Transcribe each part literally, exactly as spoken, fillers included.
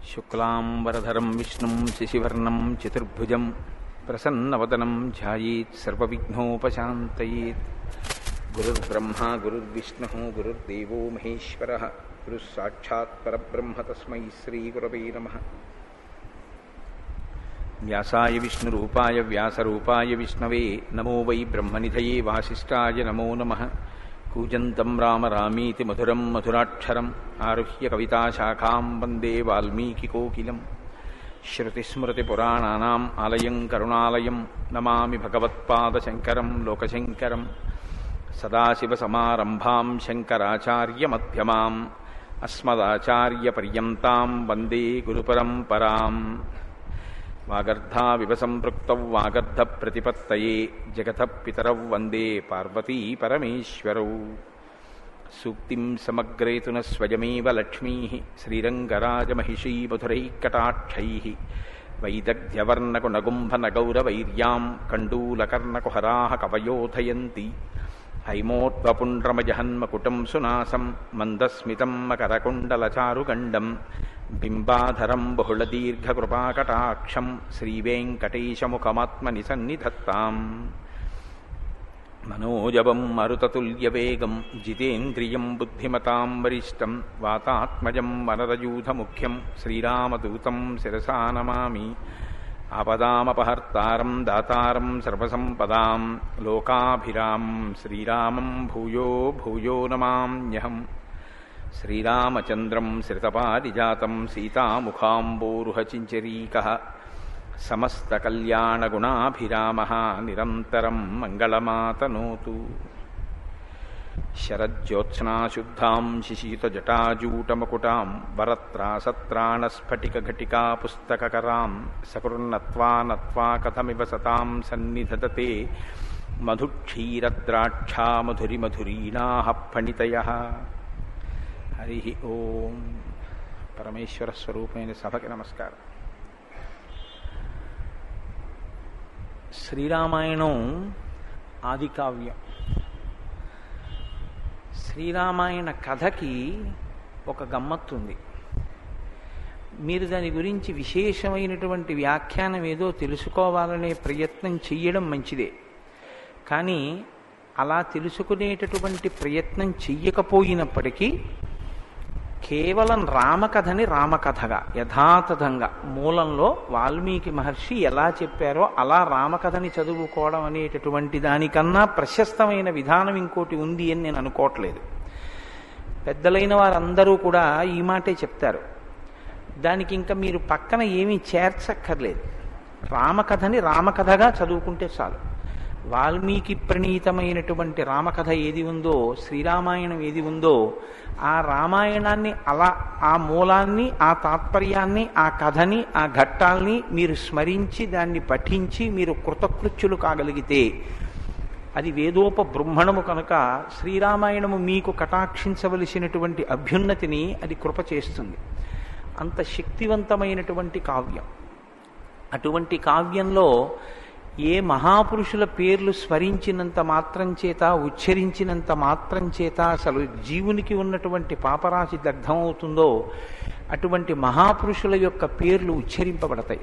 శుక్లాంబరధరం విష్ణుం శశివర్ణం చతుర్భుజం ప్రసన్నవదనం ధ్యాయేత్ సర్వవిఘ్నోపశాంతయేత్. గురుర్బ్రహ్మా గురుర్విష్ణుః గురుర్దేవో మహేశ్వరః గురుః సాక్షాత్ పరబ్రహ్మ తస్మై శ్రీగురవే నమః. వ్యాసాయ విష్ణురూపాయ వ్యాసరూపాయ విష్ణవే నమో వై బ్రహ్మనిధయే వాసిష్ఠాయ నమో నమః. కూజంతం రామ రామీతి మధురం మధురాక్షరం ఆరుహ్య కవితాశాఖాం వందే వాల్మీకికోకిలం. శ్రుతిస్మృతిపురాణానాం ఆలయం కరుణాలయం నమామి భగవత్పాదశంకరం లోకశంకరం. సదాశివసమారంభాం శంకరాచార్యమధ్యమాం అస్మదాచార్యపర్యంతాం వందే గురుపరంపరాం. వాగర్ధావివ సంపృక్తౌ వాగర్ధ ప్రతిపత్తయే జగతః పితరౌ వందే పార్వతీ పరమేశ్వరౌ. సూక్తిం సమగ్రేతున స్వయమేవ లక్ష్మీః శ్రీరంగరాజమహిషీ మధురైకటాక్షైః. వైదగ్ధ్యవర్ణకునగుంభనగౌరవైర్యాం కండూలకర్ణకుహరాः కవయోధయంతి. హైమోత్వపుండ్రమజహన్మకుటం సునాసం మందస్మితం మకరకుండలచారుగండం. బింబాధరం బహుళదీర్ఘకృపాకటాక్షం శ్రీవేంకటేశముఖమాత్మని సన్నిధత్తాం. మనోజవం మరుతతుల్యవేగం జితేంద్రియం బుద్ధిమతాం వరిష్టం. వాతాత్మజం వనరయూధముఖ్యం శ్రీరామదూతం శిరసా నమామి. ఆపదామపహర్తారం దాతారం సర్వసంపదాం లోకాభిరామం శ్రీరామం భూయో భూయో నమామ్యహం. శ్రీరామచంద్రం శ్రితపారిజాతం సీతాముఖాంబోరుహచించరీకః. సమస్తకల్యాణగుణాభిరామः నిరంతరం మంగళమాతనోతు. శరజ్యోత్స్నాశుద్ధాం శిశీతజటాజూటమకుటాం వరత్రాసత్రాణస్ఫటికఘటికా పుస్తకకరాం. సకృన్నత్వా నత్వా కథమివ సతాం సన్నిధదతే మధుక్షీరద్రాక్షా మధురిమధురీణాః ఫణితయః. హరి ఓం. పరమేశ్వర స్వరూపమైన సభకి నమస్కారం. శ్రీరామాయణం ఆదికావ్యం. శ్రీరామాయణ కథకి ఒక గమ్మత్తుంది. మీరు దాని గురించి విశేషమైనటువంటి వ్యాఖ్యానం ఏదో తెలుసుకోవాలనే ప్రయత్నం చెయ్యడం మంచిదే. కానీ అలా తెలుసుకునేటటువంటి ప్రయత్నం చెయ్యకపోయినప్పటికీ కేవలం రామకథని రామకథగా యథాతథంగా మూలంలో వాల్మీకి మహర్షి ఎలా చెప్పారో అలా రామకథని చదువుకోవడం అనేటటువంటి దానికన్నా ప్రశస్తమైన విధానం ఇంకోటి ఉంది అని నేను అనుకోవట్లేదు. పెద్దలైన వారందరూ కూడా ఈ మాటే చెప్తారు. దానికి ఇంకా మీరు పక్కన ఏమీ చేర్చక్కర్లేదు. రామకథని రామకథగా చదువుకుంటే చాలు. వాల్మీకి ప్రణీతమైనటువంటి రామకథ ఏది ఉందో, శ్రీరామాయణం ఏది ఉందో, ఆ రామాయణాన్ని అలా ఆ మూలాన్ని ఆ తాత్పర్యాన్ని ఆ కథని ఆ ఘట్టాల్ని మీరు స్మరించి దాన్ని పఠించి మీరు కృతకృత్యులు కాగలిగితే అది వేదోపబృంహణము కనుక శ్రీరామాయణము మీకు కటాక్షించవలసినటువంటి అభ్యున్నతిని అది కృప చేస్తుంది. అంత శక్తివంతమైనటువంటి కావ్యం. అటువంటి కావ్యంలో ఏ మహాపురుషుల పేర్లు స్మరించినంత మాత్రం చేత ఉచ్చరించినంత మాత్రం చేత అసలు జీవునికి ఉన్నటువంటి పాపరాశి దగ్ధమవుతుందో అటువంటి మహాపురుషుల యొక్క పేర్లు ఉచ్చరింపబడతాయి.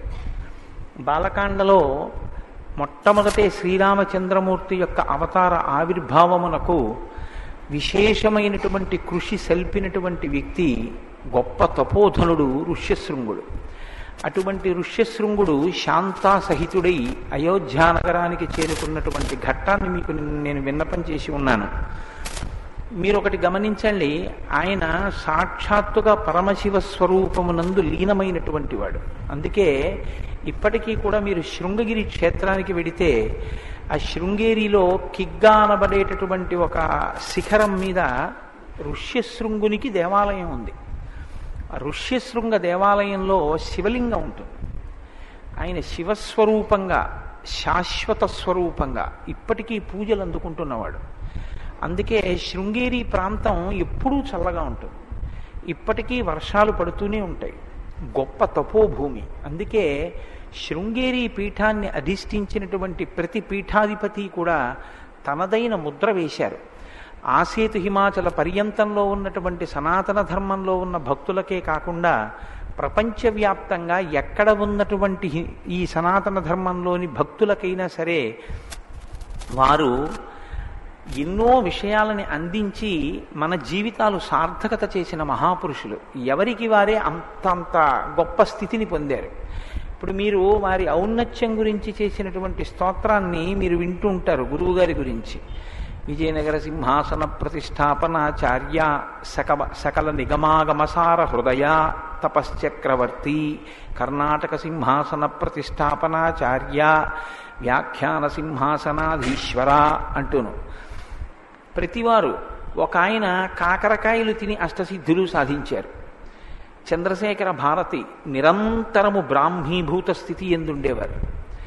బాలకాండలో మొట్టమొదటే శ్రీరామచంద్రమూర్తి యొక్క అవతార ఆవిర్భావమునకు విశేషమైనటువంటి కృషి సల్పినటువంటి వ్యక్తి గొప్ప తపోధనుడు ఋష్యశృంగుడు. అటువంటి ఋష్యశృంగుడు శాంతాసహితుడై అయోధ్యానగరానికి చేరుకున్నటువంటి ఘట్టాన్ని మీకు నేను విన్నపం చేసి ఉన్నాను. మీరు ఒకటి గమనించండి, ఆయన సాక్షాత్తుగా పరమశివ స్వరూపమునందు లీనమైనటువంటి వాడు. అందుకే ఇప్పటికీ కూడా మీరు శృంగగిరి క్షేత్రానికి వెడితే ఆ శృంగేరిలో కిగ్గా అనబడేటటువంటి ఒక శిఖరం మీద ఋష్యశృంగునికి దేవాలయం ఉంది. ఆ ఋష్యశృంగ దేవాలయంలో శివలింగం ఉంటుంది. ఆయన శివస్వరూపంగా శాశ్వత స్వరూపంగా ఇప్పటికీ పూజలు అందుకుంటున్నవాడు. అందుకే శృంగేరి ప్రాంతం ఎప్పుడూ చల్లగా ఉంటుంది. ఇప్పటికీ వర్షాలు పడుతూనే ఉంటాయి. గొప్ప తపోభూమి. అందుకే శృంగేరి పీఠాన్ని అధిష్ఠించినటువంటి ప్రతి పీఠాధిపతి కూడా తనదైన ముద్ర వేశారు. ఆసేతు హిమాచల పర్యంతంలో ఉన్నటువంటి సనాతన ధర్మంలో ఉన్న భక్తులకే కాకుండా ప్రపంచవ్యాప్తంగా ఎక్కడ ఉన్నటువంటి ఈ సనాతన ధర్మంలోని భక్తులకైనా సరే వారు ఎన్నో విషయాలని అందించి మన జీవితాలు సార్థకత చేసిన మహాపురుషులు. ఎవరికి వారే అంతంత గొప్ప స్థితిని పొందారు. ఇప్పుడు మీరు వారి ఔన్నత్యం గురించి చేసినటువంటి స్తోత్రాన్ని మీరు వింటూ ఉంటారు గురువుగారి గురించి. విజయనగర సింహాసన ప్రతిష్టాపనాచార్య సకల సకల నిగమాగమసార హృదయ తపశ్చక్రవర్తి కర్ణాటక సింహాసన ప్రతిష్టాపనాచార్య వ్యాఖ్యాన సింహాసనాధీశ్వర అంటూను. ప్రతివారు ఒక ఆయన కాకరకాయలు తిని అష్టసిద్ధులు సాధించారు. చంద్రశేఖర భారతి నిరంతరము బ్రాహ్మీభూత స్థితి ఎందుండేవారు.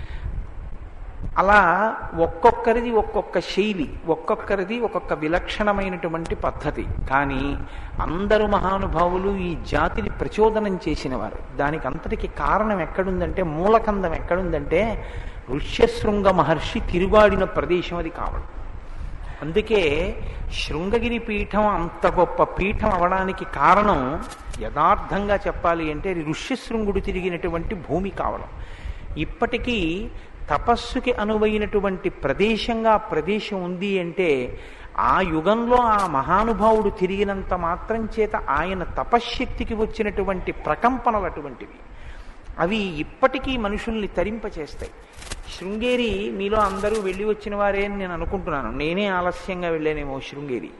అలా ఒక్కొక్కరిది ఒక్కొక్క శైలి, ఒక్కొక్కరిది ఒక్కొక్క విలక్షణమైనటువంటి పద్ధతి. కానీ అందరు మహానుభావులు ఈ జాతిని ప్రచోదనం చేసినవారు. దానికి అంతటికి కారణం ఎక్కడుందంటే, మూలకందం ఎక్కడుందంటే ఋష్యశృంగ మహర్షి తిరుగాడిన ప్రదేశం అది కావడం. అందుకే శృంగగిరి పీఠం అంత గొప్ప పీఠం అవడానికి కారణం యథార్థంగా చెప్పాలి అంటే ఋష్యశృంగుడు తిరిగినటువంటి భూమి కావడం. ఇప్పటికీ తపస్సుకి అనువైనటువంటి ప్రదేశంగా ప్రదేశం ఉంది అంటే ఆ యుగంలో ఆ మహానుభావుడు తిరిగినంత మాత్రం చేత ఆయన తపశ్శక్తికి వచ్చినటువంటి ప్రకంపనలు అటువంటివి. అవి ఇప్పటికీ మనుషుల్ని తరింపచేస్తాయి. శృంగేరి మీలో అందరూ వెళ్ళి వచ్చిన వారే అని నేను అనుకుంటున్నాను. నేనే ఆలస్యంగా వెళ్ళానేమో శృంగేరి.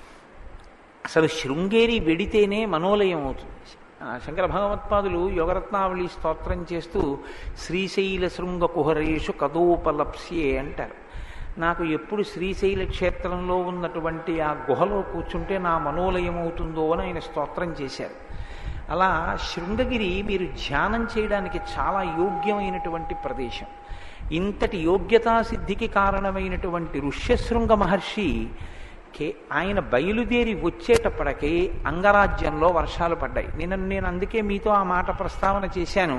అసలు శృంగేరి వెడితేనే మనోలయం అవుతుంది. శంకర భగవత్పాదులు యోగరత్నావళి స్తోత్రం చేస్తూ శ్రీశైల శృంగ కుహరేషు కదోపలప్స్యే అంటారు. నాకు ఎప్పుడు శ్రీశైల క్షేత్రంలో ఉన్నటువంటి ఆ గుహలో కూర్చుంటే నా మనోలయం అవుతుందో అని ఆయన స్తోత్రం చేశారు. అలా శృంగగిరి మీరు ధ్యానం చేయడానికి చాలా యోగ్యమైనటువంటి ప్రదేశం. ఇంతటి యోగ్యతా సిద్ధికి కారణమైనటువంటి ఋష్యశృంగ మహర్షి కే ఆయన బయలుదేరి వచ్చేటప్పటికే అంగరాజ్యంలో వర్షాలు పడ్డాయి. నేను నేను అందుకే మీతో ఆ మాట ప్రస్తావన చేశాను.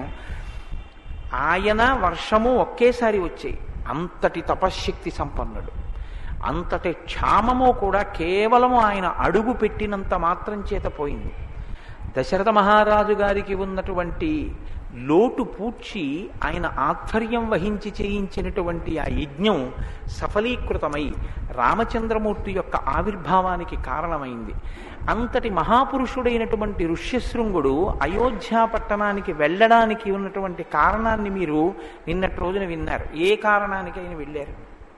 ఆయన వర్షము ఒకేసారి వచ్చాయి. అంతటి తపశ్శక్తి సంపన్నుడు. అంతటి క్షామము కూడా కేవలము ఆయన అడుగు పెట్టినంత మాత్రం చేత పోయింది. దశరథ మహారాజు గారికి ఉన్నటువంటి లోటు పూడ్చి ఆయన ఆధ్వర్యం వహించి చేయించినటువంటి ఆ యజ్ఞం సఫలీకృతమై రామచంద్రమూర్తి యొక్క ఆవిర్భావానికి కారణమైంది. అంతటి మహాపురుషుడైనటువంటి ఋష్యశృంగుడు అయోధ్య పట్టణానికి వెళ్ళడానికి ఉన్నటువంటి కారణాన్ని మీరు నిన్నటి రోజున విన్నారు. ఏ కారణానికి ఆయన వెళ్ళారు?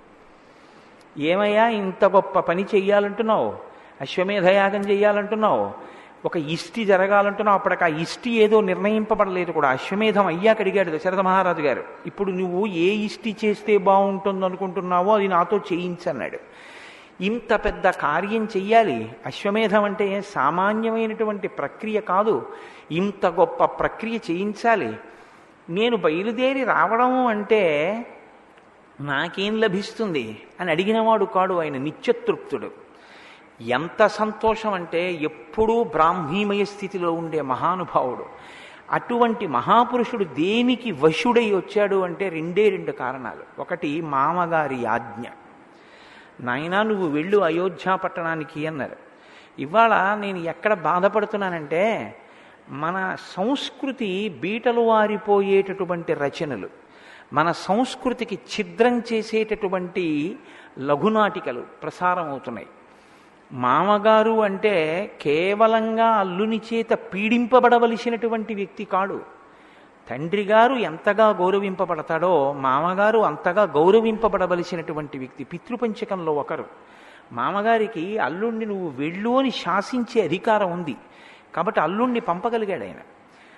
ఏమయ్యా ఇంత గొప్ప పని చెయ్యాలంటున్నావు, అశ్వమేధయాగం చెయ్యాలంటున్నావు, ఒక ఇష్టి జరగాలంటున్నావు. అప్పటికి ఆ ఇష్టి ఏదో నిర్ణయింపబడలేదు కూడా. అశ్వమేధం అయ్యాక అడిగాడు దశరథ మహారాజు గారు, ఇప్పుడు నువ్వు ఏ ఇష్టి చేస్తే బాగుంటుంది అనుకుంటున్నావో అది నాతో చేయించన్నాడు. ఇంత పెద్ద కార్యం చెయ్యాలి. అశ్వమేధం అంటే సామాన్యమైనటువంటి ప్రక్రియ కాదు. ఇంత గొప్ప ప్రక్రియ చేయించాలి. నేను బయలుదేరి రావడం అంటే నాకేం లభిస్తుంది అని అడిగినవాడు కాడు ఆయన. నిత్యతృప్తుడు. ఎంత సంతోషం అంటే ఎప్పుడూ బ్రాహ్మీమయ స్థితిలో ఉండే మహానుభావుడు. అటువంటి మహాపురుషుడు దేనికి వశుడై వచ్చాడు అంటే రెండే రెండు కారణాలు. ఒకటి మామగారి ఆజ్ఞ. నాయనా నువ్వు వెళ్ళు అయోధ్య పట్టణానికి అన్నారు. ఇవాళ నేను ఎక్కడ బాధపడుతున్నానంటే మన సంస్కృతి బీటలు వారిపోయేటటువంటి రచనలు, మన సంస్కృతికి ఛిద్రం చేసేటటువంటి లఘునాటికలు ప్రసారం అవుతున్నాయి. మామగారు అంటే కేవలంగా అల్లుని చేత పీడింపబడవలసినటువంటి వ్యక్తి కాడు. తండ్రి గారు ఎంతగా గౌరవింపబడతాడో మామగారు అంతగా గౌరవింపబడవలసినటువంటి వ్యక్తి. పితృపంచకంలో ఒకరు. మామగారికి అల్లుణ్ణి నువ్వు వెళ్ళు అని శాసించే అధికారం ఉంది కాబట్టి అల్లుణ్ణి పంపగలిగాడు ఆయన.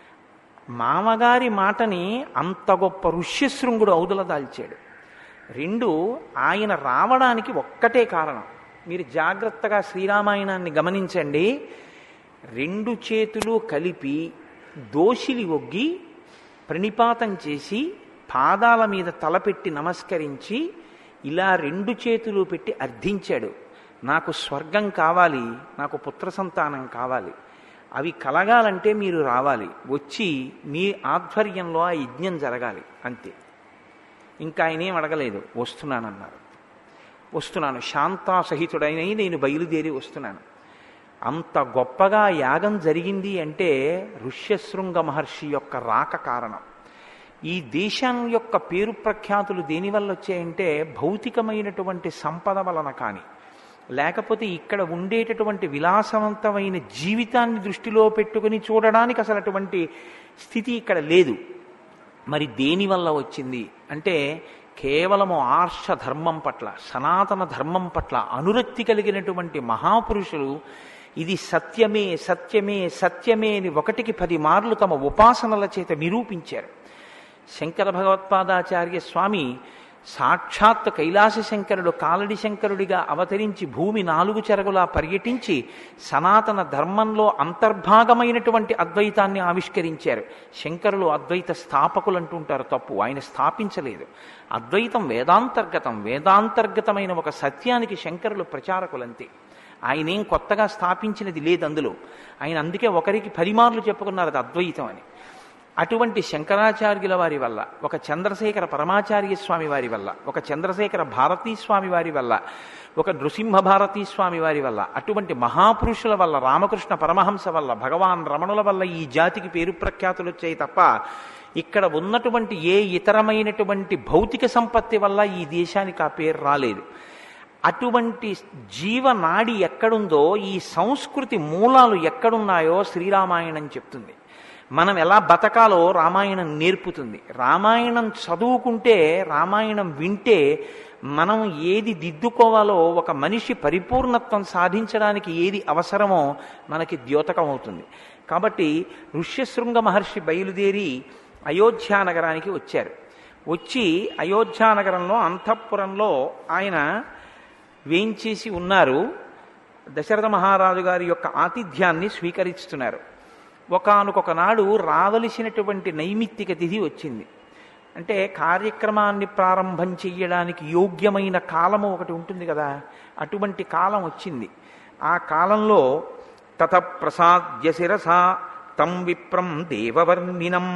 మామగారి మాటని అంత గొప్ప ఋష్యశృంగుడు ఔదల దాల్చాడు. రెండు, ఆయన రావడానికి ఒక్కటే కారణం. మీరు జాగ్రత్తగా శ్రీరామాయణాన్ని గమనించండి. రెండు చేతులు కలిపి దోషిలి ఒగ్గి ప్రణిపాతం చేసి పాదాల మీద తలపెట్టి నమస్కరించి ఇలా రెండు చేతులు పెట్టి అర్థించాడు, నాకు స్వర్గం కావాలి, నాకు పుత్ర సంతానం కావాలి, అవి కలగాలంటే మీరు రావాలి, వచ్చి మీ ఆధ్వర్యంలో ఆ యజ్ఞం జరగాలి, అంతే. ఇంకా ఆయనేం అడగలేదు. వస్తున్నానన్నారు. వస్తున్నాను శాంతాసహితుడైన నేను బయలుదేరి వస్తున్నాను. అంత గొప్పగా యాగం జరిగింది అంటే ఋష్యశృంగ మహర్షి యొక్క రాక కారణం. ఈ దేశం యొక్క పేరు ప్రఖ్యాతులు దేనివల్ల వచ్చాయంటే భౌతికమైనటువంటి సంపద వలన కానీ, లేకపోతే ఇక్కడ ఉండేటటువంటి విలాసవంతమైన జీవితాన్ని దృష్టిలో పెట్టుకుని చూడడానికి అసలు అటువంటి స్థితి ఇక్కడ లేదు. మరి దేనివల్ల వచ్చింది అంటే కేవలము ఆర్ష ధర్మం పట్ల, సనాతన ధర్మం పట్ల అనురక్తి కలిగినటువంటి మహాపురుషులు ఇది సత్యమే సత్యమే సత్యమే అని ఒకటికి పది మార్లు తమ ఉపాసనల చేత నిరూపించారు. శంకర భగవత్పాదాచార్య స్వామి సాక్షాత్ కైలాస శంకరుడు కాలడి శంకరుడిగా అవతరించి భూమి నాలుగు చెరగులా పర్యటించి సనాతన ధర్మంలో అంతర్భాగమైనటువంటి అద్వైతాన్ని ఆవిష్కరించారు. శంకరులు అద్వైత స్థాపకులు అంటుంటారు, తప్పు. ఆయన స్థాపించలేదు. అద్వైతం వేదాంతర్గతం, వేదాంతర్గతమైన ఒక సత్యానికి శంకరులు ప్రచారకులంతే. ఆయనేం కొత్తగా స్థాపించినది లేదు అందులో. ఆయన అందుకే ఒకరికి పదిమార్లు చెప్పుకున్నారు అది అద్వైతం అని. అటువంటి శంకరాచార్యుల వారి వల్ల, ఒక చంద్రశేఖర పరమాచార్య స్వామి వారి వల్ల, ఒక చంద్రశేఖర భారతీ స్వామి వారి వల్ల, ఒక నృసింహ భారతీ స్వామి వారి వల్ల, అటువంటి మహాపురుషుల వల్ల, రామకృష్ణ పరమహంస వల్ల, భగవాన్ రమణుల వల్ల ఈ జాతికి పేరు ప్రఖ్యాతులు వచ్చాయి తప్ప ఇక్కడ ఉన్నటువంటి ఏ ఇతరమైనటువంటి భౌతిక సంపత్తి వల్ల ఈ దేశానికి ఆ పేరు రాలేదు. అటువంటి జీవనాడి ఎక్కడుందో, ఈ సంస్కృతి మూలాలు ఎక్కడున్నాయో శ్రీరామాయణం చెప్తుంది. మనం ఎలా బతకాలో రామాయణం నేర్పుతుంది. రామాయణం చదువుకుంటే, రామాయణం వింటే మనం ఏది దిద్దుకోవాలో, ఒక మనిషి పరిపూర్ణత్వం సాధించడానికి ఏది అవసరమో మనకి ద్యోతకం అవుతుంది. కాబట్టి ఋష్యశృంగ మహర్షి బయలుదేరి అయోధ్యానగరానికి వచ్చారు. వచ్చి అయోధ్యానగరంలో అంతఃపురంలో ఆయన వేంచేసి ఉన్నారు. దశరథ మహారాజు గారి యొక్క ఆతిథ్యాన్ని స్వీకరిస్తున్నారు. ఒకానొక నాడు రావలసినటువంటి నైమిత్తిక తిథి వచ్చింది. అంటే కార్యక్రమాన్ని ప్రారంభం చెయ్యడానికి యోగ్యమైన కాలము ఒకటి ఉంటుంది కదా, అటువంటి కాలం వచ్చింది. ఆ కాలంలో తత ప్రసాద్య శిరసా తం విప్రం దేవవర్ణినం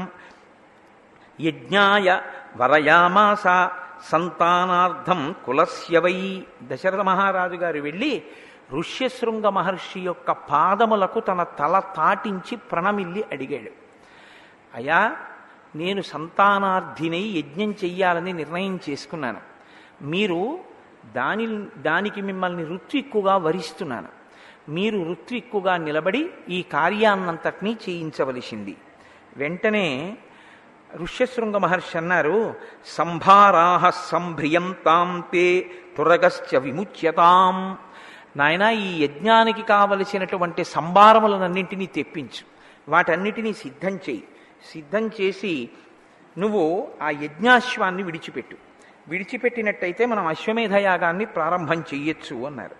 యజ్ఞాయ వరయామాస సంతానార్థం కులస్య వై. దశరథ మహారాజు గారు వెళ్ళి ఋష్యశృంగ మహర్షి యొక్క పాదములకు తన తల తాటించి ప్రణమిల్లి అడిగాడు, అయ్యా నేను సంతానార్థినై యజ్ఞం చెయ్యాలని నిర్ణయం చేసుకున్నాను. మీరు దాని దానికి మిమ్మల్ని ఋత్విక్కుగా వరిస్తున్నాను. మీరు ఋత్విక్కుగా నిలబడి ఈ కార్యాన్నంతటినీ చేయించవలసింది. వెంటనే ఋష్యశృంగ మహర్షి అన్నారు, సంభారాహ సంభ్రియం తాం తే తురగశ్చ విముచ్యతాం. నాయన, ఈ యజ్ఞానికి కావలసినటువంటి సంభారములనన్నింటినీ తెప్పించు, వాటన్నిటినీ సిద్ధం చేయి. సిద్ధం చేసి నువ్వు ఆ యజ్ఞాశ్వాన్ని విడిచిపెట్టు. విడిచిపెట్టినట్టయితే మనం అశ్వమేధయాగాన్ని ప్రారంభం చెయ్యొచ్చు అన్నారు.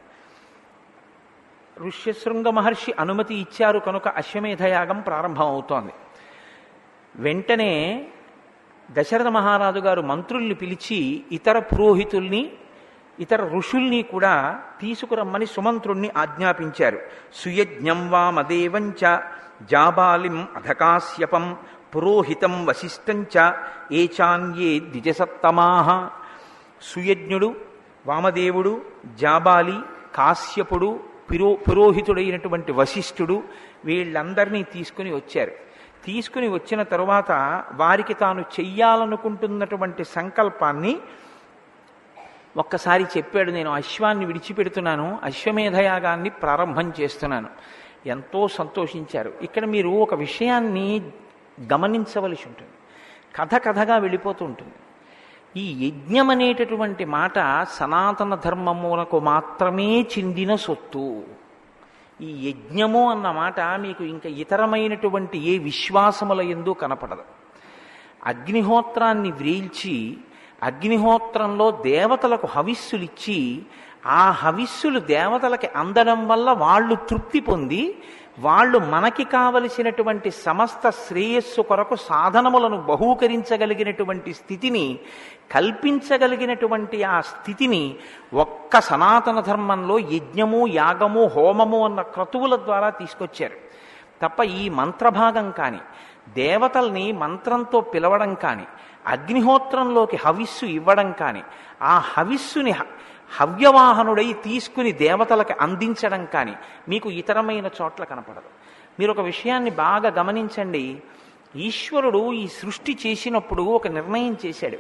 ఋష్యశృంగ మహర్షి అనుమతి ఇచ్చారు కనుక అశ్వమేధయాగం ప్రారంభం అవుతోంది. వెంటనే దశరథ మహారాజు గారు మంత్రుల్ని పిలిచి ఇతర పురోహితుల్ని, ఇతర ఋషుల్ని కూడా తీసుకురమ్మని సుమంత్రుణ్ణి ఆజ్ఞాపించారు. సుయజ్ఞం వామదేవంచ జాబాలిం అధకాశ్యపం పురోహితం వశిష్ఠంచ ఏచాన్యే ద్విజసత్తమాహ. సుయజ్ఞుడు, వామదేవుడు, జాబాలి, కాశ్యపుడు, పురో పురోహితుడైనటువంటి వశిష్ఠుడు వీళ్ళందరినీ తీసుకుని వచ్చారు. తీసుకుని వచ్చిన తరువాత వారికి తాను చెయ్యాలనుకుంటున్నటువంటి సంకల్పాన్ని ఒక్కసారి చెప్పాడు. నేను అశ్వాన్ని విడిచిపెడుతున్నాను, అశ్వమేధయాగాన్ని ప్రారంభం చేస్తున్నాను. ఎంతో సంతోషించారు. ఇక్కడ మీరు ఒక విషయాన్ని గమనించవలసి ఉంటుంది. కథ కథగా వెళ్ళిపోతూ ఉంటుంది. ఈ యజ్ఞం అనేటటువంటి మాట సనాతన ధర్మమునకు మాత్రమే చెందిన సొత్తు. ఈ యజ్ఞము అన్న మాట మీకు ఇంకా ఇతరమైనటువంటి ఏ విశ్వాసముల యందు కనపడదు. అగ్నిహోత్రాన్ని వ్రీల్చి అగ్నిహోత్రంలో దేవతలకు హవిస్సులిచ్చి ఆ హవిస్సులు దేవతలకి అందడం వల్ల వాళ్ళు తృప్తి పొంది వాళ్ళు మనకి కావలసినటువంటి సమస్త శ్రేయస్సు కొరకు సాధనములను బహూకరించగలిగినటువంటి స్థితిని కల్పించగలిగినటువంటి ఆ స్థితిని ఒక్క సనాతన ధర్మంలో యజ్ఞము, యాగము, హోమము అన్న క్రతువుల ద్వారా తీసుకొచ్చారు తప్ప ఈ మంత్రభాగం కానీ, దేవతల్ని మంత్రంతో పిలవడం కానీ, అగ్నిహోత్రంలోకి హవిస్సు ఇవ్వడం కానీ, ఆ హవిస్సుని హవ్యవాహనుడై తీసుకుని దేవతలకు అందించడం కానీ మీకు ఇతరమైన చోట్ల కనపడదు. మీరు ఒక విషయాన్ని బాగా గమనించండి. ఈశ్వరుడు ఈ సృష్టి చేసినప్పుడు ఒక నిర్ణయం చేశాడు.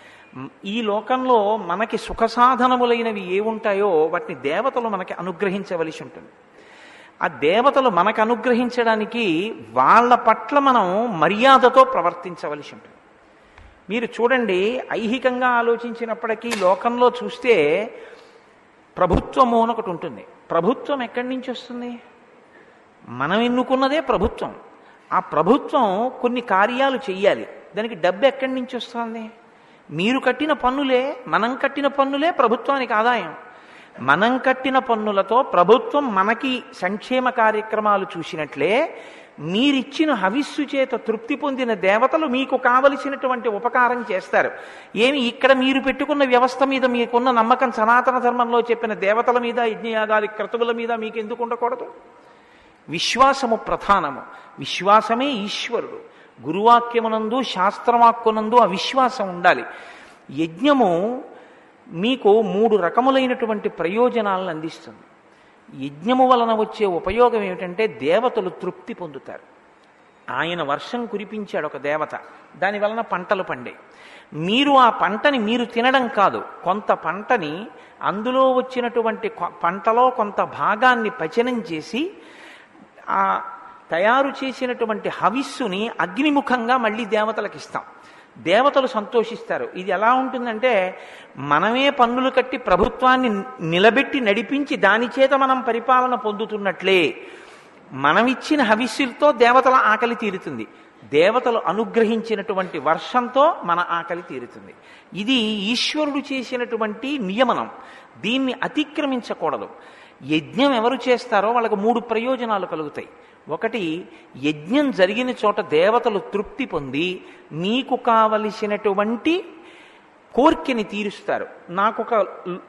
ఈ లోకంలో మనకి సుఖ సాధనములైనవి ఏముంటాయో వాటిని దేవతలు మనకి అనుగ్రహించవలసి ఉంటుంది. ఆ దేవతలు మనకు అనుగ్రహించడానికి వాళ్ళ పట్ల మనం మర్యాదతో ప్రవర్తించవలసి ఉంటుంది. మీరు చూడండి, ఐహికంగా ఆలోచించినప్పటికీ లోకంలో చూస్తే ప్రభుత్వము అని ఒకటి ఉంటుంది. ప్రభుత్వం ఎక్కడి నుంచి వస్తుంది? మనం ఎన్నుకున్నదే ప్రభుత్వం. ఆ ప్రభుత్వం కొన్ని కార్యాలు చెయ్యాలి. దానికి డబ్బు ఎక్కడి నుంచి వస్తుంది? మీరు కట్టిన పన్నులే, మనం కట్టిన పన్నులే ప్రభుత్వానికి ఆదాయం. మనం కట్టిన పన్నులతో ప్రభుత్వం మనకి సంక్షేమ కార్యక్రమాలు చూసినట్లే మీరిచ్చిన హవిస్సు చేత తృప్తి పొందిన దేవతలు మీకు కావలసినటువంటి ఉపకారం చేస్తారు. ఏమి ఇక్కడ మీరు పెట్టుకున్న వ్యవస్థ మీద మీకున్న నమ్మకం సనాతన ధర్మంలో చెప్పిన దేవతల మీద, యజ్ఞయాగాది క్రతువుల మీద మీకు ఎందుకు ఉండకూడదు? విశ్వాసము ప్రధానము. విశ్వాసమే ఈశ్వరుడు. గురువాక్యమునందు శాస్త్రవాక్కునందు ఆ విశ్వాసం ఉండాలి. యజ్ఞము మీకు మూడు రకములైనటువంటి ప్రయోజనాలను అందిస్తుంది. యజ్ఞము వలన వచ్చే ఉపయోగం ఏమిటంటే దేవతలు తృప్తి పొందుతారు. ఆయన వర్షం కురిపించాడు ఒక దేవత, దాని వలన పంటలు పండే. మీరు ఆ పంటని మీరు తినడం కాదు, కొంత పంటని అందులో వచ్చినటువంటి పంటలో కొంత భాగాన్ని పచనం చేసి ఆ తయారు చేసినటువంటి హవిస్సుని అగ్నిముఖంగా మళ్ళీ దేవతలకు ఇస్తాం. దేవతలు సంతోషిస్తారు. ఇది ఎలా ఉంటుందంటే మనమే పన్నులు కట్టి ప్రభుత్వాన్ని నిలబెట్టి నడిపించి దాని చేత మనం పరిపాలన పొందుతున్నట్లే మనమిచ్చిన హవిస్సులతో దేవతల ఆకలి తీరుతుంది. దేవతలు అనుగ్రహించినటువంటి వర్షంతో మన ఆకలి తీరుతుంది. ఇది ఈశ్వరుడు చేసినటువంటి నియమనం. దీన్ని అతిక్రమించకూడదు. యజ్ఞం ఎవరు చేస్తారో వాళ్ళకు మూడు ప్రయోజనాలు కలుగుతాయి. ఒకటి, యజ్ఞం జరిగిన చోట దేవతలు తృప్తి పొంది మీకు కావలసినటువంటి కోరికని తీరుస్తారు. నాకు ఒక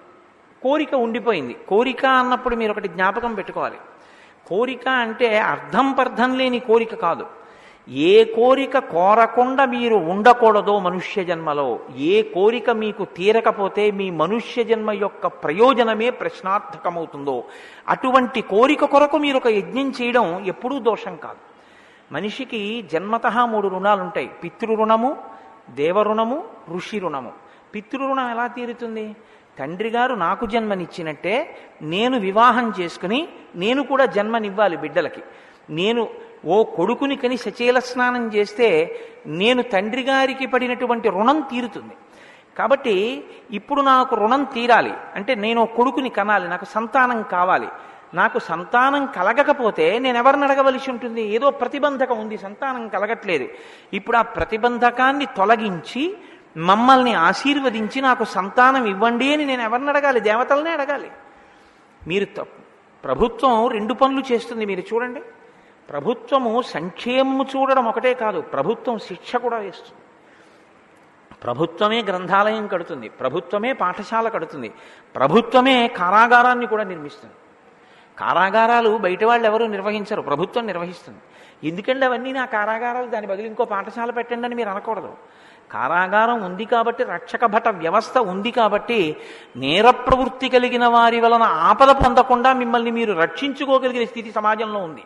కోరిక ఉండిపోయింది. కోరిక అన్నప్పుడు మీరు ఒకటి జ్ఞాపకం పెట్టుకోవాలి. కోరిక అంటే అర్థం పర్థం లేని కోరిక కాదు. ఏ కోరిక కోరకుండా మీరు ఉండకూడదో మనుష్య జన్మలో, ఏ కోరిక మీకు తీరకపోతే మీ మనుష్య జన్మ యొక్క ప్రయోజనమే ప్రశ్నార్థకమవుతుందో అటువంటి కోరిక కొరకు మీరు ఒక యజ్ఞం చేయడం ఎప్పుడూ దోషం కాదు. మనిషికి జన్మతః మూడు రుణాలు ఉంటాయి. పితృరుణము, దేవరుణము, ఋషి రుణము. పితృరుణం ఎలా తీరుతుంది? తండ్రి గారు నాకు జన్మనిచ్చినట్టే నేను వివాహం చేసుకుని నేను కూడా జన్మనివ్వాలి బిడ్డలకి. నేను ఓ కొడుకుని కని సచేల స్నానం చేస్తే నేను తండ్రి గారికి పడినటువంటి రుణం తీరుతుంది. కాబట్టి ఇప్పుడు నాకు రుణం తీరాలి అంటే నేను కొడుకుని కనాలి, నాకు సంతానం కావాలి. నాకు సంతానం కలగకపోతే నేను ఎవరిని అడగవలసి ఉంటుంది? ఏదో ప్రతిబంధకం ఉంది, సంతానం కలగట్లేదు. ఇప్పుడు ఆ ప్రతిబంధకాన్ని తొలగించి మమ్మల్ని ఆశీర్వదించి నాకు సంతానం ఇవ్వండి అని నేను ఎవరిని అడగాలి? దేవతలనే అడగాలి. మీరు ప్రభుత్వం రెండు పనులు చేస్తుంది. మీరు చూడండి, ప్రభుత్వము సంక్షేమము చూడడం ఒకటే కాదు, ప్రభుత్వం శిక్ష కూడా వేస్తుంది. ప్రభుత్వమే గ్రంథాలయం కడుతుంది, ప్రభుత్వమే పాఠశాల కడుతుంది, ప్రభుత్వమే కారాగారాన్ని కూడా నిర్మిస్తుంది. కారాగారాలు బయట వాళ్ళు ఎవరు నిర్వహించరు, ప్రభుత్వం నిర్వహిస్తుంది. ఎందుకంటే అవన్నీ నా కారాగారాలు, దాని బదులు ఇంకో పాఠశాల పెట్టండి అని మీరు అనకూడదు. కారాగారం ఉంది కాబట్టి, రక్షక భట వ్యవస్థ ఉంది కాబట్టి నేర ప్రవృత్తి కలిగిన వారి వలన ఆపద పొందకుండా మిమ్మల్ని మీరు రక్షించుకోగలిగిన స్థితి సమాజంలో ఉంది.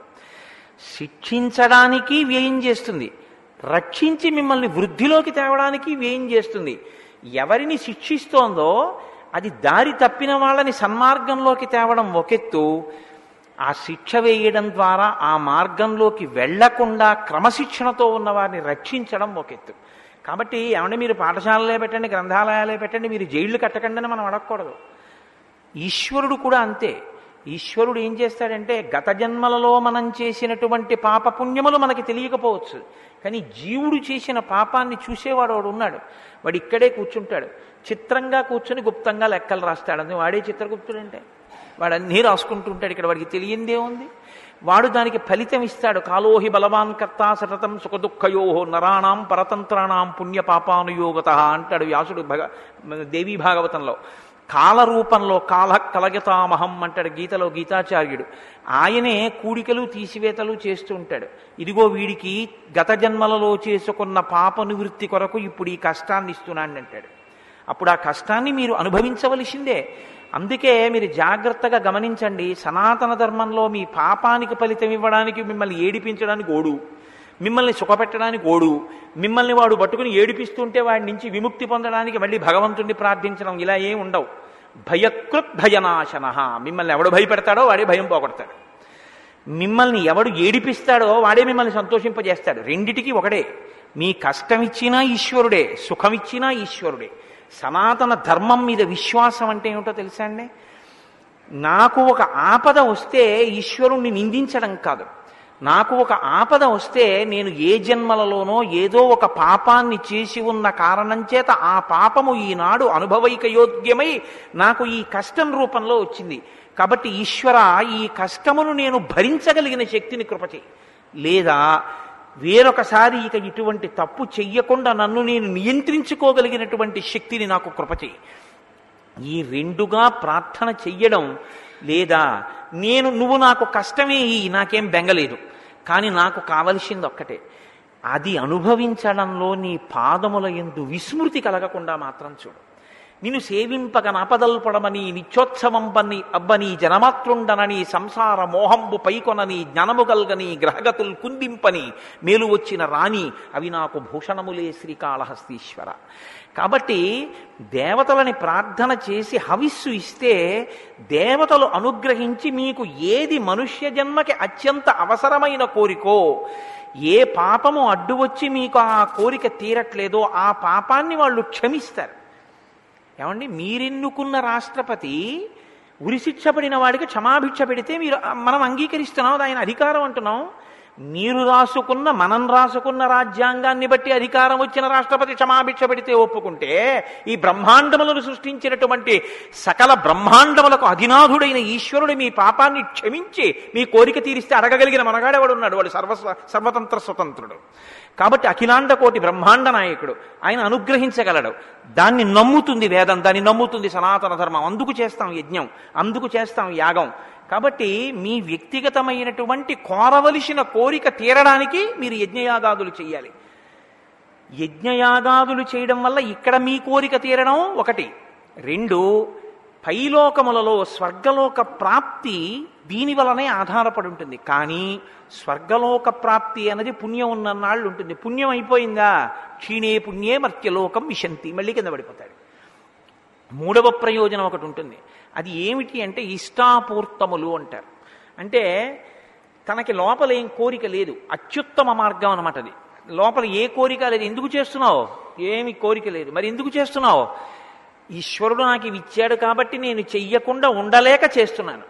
శిక్షించడానికి వ్యయం చేస్తుంది, రక్షించి మిమ్మల్ని వృద్ధిలోకి తేవడానికి వ్యయం చేస్తుంది. ఎవరిని శిక్షిస్తోందో అది దారి తప్పిన వాళ్ళని సన్మార్గంలోకి తేవడం ఒకెత్తు, ఆ శిక్ష వేయడం ద్వారా ఆ మార్గంలోకి వెళ్లకుండా క్రమశిక్షణతో ఉన్న వారిని రక్షించడం ఒకెత్తు. కాబట్టి ఏమంటే మీరు పాఠశాలలే పెట్టండి, గ్రంథాలయాలే పెట్టండి, మీరు జైళ్లు కట్టకండి అని మనం అడగకూడదు. ఈశ్వరుడు కూడా అంతే. ఈశ్వరుడు ఏం చేస్తాడంటే గత జన్మలలో మనం చేసినటువంటి పాపపుణ్యములు మనకి తెలియకపోవచ్చు, కానీ జీవుడు చేసిన పాపాన్ని చూసేవాడు వాడు ఉన్నాడు. వాడు ఇక్కడే కూర్చుంటాడు, చిత్రంగా కూర్చొని గుప్తంగా లెక్కలు రాస్తాడు. అందుకే వాడే చిత్రగుప్తుడంటే. వాడు అన్నీ రాసుకుంటుంటాడు. ఇక్కడ వాడికి తెలియందే ఉంది. వాడు దానికి ఫలితం ఇస్తాడు. కాలోహి బలవాన్ కర్త సతతం సుఖదుఃఖయో నరాణం పరతంత్రాణం పుణ్యపాపానుయోగత అంటాడు వ్యాసుడు భగ దేవీ భాగవతంలో. కాలరూపంలో కాల కలగతామహం అంటాడు గీతలో గీతాచార్యుడు. ఆయనే కూడికలు తీసివేతలు చేస్తూ ఉంటాడు. ఇదిగో వీడికి గత జన్మలలో చేసుకున్న పాప నివృత్తి కొరకు ఇప్పుడు ఈ కష్టాన్ని ఇస్తున్నాడు అంటాడు. అప్పుడు ఆ కష్టాన్ని మీరు అనుభవించవలసిందే. అందుకే మీరు జాగ్రత్తగా గమనించండి, సనాతన ధర్మంలో మీ పాపానికి ఫలితం ఇవ్వడానికి మిమ్మల్ని ఏడిపించడానికి ఓడు, మిమ్మల్ని సుఖపెట్టడానికి ఓడు, మిమ్మల్ని వాడు పట్టుకుని ఏడిపిస్తుంటే వాడి నుంచి విముక్తి పొందడానికి మళ్ళీ భగవంతుణ్ణి ప్రార్థించడం, ఇలా ఏం ఉండవు. భయకృత్ భయనాశన, మిమ్మల్ని ఎవడు భయపెడతాడో వాడే భయం పోగొడతాడు, మిమ్మల్ని ఎవడు ఏడిపిస్తాడో వాడే మిమ్మల్ని సంతోషింపజేస్తాడు. రెండిటికి ఒకడే. మీ కష్టమిచ్చినా ఈశ్వరుడే, సుఖమిచ్చినా ఈశ్వరుడే. సనాతన ధర్మం మీద విశ్వాసం అంటే ఏమిటో తెలుసా అండి? నాకు ఒక ఆపద వస్తే ఈశ్వరుణ్ణి నిందించడం కాదు, నాకు ఒక ఆపద వస్తే నేను ఏ జన్మలలోనో ఏదో ఒక పాపాన్ని చేసి ఉన్న కారణం చేత ఆ పాపము ఈనాడు అనుభవైకయోగ్యమై నాకు ఈ కష్టం రూపంలో వచ్చింది. కాబట్టి ఈశ్వర, ఈ కష్టమును నేను భరించగలిగిన శక్తిని కృపచేయి, లేదా వేరొకసారి ఇక ఇటువంటి తప్పు చెయ్యకుండా నన్ను నేను నియంత్రించుకోగలిగినటువంటి శక్తిని నాకు కృపచేయి. ఈ రెండుగా ప్రార్థన చెయ్యడం, లేదా నేను నువ్వు నాకు కష్టమే ఈ నాకేం బెంగలేదు, కానీ నాకు కావలసింది ఒక్కటే, అది అనుభవించడంలో నీ పాదముల యందు విస్మృతి కలగకుండా మాత్రం చూడు. నిన్ను సేవింపక నాపదల్పడమని నిత్యోత్సవం పని అబ్బని జనమాతృండనని సంసార మోహంబు పైకొనని జ్ఞానము గల్గని గ్రహగతులు కుందింపని మేలు వచ్చిన రాణి అవి నాకు భూషణములే శ్రీకాళహస్తీశ్వర. కాబట్టి దేవతలని ప్రార్థన చేసి హవిస్సు ఇస్తే దేవతలు అనుగ్రహించి మీకు ఏది మనుష్య జన్మకి అత్యంత అవసరమైన కోరికో, ఏ పాపము అడ్డు వచ్చి మీకు ఆ కోరిక తీరట్లేదో ఆ పాపాన్ని వాళ్ళు క్షమిస్తారు. ఏమండి, మీరెన్నుకున్న రాష్ట్రపతి ఉరిశిక్ష పడిన వాడికి క్షమాభిక్ష పెడితే మీరు మనం అంగీకరిస్తున్నాం, అది ఆయన అధికారం అంటున్నాం. మీరు రాసుకున్న మనం రాసుకున్న రాజ్యాంగాన్ని బట్టి అధికారం వచ్చిన రాష్ట్రపతి క్షమాభిక్ష పెడితే ఒప్పుకుంటే, ఈ బ్రహ్మాండములను సృష్టించినటువంటి సకల బ్రహ్మాండములకు అధినాథుడైన ఈశ్వరుడు మీ పాపాన్ని క్షమించి మీ కోరిక తీరిస్తే అడగగలిగిన మనగాడేవాడు ఉన్నాడు, వాడు సర్వ సర్వతంత్ర స్వతంత్రుడు. కాబట్టి అఖిలాండ కోటి బ్రహ్మాండ నాయకుడు, ఆయన అనుగ్రహించగలడు. దాన్ని నమ్ముతుంది వేదం, దాన్ని నమ్ముతుంది సనాతన ధర్మం. అందుకు చేస్తాం యజ్ఞం, అందుకు చేస్తాం యాగం. కాబట్టి మీ వ్యక్తిగతమైనటువంటి కోరవలసిన కోరిక తీరడానికి మీరు యజ్ఞయాగాదులు చేయాలి. యజ్ఞయాగాదులు చేయడం వల్ల ఇక్కడ మీ కోరిక తీరడం ఒకటి. రెండు, పైలోకములలో స్వర్గలోక ప్రాప్తి దీని వలనే ఆధారపడి ఉంటుంది. కానీ స్వర్గలోక ప్రాప్తి అన్నది పుణ్యం ఉన్ననాళ్ళు ఉంటుంది. పుణ్యం అయిపోయిందా, క్షీణే పుణ్యే మర్త్యలోకం విశంతి, మళ్ళీ కింద పడిపోతాడు. మూడవ ప్రయోజనం ఒకటి ఉంటుంది. అది ఏమిటి అంటే ఇష్టాపూర్తములు అంటారు. అంటే తనకి లోపల ఏం కోరిక లేదు, అత్యుత్తమ మార్గం అనమాట. అది లోపల ఏ కోరిక లేదు. ఎందుకు చేస్తున్నావు? ఏమి కోరిక లేదు. మరి ఎందుకు చేస్తున్నావు? ఈశ్వరుడు నాకు ఇవి ఇచ్చాడు కాబట్టి నేను చెయ్యకుండా ఉండలేక చేస్తున్నాను.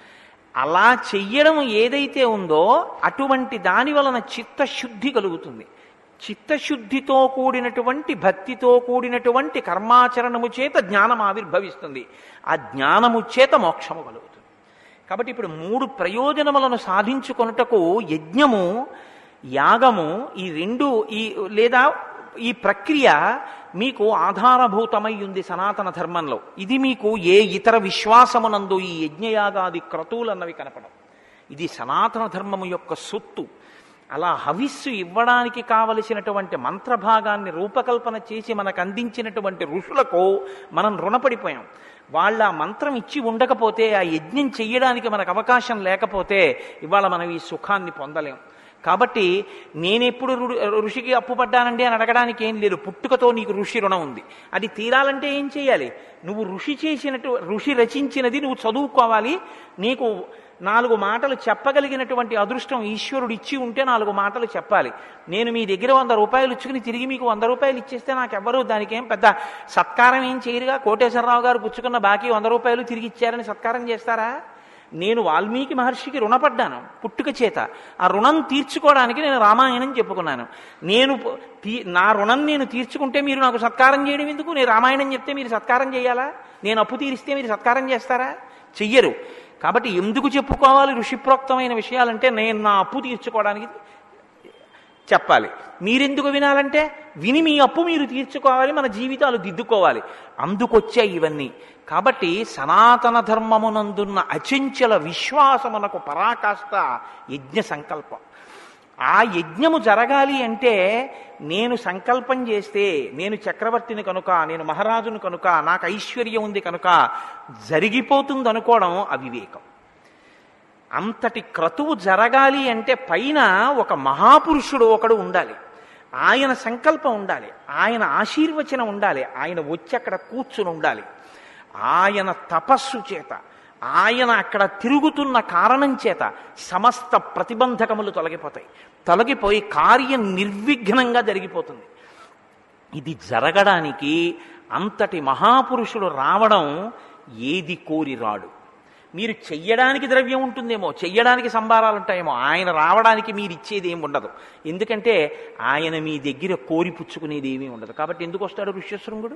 అలా చెయ్యడం ఏదైతే ఉందో అటువంటి దాని వలన చిత్తశుద్ధి కలుగుతుంది. చిత్తశుద్ధితో కూడినటువంటి భక్తితో కూడినటువంటి కర్మాచరణము చేత జ్ఞానం ఆవిర్భవిస్తుంది. ఆ జ్ఞానము చేత మోక్షము కలుగుతుంది. కాబట్టి ఇప్పుడు మూడు ప్రయోజనములను సాధించుకొనుటకు యజ్ఞము, యాగము, ఈ రెండు ఈ లేదా ఈ ప్రక్రియ మీకు ఆధారభూతమై ఉంది సనాతన ధర్మంలో. ఇది మీకు ఏ ఇతర విశ్వాసమునందు ఈ యజ్ఞయాగాది క్రతువులన్నవి కనపడం. ఇది సనాతన ధర్మము యొక్క సొత్తు. అలా హవిస్సు ఇవ్వడానికి కావలసినటువంటి మంత్రభాగాన్ని రూపకల్పన చేసి మనకు అందించినటువంటి ఋషులకు మనం రుణపడిపోయాం. వాళ్ళ మంత్రం ఇచ్చి ఉండకపోతే, ఆ యజ్ఞం చెయ్యడానికి మనకు అవకాశం లేకపోతే ఇవాళ మనం ఈ సుఖాన్ని పొందలేం. కాబట్టి నేనెప్పుడు ఋషికి అప్పు పడ్డానండి అని అడగడానికి ఏం లేదు. పుట్టుకతో నీకు ఋషి రుణం ఉంది. అది తీరాలంటే ఏం చేయాలి? నువ్వు ఋషి చేసినట్టు ఋషి రచించినది నువ్వు చదువుకోవాలి. నీకు నాలుగు మాటలు చెప్పగలిగినటువంటి అదృష్టం ఈశ్వరుడు ఇచ్చి ఉంటే నాలుగు మాటలు చెప్పాలి. నేను మీ దగ్గర వంద రూపాయలు ఇచ్చుకుని తిరిగి మీకు వంద రూపాయలు ఇచ్చేస్తే నాకెవ్వరూ దానికి ఏం పెద్ద సత్కారం ఏం చేయరుగా. కోటేశ్వరరావు గారు పుచ్చుకున్న బాకీ వంద రూపాయలు తిరిగి ఇచ్చారని సత్కారం చేస్తారా? నేను వాల్మీకి మహర్షికి రుణపడ్డాను పుట్టుక చేత. ఆ రుణం తీర్చుకోవడానికి నేను రామాయణం చెప్పుకున్నాను. నేను నా రుణం నేను తీర్చుకుంటే మీరు నాకు సత్కారం చేయడం ఎందుకు? నేను రామాయణం చెప్తే మీరు సత్కారం చేయాలా? నేను అప్పు తీరిస్తే మీరు సత్కారం చేస్తారా? చెయ్యరు. కాబట్టి ఎందుకు చెప్పుకోవాలి ఋషిప్రోక్తమైన విషయాలంటే నేను నా అప్పు తీర్చుకోవడానికి చెప్పాలి. మీరెందుకు వినాలంటే విని మీ అప్పు మీరు తీర్చుకోవాలి, మన జీవితాలు దిద్దుకోవాలి. అందుకొచ్చాయి ఇవన్నీ. కాబట్టి సనాతన ధర్మమునందున్న అచంచల విశ్వాసమునకు పరాకాష్ట యజ్ఞ సంకల్పం. ఆ యజ్ఞము జరగాలి అంటే నేను సంకల్పం చేస్తే, నేను చక్రవర్తిని కనుక, నేను మహారాజును కనుక, నాకు ఐశ్వర్యం ఉంది కనుక జరిగిపోతుంది అనుకోవడం అవివేకం. అంతటి క్రతువు జరగాలి అంటే పైన ఒక మహాపురుషుడు ఒకడు ఉండాలి, ఆయన సంకల్పం ఉండాలి, ఆయన ఆశీర్వచనం ఉండాలి, ఆయన వచ్చి అక్కడ కూర్చుని ఉండాలి. ఆయన తపస్సు చేత, ఆయన అక్కడ తిరుగుతున్న కారణం చేత సమస్త ప్రతిబంధకములు తొలగిపోతాయి. తొలగిపోయి కార్యం నిర్విఘ్నంగా జరిగిపోతుంది. ఇది జరగడానికి అంతటి మహాపురుషుడు రావడం ఏది కోరి రాడు. మీరు చెయ్యడానికి ద్రవ్యం ఉంటుందేమో, చెయ్యడానికి సంభారాలు ఉంటాయేమో, ఆయన రావడానికి మీరు ఇచ్చేది ఏమి ఉండదు. ఎందుకంటే ఆయన మీ దగ్గర కోరి పుచ్చుకునేది ఏమీ ఉండదు. కాబట్టి ఎందుకు వస్తాడు ఋష్యశృంగుడు?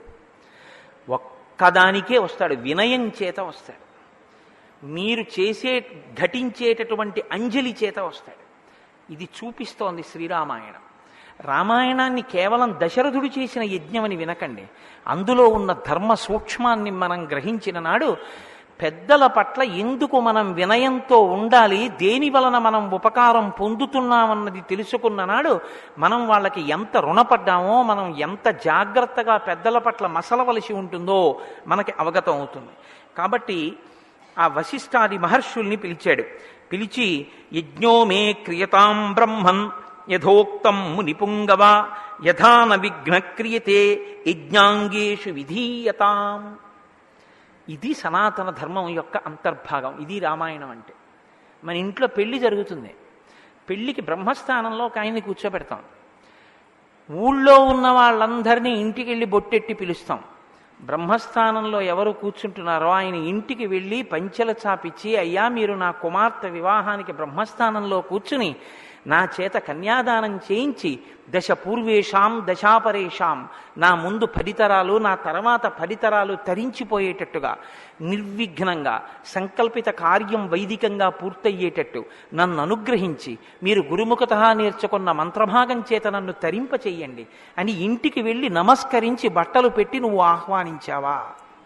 ఒక్కదానికే వస్తాడు, వినయం చేత వస్తాడు, మీరు చేసే ఘటించేటటువంటి అంజలి చేత వస్తాడు. ఇది చూపిస్తోంది శ్రీరామాయణం. రామాయణాన్ని కేవలం దశరథుడు చేసిన యజ్ఞమని వినకండి. అందులో ఉన్న ధర్మ సూక్ష్మాన్ని మనం గ్రహించిన నాడు, పెద్దల పట్ల ఎందుకు మనం వినయంతో ఉండాలి, దేని వలన మనం ఉపకారం పొందుతున్నామన్నది తెలుసుకున్న నాడు మనం వాళ్ళకి ఎంత రుణపడ్డామో, మనం ఎంత జాగ్రత్తగా పెద్దల పట్ల మసలవలసి ఉంటుందో మనకి అవగతం అవుతుంది. కాబట్టి ఆ వశిష్ఠాది మహర్షుల్ని పిలిచాడు. పిలిచి యజ్ఞో మే క్రియతాం బ్రహ్మన్ యథోక్తం మునిపుంగవ యథాన విఘ్న క్రియతే యజ్ఞాంగేషు విధీయతాం. ఇది సనాతన ధర్మం యొక్క అంతర్భాగం. ఇది రామాయణం అంటే. మన ఇంట్లో పెళ్లి జరుగుతుంది, పెళ్లికి బ్రహ్మస్థానంలో ఒక ఆయన్ని కూర్చోబెడతాం. ఊళ్ళో ఉన్న వాళ్ళందరినీ ఇంటికి వెళ్ళి బొట్టెట్టి పిలుస్తాం. బ్రహ్మస్థానంలో ఎవరు కూర్చుంటున్నారో ఆయన ఇంటికి వెళ్ళి పంచెల చాపిచ్చి, అయ్యా మీరు నా కుమార్తె వివాహానికి బ్రహ్మస్థానంలో కూర్చుని నా చేత కన్యాదానం చేయించి దశ పూర్వేషాం దశాపరేషాం, నా ముందు పదితరాలు నా తర్వాత పదితరాలు తరించిపోయేటట్టుగా నిర్విఘ్నంగా సంకల్పిత కార్యం వైదికంగా పూర్తయ్యేటట్టు నన్ను అనుగ్రహించి మీరు గురుముఖత నేర్చుకున్న మంత్రభాగం చేత నన్ను తరింప చెయ్యండి అని ఇంటికి వెళ్ళి నమస్కరించి బట్టలు పెట్టి నువ్వు ఆహ్వానించావా?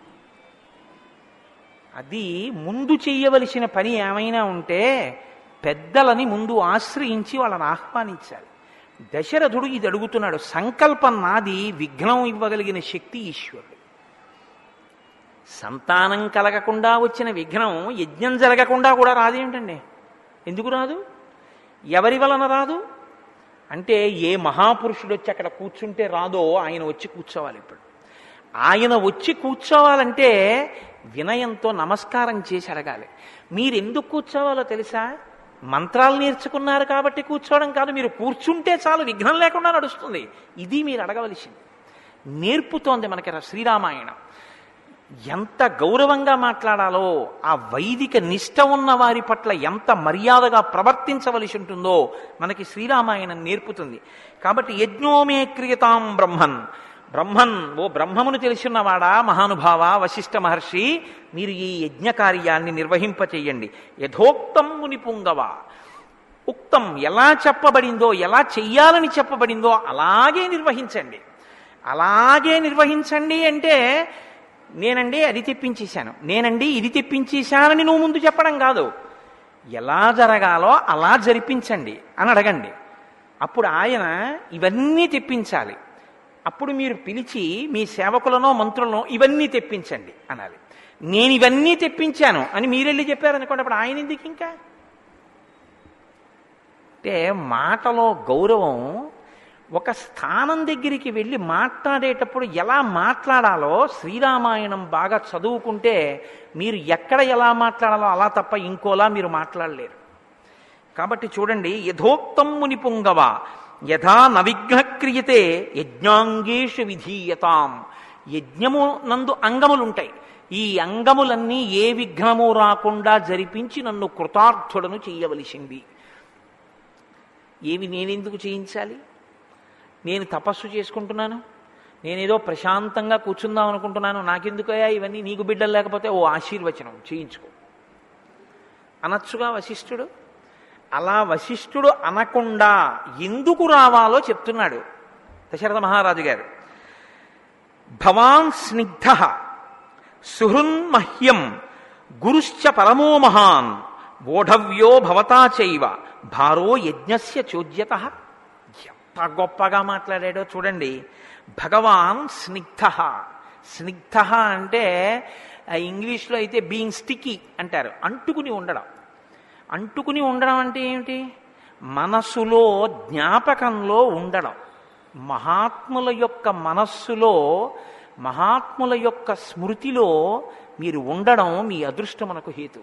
అది ముందు చెయ్యవలసిన పని ఏమైనా ఉంటే పెద్దలని ముందు ఆశ్రయించి వాళ్ళని ఆహ్వానించాలి. దశరథుడు ఇది అడుగుతున్నాడు. సంకల్పం నాది, విఘ్నం ఇవ్వగలిగిన శక్తి ఈశ్వరుడు. సంతానం కలగకుండా వచ్చిన విఘ్నం యజ్ఞం జరగకుండా కూడా రాదేమిటండి? ఎందుకు రాదు? ఎవరి వలన రాదు అంటే, ఏ మహాపురుషుడు వచ్చి అక్కడ కూర్చుంటే రాదో ఆయన వచ్చి కూర్చోవాలి. ఇప్పుడు ఆయన వచ్చి కూర్చోవాలంటే వినయంతో నమస్కారం చేసి అడగాలి. మీరు ఎందుకు కూర్చోవాలో తెలుసా? మంత్రాలు నేర్చుకున్నారు కాబట్టి కూర్చోవడం కాదు, మీరు కూర్చుంటే చాలు విఘ్నం లేకుండా నడుస్తుంది. ఇది మీరు అడగవలసింది. నేర్పుతోంది మనకి శ్రీరామాయణం. ఎంత గౌరవంగా మాట్లాడాలో, ఆ వైదిక నిష్ట ఉన్న వారి పట్ల ఎంత మర్యాదగా ప్రవర్తించవలసి ఉంటుందో మనకి శ్రీరామాయణం నేర్పుతుంది. కాబట్టి యజ్ఞోమే క్రియతాం బ్రహ్మన్, బ్రహ్మన్ ఓ బ్రహ్మమును తెలుసున్నవాడా మహానుభావ వశిష్ఠ మహర్షి, మీరు ఈ యజ్ఞ కార్యాన్ని నిర్వహింపచేయండి. యథోక్తం మునిపుంగవ, ఉక్తం ఎలా చెప్పబడిందో, ఎలా చెయ్యాలని చెప్పబడిందో అలాగే నిర్వహించండి. అలాగే నిర్వహించండి అంటే నేనండి అది తెప్పించేశాను, నేనండి ఇది తెప్పించేశానని నువ్వు ముందు చెప్పడం కాదు. ఎలా జరగాలో అలా జరిపించండి అని అడగండి. అప్పుడు ఆయన ఇవన్నీ తెప్పించాలి. అప్పుడు మీరు పిలిచి మీ సేవకులనో మంత్రులనో ఇవన్నీ తెప్పించండి అనాలి. నేను ఇవన్నీ తెప్పించాను అని మీరెళ్ళి చెప్పారనుకోండి, అప్పుడు ఆయన ఎందుకు? ఇంకా అంటే మాటలో గౌరవం. ఒక స్థానం దగ్గరికి వెళ్ళి మాట్లాడేటప్పుడు ఎలా మాట్లాడాలో శ్రీరామాయణం బాగా చదువుకుంటే మీరు ఎక్కడ ఎలా మాట్లాడాలో అలా తప్ప ఇంకోలా మీరు మాట్లాడలేరు. కాబట్టి చూడండి, యథోక్తం మునిపుంగవ యథా నవిఘ్న క్రియతే యజ్ఞాంగేషు విధీయతాం. యజ్ఞము నందు అంగములుంటాయి. ఈ అంగములన్నీ ఏ విఘ్నము రాకుండా జరిపించి నన్ను కృతార్థుడను చేయవలసింది. ఏవి నేనెందుకు చేయించాలి? నేను తపస్సు చేసుకుంటున్నాను, నేనేదో ప్రశాంతంగా కూర్చుందాం అనుకుంటున్నాను, నాకెందుకయ్యా ఇవన్నీ? నీకు బిడ్డలు లేకపోతే ఓ ఆశీర్వచనం చేయించుకో అనొచ్చుగా వశిష్ఠుడు. అలా వశిష్ఠుడు అనకుండా ఎందుకు రావాలో చెప్తున్నాడు దశరథ మహారాజు గారు. భవాన్ స్నిగ్ధ సుహృన్మహ్యం గురుశ్చ పరమో మహాన్ ఓఢవ్యో భవతా చైవ భారో యజ్ఞస్య చోద్యత. ఎంత గొప్పగా మాట్లాడాడో చూడండి. భగవాన్ స్నిగ్ధ. స్నిగ్ధ అంటే ఇంగ్లీష్లో అయితే బీయింగ్ స్టికీ అంటారు, అంటుకుని ఉండడం. అంటుకుని ఉండడం అంటే ఏమిటి? మనస్సులో జ్ఞాపకంలో ఉండడం. మహాత్ముల యొక్క మనస్సులో, మహాత్ముల యొక్క స్మృతిలో మీరు ఉండడం మీ అదృష్టమునకు హేతు.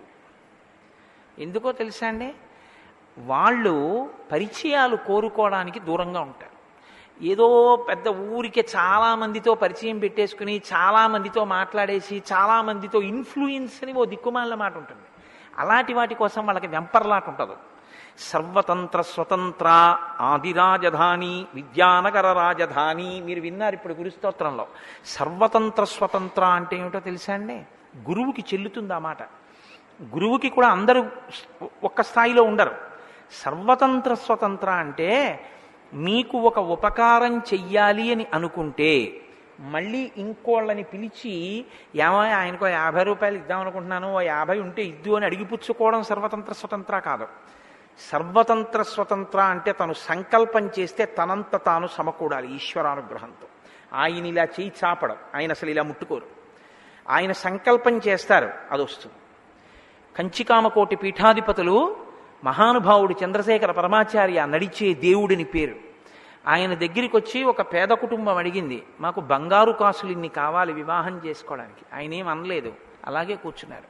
ఎందుకో తెలుసా అండి? వాళ్ళు పరిచయాలు కోరుకోవడానికి దూరంగా ఉంటారు. ఏదో పెద్ద ఊరికే చాలామందితో పరిచయం పెట్టేసుకుని చాలామందితో మాట్లాడేసి చాలామందితో ఇన్ఫ్లుయెన్స్ అని ఓ దిక్కుమాలిన మాట ఉంటుంది. అలాంటి వాటి కోసం వాళ్ళకి వెంపర్లాట ఉంటుంది. సర్వతంత్ర స్వతంత్ర ఆదిరాజధాని విద్యానగర రాజధాని మీరు విన్నారు ఇప్పుడు గురుస్తోత్రంలో. సర్వతంత్ర స్వతంత్ర అంటే ఏమిటో తెలుసా అండి? గురువుకి చెల్లుతుంది ఆ మాట. గురువుకి కూడా అందరూ ఒక్క స్థాయిలో ఉండరు. సర్వతంత్ర స్వతంత్ర అంటే మీకు ఒక ఉపకారం చెయ్యాలి అని అనుకుంటే మళ్ళీ ఇంకోళ్ళని పిలిచి ఏమో ఆయనకో యాభై రూపాయలు ఇద్దాం అనుకుంటున్నాను, ఓ యాభై ఉంటే ఇద్దు అని అడిగిపుచ్చుకోవడం సర్వతంత్ర స్వతంత్ర కాదు. సర్వతంత్ర స్వతంత్ర అంటే తను సంకల్పం చేస్తే తనంత తాను సమకూడాలి ఈశ్వరానుగ్రహంతో. ఆయన ఇలా చేయి చాపడం, ఆయన అసలు ఇలా ముట్టుకోరు. ఆయన సంకల్పం చేస్తారు, అది వస్తుంది. కంచికామకోటి పీఠాధిపతులు మహానుభావుడు చంద్రశేఖర పరమాచార్య నడిచే దేవుడిని పేరు. ఆయన దగ్గరికి వచ్చి ఒక పేద కుటుంబం అడిగింది, మాకు బంగారు కాసులు ఇన్ని కావాలి వివాహం చేసుకోవడానికి. ఆయన ఏం అనలేదు, అలాగే కూర్చున్నారు.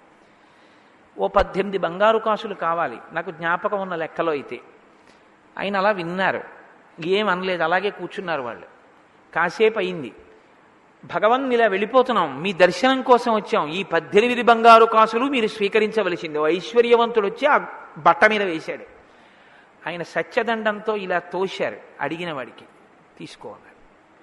ఓ పద్దెనిమిది బంగారు కాసులు కావాలి నాకు జ్ఞాపకం ఉన్న లెక్కలో అయితే. ఆయన అలా విన్నారు, ఏం అనలేదు, అలాగే కూర్చున్నారు వాళ్ళు. కాసేపు అయింది. భగవన్ ఇలా వెళ్ళిపోతున్నాం, మీ దర్శనం కోసం వచ్చాం, ఈ పద్దెనిమిది బంగారు కాసులు మీరు స్వీకరించవలసింది. ఓ ఐశ్వర్యవంతుడు వచ్చి ఆ బట్ట మీద వేశాడు. ఆయన సత్యదండంతో ఇలా తోశారు అడిగిన వాడికి, తీసుకోవాలి.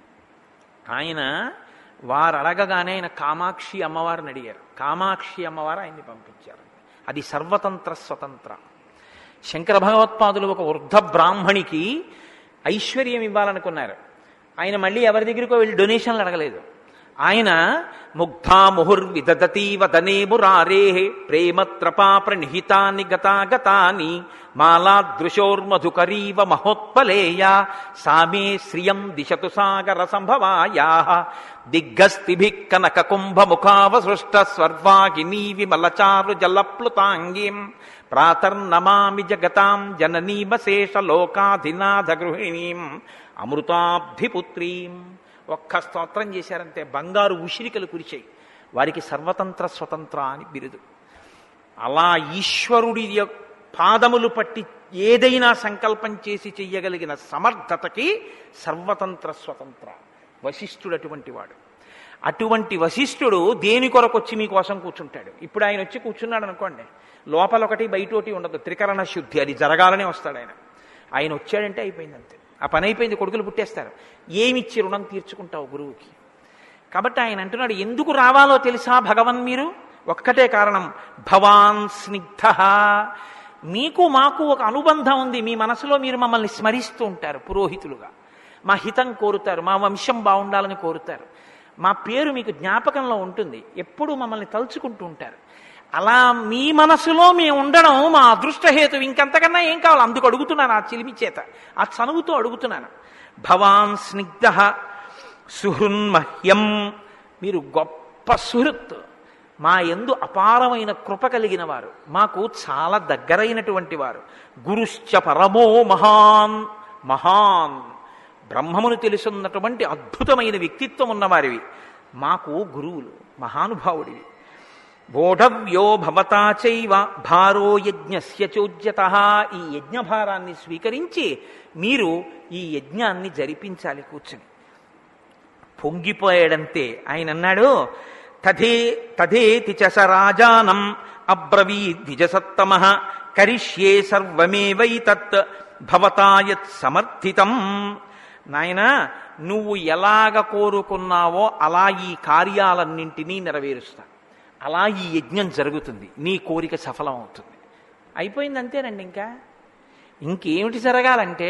ఆయన వారు అడగగానే ఆయన కామాక్షి అమ్మవారిని అడిగారు. కామాక్షి అమ్మవారు ఆయన్ని పంపించారు. అది సర్వతంత్ర స్వతంత్ర. శంకర భగవత్పాదులు ఒక వృద్ధ బ్రాహ్మణికి ఐశ్వర్యం ఇవ్వాలనుకున్నారు. ఆయన మళ్ళీ ఎవరి దగ్గరికో వెళ్ళి డొనేషన్లు అడగలేదు. ఆయన ముగ్ధా ముహుర్విదదతి వదనే మురారే ప్రేమత్రపా ప్రణిహితాని గతాగతాని మాలాదృశోర్మధుకరీవ మహోత్పలేయ సామే శ్రియం దిశతు సాగర సంభవాయా దిగ్గస్తిభిః కనక కుంభ ముఖావసృష్ట స్వర్వాగినీ విమలచారు జలప్లుతాంగీం ప్రాతర్నమామి జగతాం జననీమశేష లోకాధినాథ గృహిణీం అమృతాబ్ధిపుత్రీం. ఒక్క స్తోత్రం చేశారంటే బంగారు ఉసిరికలు కురిచాయి. వారికి సర్వతంత్ర స్వతంత్ర అని బిరుదు. అలా ఈశ్వరుడి పాదములు పట్టి ఏదైనా సంకల్పం చేసి చెయ్యగలిగిన సమర్థతకి సర్వతంత్ర స్వతంత్ర. వశిష్ఠుడు అటువంటి వాడు. అటువంటి వశిష్ఠుడు దేని కొరకు వచ్చి మీకోసం కూర్చుంటాడు. ఇప్పుడు ఆయన వచ్చి కూర్చున్నాడు అనుకోండి, లోపల ఒకటి బయట ఒకటి ఉండదు, త్రికరణ శుద్ధి. అది జరగాలనే వస్తాడు ఆయన. ఆయన వచ్చాడంటే అయిపోయింది అంతే, ఆ పని అయిపోయింది. కొడుకులు పుట్టేస్తారు. ఏమిచ్చి రుణం తీర్చుకుంటావు గురువుకి? కాబట్టి ఆయన అంటున్నాడు, ఎందుకు రావాలో తెలుసా భగవన్ మీరు? ఒక్కటే కారణం, భవాన్ స్నిగ్ధ. మీకు మాకు ఒక అనుబంధం ఉంది. మీ మనసులో మీరు మమ్మల్ని స్మరిస్తూ ఉంటారు పురోహితులుగా. మా హితం కోరుతారు, మా వంశం బాగుండాలని కోరుతారు, మా పేరు మీకు జ్ఞాపకంలో ఉంటుంది, ఎప్పుడూ మమ్మల్ని తలుచుకుంటూ ఉంటారు. అలా మీ మనసులో మేము ఉండడం మా అదృష్టహేతు. ఇంకంతకన్నా ఏం కావాలి? అందుకు అడుగుతున్నాను, ఆ చిలిమి చేత, ఆ చనువుతో అడుగుతున్నాను. భవాన్ స్నిగ్ధ సుహృన్మహ్యం. మీరు గొప్ప సుహృత్, మా యందు అపారమైన కృప కలిగిన వారు, మాకు చాలా దగ్గరైనటువంటి వారు. గురుశ్చ పరమో మహాన్. మహాన్ బ్రహ్మమును తెలుసున్నటువంటి అద్భుతమైన వ్యక్తిత్వం ఉన్నవారివి, మాకు గురువులు, మహానుభావుడివి. బోఢవ్యో భవతా చైవ భారో యజ్ఞస్య చోద్యతః. ఈ యజ్ఞభారాన్ని స్వీకరించి మీరు ఈ యజ్ఞాన్ని జరిపించాలి కూర్చుని. పొంగిపోయాడంతే. ఆయన అన్నాడు, తథే తథేతి చ స రాజానం అబ్రవీద్ ద్విజసత్తమః కరిష్యే సర్వమేవైతత్ భవతా యత్ సమర్థితం. నాయనా, నువ్వు ఎలాగ కోరుకున్నావో అలా ఈ కార్యాలన్నింటినీ నెరవేరుస్తా. అలా ఈ యజ్ఞం జరుగుతుంది, నీ కోరిక సఫలం అవుతుంది. అయిపోయింది అంతేనండి. ఇంకా ఇంకేమిటి జరగాలంటే,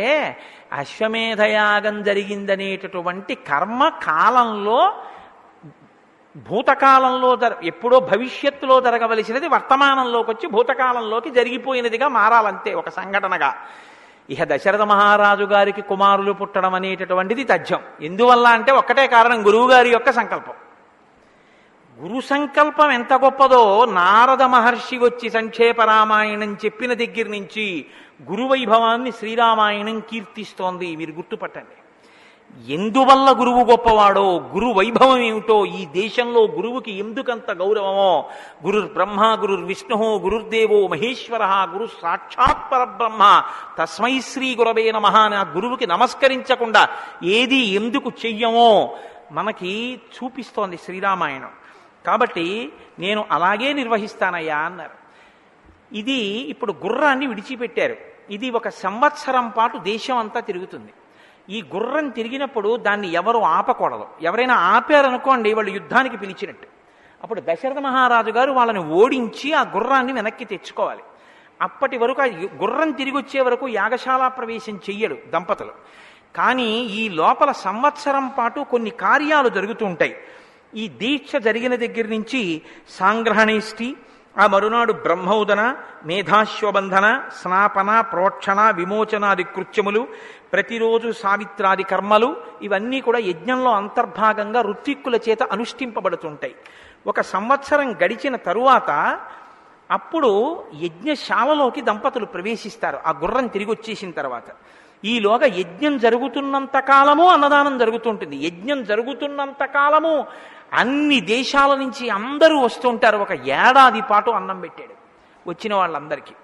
అశ్వమేధయాగం జరిగిందనేటటువంటి కర్మ కాలంలో భూతకాలంలో జర ఎప్పుడో భవిష్యత్తులో జరగవలసినది వర్తమానంలోకి వచ్చి భూతకాలంలోకి జరిగిపోయినదిగా మారాలంతే ఒక సంఘటనగా. ఇహ దశరథ మహారాజు గారికి కుమారులు పుట్టడం అనేటటువంటిది తథ్యం. ఎందువల్ల అంటే ఒక్కటే కారణం, గురువు గారి యొక్క సంకల్పం. గురు సంకల్పం ఎంత గొప్పదో నారద మహర్షి వచ్చి సంక్షేప రామాయణం చెప్పిన దగ్గర నుంచి గురువైభవాన్ని శ్రీరామాయణం కీర్తిస్తోంది. మీరు గుర్తుపట్టండి. ఎందువల్ల గురువు గొప్పవాడో, గురు వైభవం ఏమిటో, ఈ దేశంలో గురువుకి ఎందుకంత గౌరవమో, గురుర్ బ్రహ్మ గురుర్ విష్ణు గురుర్దేవో మహేశ్వర గురు సాక్షాత్ పరబ్రహ్మ తస్మై శ్రీ గురవే నమః అని ఆ గురువుకి నమస్కరించకుండా ఏది ఎందుకు చెయ్యమో మనకి చూపిస్తోంది శ్రీరామాయణం. కాబట్టి నేను అలాగే నిర్వహిస్తానయ్యా అన్నారు. ఇది ఇప్పుడు గుర్రాన్ని విడిచిపెట్టారు. ఇది ఒక సంవత్సరం పాటు దేశం అంతా తిరుగుతుంది. ఈ గుర్రం తిరిగినప్పుడు దాన్ని ఎవరు ఆపకూడదు. ఎవరైనా ఆపారనుకోండి వాళ్ళు యుద్ధానికి పిలిచినట్టు. అప్పుడు దశరథ మహారాజు గారు వాళ్ళని ఓడించి ఆ గుర్రాన్ని వెనక్కి తెచ్చుకోవాలి. అప్పటి వరకు ఆ గుర్రం తిరిగి వచ్చే వరకు యాగశాల ప్రవేశం చెయ్యడు దంపతులు. కానీ ఈ లోపల సంవత్సరం పాటు కొన్ని కార్యాలు జరుగుతూ ఉంటాయి. ఈ దీక్ష జరిగిన దగ్గర నుంచి సాంగ్రహణేష్టి, ఆ మరునాడు బ్రహ్మోదన, మేధాశ్వబంధన, స్నాపన, ప్రోక్షణ, విమోచనాది కృత్యములు, ప్రతిరోజు సావిత్రాది కర్మలు, ఇవన్నీ కూడా యజ్ఞంలో అంతర్భాగంగా ఋత్విక్కుల చేత అనుష్ఠింపబడుతుంటాయి. ఒక సంవత్సరం గడిచిన తరువాత అప్పుడు యజ్ఞశాలలోకి దంపతులు ప్రవేశిస్తారు. ఆ గుర్రం తిరిగి వచ్చేసిన తర్వాత ఈలోగా యజ్ఞం జరుగుతున్నంత కాలము అన్నదానం జరుగుతుంటుంది. యజ్ఞం జరుగుతున్నంత కాలము అన్ని దేశాల నుంచి అందరూ వస్తుంటారు. ఒక ఏడాది పాటు అన్నం పెట్టాడు వచ్చిన వాళ్ళందరికీ.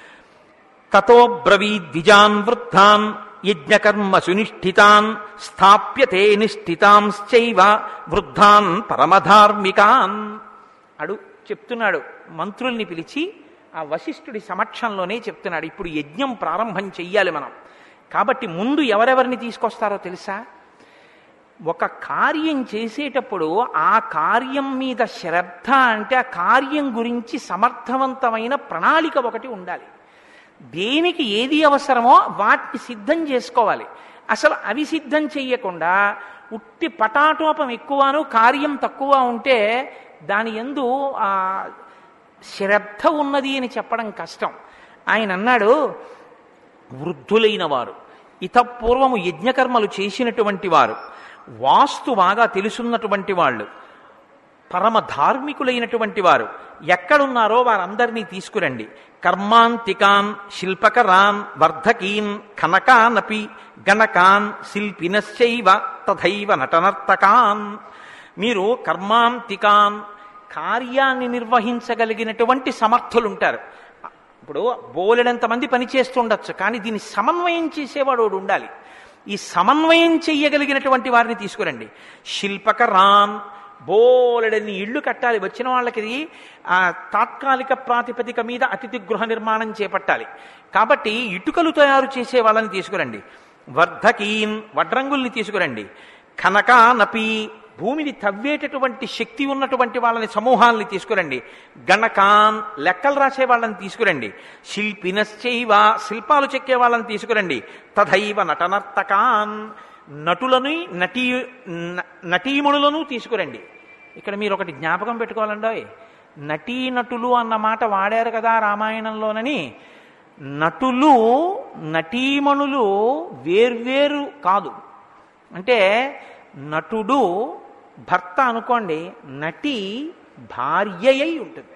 తతో బ్రవీద్విజాన్ వృద్ధాన్ యజ్ఞకర్మ సునిష్ఠితాన్ స్థాప్యతే నిష్ఠితాంశ్చైవ వృద్ధాన్ పరమధార్మికాన్ అడు చెప్తున్నాడు. మంత్రుల్ని పిలిచి ఆ వశిష్ఠుడి సమక్షంలోనే చెప్తున్నాడు, ఇప్పుడు యజ్ఞం ప్రారంభం చెయ్యాలి మనం. కాబట్టి ముందు ఎవరెవరిని తీసుకొస్తారో తెలుసా? ఒక కార్యం చేసేటప్పుడు ఆ కార్యం మీద శ్రద్ధ అంటే ఆ కార్యం గురించి సమర్థవంతమైన ప్రణాళిక ఒకటి ఉండాలి. దేనికి ఏది అవసరమో వాటిని సిద్ధం చేసుకోవాలి. అసలు అవి సిద్ధం చెయ్యకుండా ఉట్టి పటాటోపం ఎక్కువను కార్యం తక్కువ ఉంటే దాని యందు ఆ శ్రద్ధ ఉన్నది అని చెప్పడం కష్టం. ఆయన అన్నాడు, వృద్ధులైన వారు, ఇతపూర్వము యజ్ఞకర్మలు చేసినటువంటి వారు, వాస్తు బాగా తెలుసున్నటువంటి వాళ్ళు, పరమ ధార్మికులైనటువంటి వారు ఎక్కడున్నారో వారందరినీ తీసుకురండి. కర్మాంతికాన్ శిల్పకరాన్ వర్ధకీన్ కనకానపి గణకాన్ శిల్పినశ్చైవ తథైవ నటనర్తకాన్. మీరు కర్మాంతికాన్, కార్యాన్ని నిర్వహించగలిగినటువంటి సమర్థులుంటారు. ఇప్పుడు బోలెడంత మంది పని చేస్తుండొచ్చు, కానీ దీన్ని సమన్వయం చేసేవాడు ఉండాలి. ఈ సమన్వయం చెయ్యగలిగినటువంటి వారిని తీసుకురండి. శిల్పకరాన్, బోలెడన్ని ఇళ్ళు కట్టాలి. వచ్చిన వాళ్ళకి ఆ తాత్కాలిక ప్రాతిపదిక మీద అతిథి గృహ నిర్మాణం చేపట్టాలి. కాబట్టి ఇటుకలు తయారు చేసే వాళ్ళని తీసుకురండి. వర్ధకీన్, వడ్రంగుల్ని తీసుకురండి. కనకానపి, భూమిని తవ్వేటటువంటి శక్తి ఉన్నటువంటి వాళ్ళని సమూహాలని తీసుకురండి. గణకాన్, లెక్కలు రాసే వాళ్ళని తీసుకురండి. శిల్పినశ్చైవ, శిల్పాలు చెక్కే వాళ్ళని తీసుకురండి. తథైవ నటనర్తకాన్, నటులని నటీ నటీమణులను తీసుకురండి. ఇక్కడ మీరు ఒకటి జ్ఞాపకం పెట్టుకోవాలండి, నటీనటులు అన్న మాట వాడారు కదా రామాయణంలోనని. నటులు నటీమణులు వేర్వేరు కాదు. అంటే నటుడు భర్త అనుకోండి, నటి భార్య అయి ఉంటుంది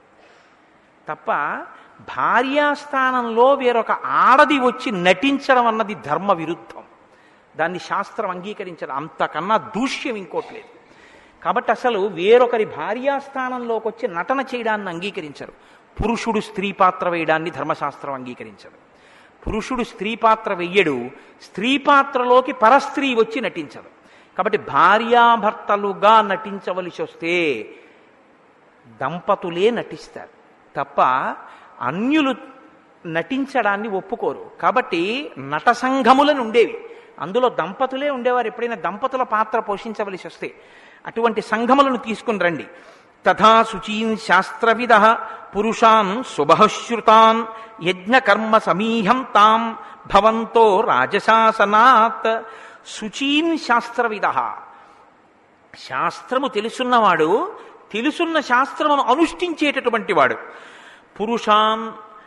తప్ప భార్యాస్థానంలో వేరొక ఆడది వచ్చి నటించడం అన్నది ధర్మ విరుద్ధం. దాన్ని శాస్త్రం అంగీకరించడం, అంతకన్నా దూష్యం ఇంకోటి లేదు. కాబట్టి అసలు వేరొకరి భార్యాస్థానంలోకి వచ్చి నటన చేయడాన్ని అంగీకరించరు. పురుషుడు స్త్రీ పాత్ర వేయడాన్ని ధర్మశాస్త్రం అంగీకరించదు. పురుషుడు స్త్రీ పాత్ర వెయ్యడు, స్త్రీ పాత్రలోకి పరస్త్రీ వచ్చి నటించదు. కాబట్టి భార్యాభర్తలుగా నటించవలసి వస్తే దంపతులే నటిస్తారు తప్ప అన్యులు నటించడాన్ని ఒప్పుకోరు. కాబట్టి నట సంఘములను ఉండేవి, అందులో దంపతులే ఉండేవారు. ఎప్పుడైనా దంపతుల పాత్ర పోషించవలసి వస్తే అటువంటి సంఘములను తీసుకుని రండి. తథా శుచీన్ శాస్త్రవిద పురుషాన్ శుభశ్రుతాన్ యజ్ఞకర్మ సమీహం తాం భవంతో రాజశాసనాత్. శుచీన్ శాస్త్రవిద, శాస్త్రము తెలుసున్నవాడు, తెలుసున్న శాస్త్రమును అనుష్ఠించేటటువంటి వాడు. పురుషాన్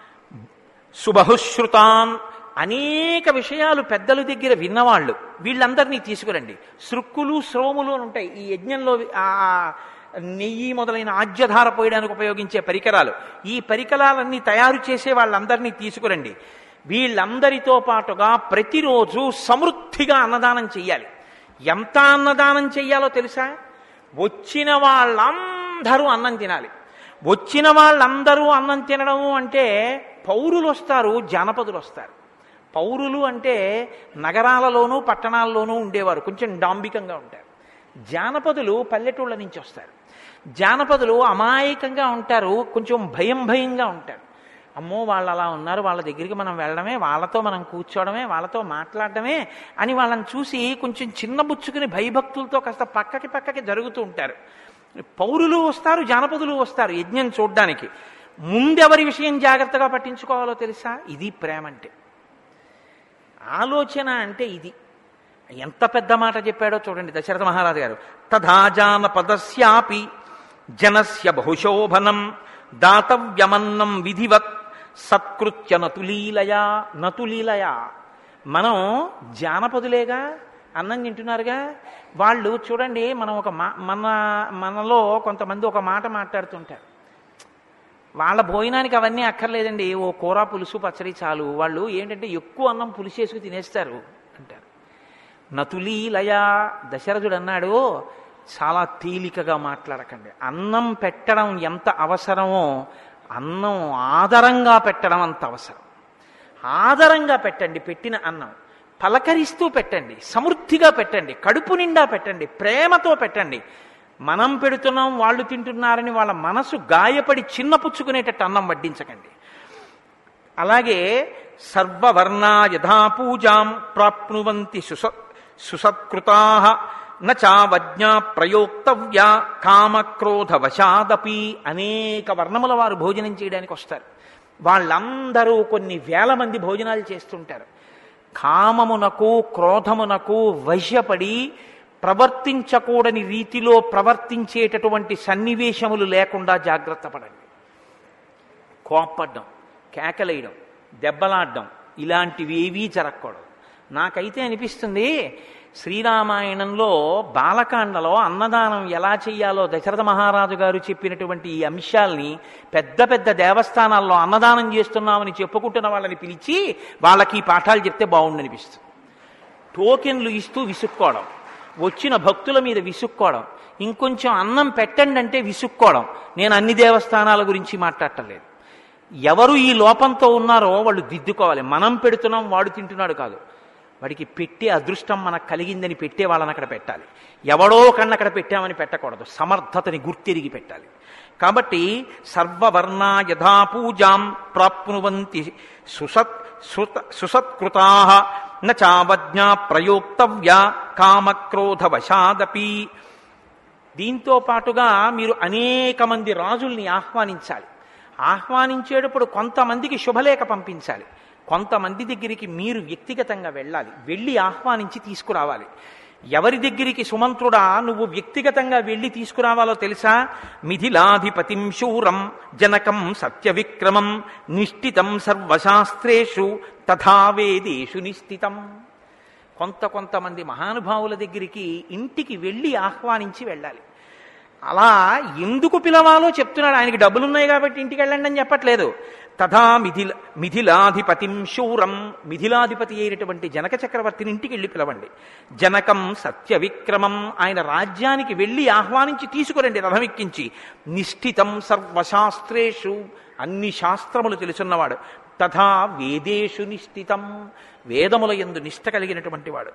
సుబహుశ్రుతాన్, అనేక విషయాలు పెద్దల దగ్గర విన్నవాళ్ళు, వీళ్ళందరినీ తీసుకురండి. సృక్కులు శ్రోములు అని ఉంటాయి ఈ యజ్ఞంలో, ఆ నెయ్యి మొదలైన ఆజ్యధార పోయడానికి ఉపయోగించే పరికరాలు. ఈ పరికరాలన్నీ తయారు చేసే వాళ్ళందరినీ తీసుకురండి. వీళ్ళందరితో పాటుగా ప్రతిరోజు సమృద్ధిగా అన్నదానం చెయ్యాలి. ఎంత అన్నదానం చెయ్యాలో తెలుసా? వచ్చిన వాళ్ళందరూ అన్నం తినాలి. వచ్చిన వాళ్ళందరూ అన్నం తినడము అంటే పౌరులు వస్తారు, జానపదులు వస్తారు. పౌరులు అంటే నగరాలలోనూ పట్టణాల్లోనూ ఉండేవారు, కొంచెం డాంబికంగా ఉంటారు. జానపదులు పల్లెటూళ్ళ నుంచి వస్తారు. జానపదులు అమాయకంగా ఉంటారు, కొంచెం భయం భయంగా ఉంటారు. అమ్మో వాళ్ళు అలా ఉన్నారు, వాళ్ళ దగ్గరికి మనం వెళ్ళడమే, వాళ్ళతో మనం కూర్చోవడమే, వాళ్ళతో మాట్లాడడమే అని వాళ్ళని చూసి కొంచెం చిన్నబుచ్చుకుని భయభక్తులతో కాస్త పక్కకి పక్కకి జరుగుతూ ఉంటారు. పౌరులు వస్తారు, జానపదులు వస్తారు యజ్ఞం చూడ్డానికి. ముందెవరి విషయం జాగ్రత్తగా పట్టించుకోవాలో తెలుసా? ఇది ప్రేమ అంటే, ఆలోచన అంటే ఇది. ఎంత పెద్ద మాట చెప్పాడో చూడండి దశరథ మహారాజు గారు. తథా జానపదస్యాపి జనస్య బహుశోభనం దాతవ్యమన్నం విధివత్ సత్కృత్య నతులీలయా. నతులీలయా, మనం జానపదులేగా, అన్నం తింటున్నారుగా. వాళ్ళు చూడండి, మనం ఒక మా మన మనలో కొంతమంది ఒక మాట మాట్లాడుతుంటారు, వాళ్ళ భోజనానికి అవన్నీ అక్కర్లేదండి, ఓ కూర పులుసు పచ్చడి చాలు, వాళ్ళు ఏంటంటే ఎక్కువ అన్నం పులిసేసుకు తినేస్తారు అంటారు. నతులీలయా, దశరథుడు అన్నాడు చాలా తేలికగా మాట్లాడకండి. అన్నం పెట్టడం ఎంత అవసరమో అన్నం ఆదరంగా పెట్టడం అంత అవసరం. ఆదరంగా పెట్టండి పెట్టిన అన్నం, పలకరిస్తూ పెట్టండి, సమృద్ధిగా పెట్టండి, కడుపు నిండా పెట్టండి, ప్రేమతో పెట్టండి. మనం పెడుతున్నాం వాళ్ళు తింటున్నారని వాళ్ళ మనసు గాయపడి చిన్నపుచ్చుకునేటట్టు అన్నం వడ్డించకండి. అలాగే సర్వవర్ణా యథా పూజాం ప్రాప్నువంతి సుస సుసత్కృతాః నచావజ్ఞా ప్రయోక్తవ్యా కామక్రోధ వశాదపి. అనేక వర్ణముల వారు భోజనం చేయడానికి వస్తారు. వాళ్ళందరూ కొన్ని వేల మంది భోజనాలు చేస్తుంటారు. కామమునకు క్రోధమునకు వశ్యపడి ప్రవర్తించకూడని రీతిలో ప్రవర్తించేటటువంటి సన్నివేశములు లేకుండా జాగ్రత్త పడండి. కోప్పడ్డం, కేకలేయడం, దెబ్బలాడడం ఇలాంటివి ఏవీ జరగకూడదు. నాకైతే అనిపిస్తుంది శ్రీరామాయణంలో బాలకాండలో అన్నదానం ఎలా చెయ్యాలో దశరథ మహారాజు గారు చెప్పినటువంటి ఈ అంశాల్ని పెద్ద పెద్ద దేవస్థానాల్లో అన్నదానం చేస్తున్నామని చెప్పుకుంటున్న వాళ్ళని పిలిచి వాళ్ళకి ఈ పాఠాలు చెప్తే బాగుండనిపిస్తుంది. టోకెన్లు ఇస్తూ విసుక్కోవడం, వచ్చిన భక్తుల మీద విసుక్కోవడం, ఇంకొంచెం అన్నం పెట్టండి అంటే విసుక్కోవడం. నేను అన్ని దేవస్థానాల గురించి మాట్లాడటలేదు. ఎవరు ఈ లోపంతో ఉన్నారో వాళ్ళు దిద్దుకోవాలి. మనం పెడుతున్నాం వాడు తింటున్నాడు కాదు, వాడికి పెట్టే అదృష్టం మనకు కలిగిందని పెట్టే వాళ్ళని అక్కడ పెట్టాలి. ఎవడో కన్నా అక్కడ పెట్టామని పెట్టకూడదు, సమర్థతని గుర్తిరిగి పెట్టాలి. కాబట్టి సర్వవర్ణా యథా పూజాం ప్రాప్నువంతి సుసత్ సుత సుసత్కృతాః నచావజ్ఞా ప్రయోక్తవ్యా కామక్రోధ వశాదపి. దీంతో పాటుగా మీరు అనేక మంది రాజుల్ని ఆహ్వానించాలి. ఆహ్వానించేటప్పుడు కొంతమందికి శుభలేఖ పంపించాలి, కొంతమంది దగ్గరికి మీరు వ్యక్తిగతంగా వెళ్ళాలి, వెళ్ళి ఆహ్వానించి తీసుకురావాలి. ఎవరి దగ్గరికి సుమంత్రుడా నువ్వు వ్యక్తిగతంగా వెళ్ళి తీసుకురావాలో తెలుసా? మిథిలాధిపతిం శూరం జనకం సత్యవిక్రమం నిష్ఠితం సర్వశాస్త్రేషు తథా వేదేషు నిష్ఠితం. కొంత కొంతమంది మహానుభావుల దగ్గరికి ఇంటికి వెళ్ళి ఆహ్వానించి వెళ్ళాలి. అలా ఎందుకు పిలవాలో చెప్తున్నాడు. ఆయనకి డబ్బులున్నాయి కాబట్టి ఇంటికి వెళ్ళండి అని చెప్పట్లేదు. తథా మిథిల మిథిలాధిపతిం శూరం, మిథిలాధిపతి అయినటువంటి జనక చక్రవర్తిని ఇంటికి వెళ్ళి పిలవండి. జనకం సత్యవిక్రమం, ఆయన రాజ్యానికి వెళ్ళి ఆహ్వానించి తీసుకురండి రథమెక్కించి. నిష్ఠితం సర్వశాస్త్రేషు, అన్ని శాస్త్రములు తెలుసున్నవాడు. తథా వేదేషు నిష్ఠితం, వేదముల యందు నిష్ఠ కలిగినటువంటి వాడు.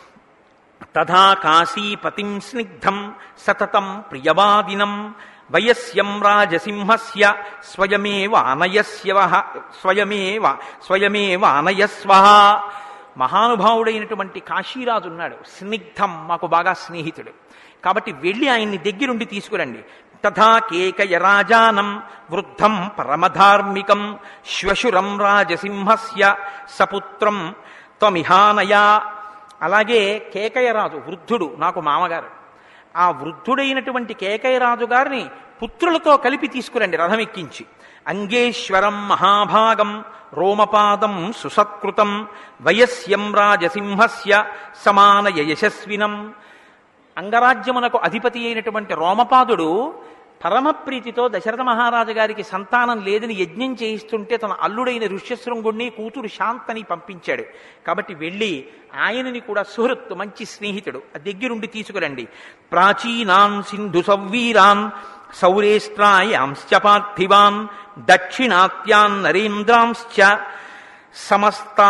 తథా కాశీపతిం స్నిగ్ధం సతతం ప్రియవాదినం వయస్యం రాజసింహస్య స్వయమేవానయస్యవ స్వయమేవ స్వయమేవానయస్వః. మహానుభావుడైనటువంటి కాశీరాజు ఉన్నాడు, స్నిగ్ధం, మాకు బాగా స్నేహితుడు. కాబట్టి వెళ్ళి ఆయన్ని దగ్గరుండి తీసుకురండి. తథా కేకయ రాజానం వృద్ధం పరమధార్మికం శ్వశురం రాజసింహస్య సపుత్రం త్వమిహానయా. అలాగే కేకయరాజు వృద్ధుడు, నాకు మామగారు. ఆ వృద్ధుడైనటువంటి కేకయరాజు గారిని పుత్రులతో కలిపి తీసుకురండి రథం ఎక్కించి. అంగేశ్వరం మహాభాగం రోమపాదం సుసత్కృతం వయస్యం రాజసింహస్య సమానయ యశస్వినం. అంగరాజ్యమునకు అధిపతి అయినటువంటి రోమపాదుడు పరమప్రీతితో దశరథ మహారాజు గారికి సంతానం లేదని యజ్ఞం చేయిస్తుంటే తన అల్లుడైన ఋష్యశృంగుణ్ణి కూతురు శాంతని పంపించాడు. కాబట్టి వెళ్ళి ఆయనని కూడా సుహృత్తు మంచి స్నేహితుడు దగ్గరుండి తీసుకురండి. ప్రాచీనాన్ సింధు సవ్వీరాన్ సౌరేష్ట్రాయాంశ్చ పార్థివాన్ దక్షిణాత్యాన్ నరేంద్రాంశ్చ సమస్తా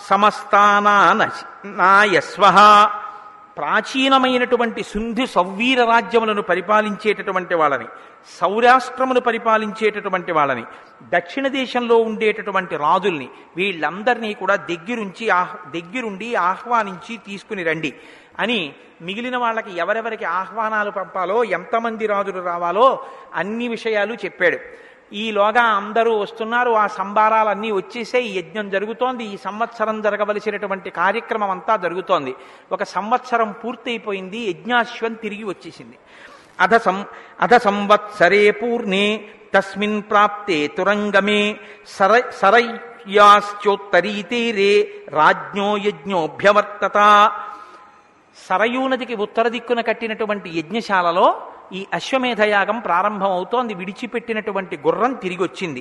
సమస్తానాయస్వః. ప్రాచీనమైనటువంటి సింధు సౌవీర రాజ్యములను పరిపాలించేటటువంటి వాళ్ళని, సౌరాష్ట్రమును పరిపాలించేటటువంటి వాళ్ళని, దక్షిణ దేశంలో ఉండేటటువంటి రాజుల్ని వీళ్ళందరినీ కూడా దగ్గరుంచి ఆహ్ దగ్గరుండి ఆహ్వానించి తీసుకుని రండి అని మిగిలిన వాళ్ళకి ఎవరెవరికి ఆహ్వానాలు పంపాలో, ఎంతమంది రాజులు రావాలో అన్ని విషయాలు చెప్పాడు. ఈలోగా అందరూ వస్తున్నారు. ఆ సంబారాలన్నీ వచ్చేసే ఈ యజ్ఞం జరుగుతోంది. ఈ సంవత్సరం జరగవలసినటువంటి కార్యక్రమం అంతా జరుగుతోంది. ఒక సంవత్సరం పూర్తయిపోయింది. యజ్ఞాశ్వం తిరిగి వచ్చేసింది. అధ సం అధ సంవత్సరే పూర్ణే తస్మిన్ ప్రాప్తే తురంగమే సర సరయ్యాశ్చోత్తరీతీరే రాజ్ఞో యజ్ఞోభ్యవర్తత. సరయూ నదికి ఉత్తర దిక్కున కట్టినటువంటి యజ్ఞశాలలో ఈ అశ్వమేధయాగం ప్రారంభం అవుతోంది. విడిచిపెట్టినటువంటి గుర్రం తిరిగి వచ్చింది.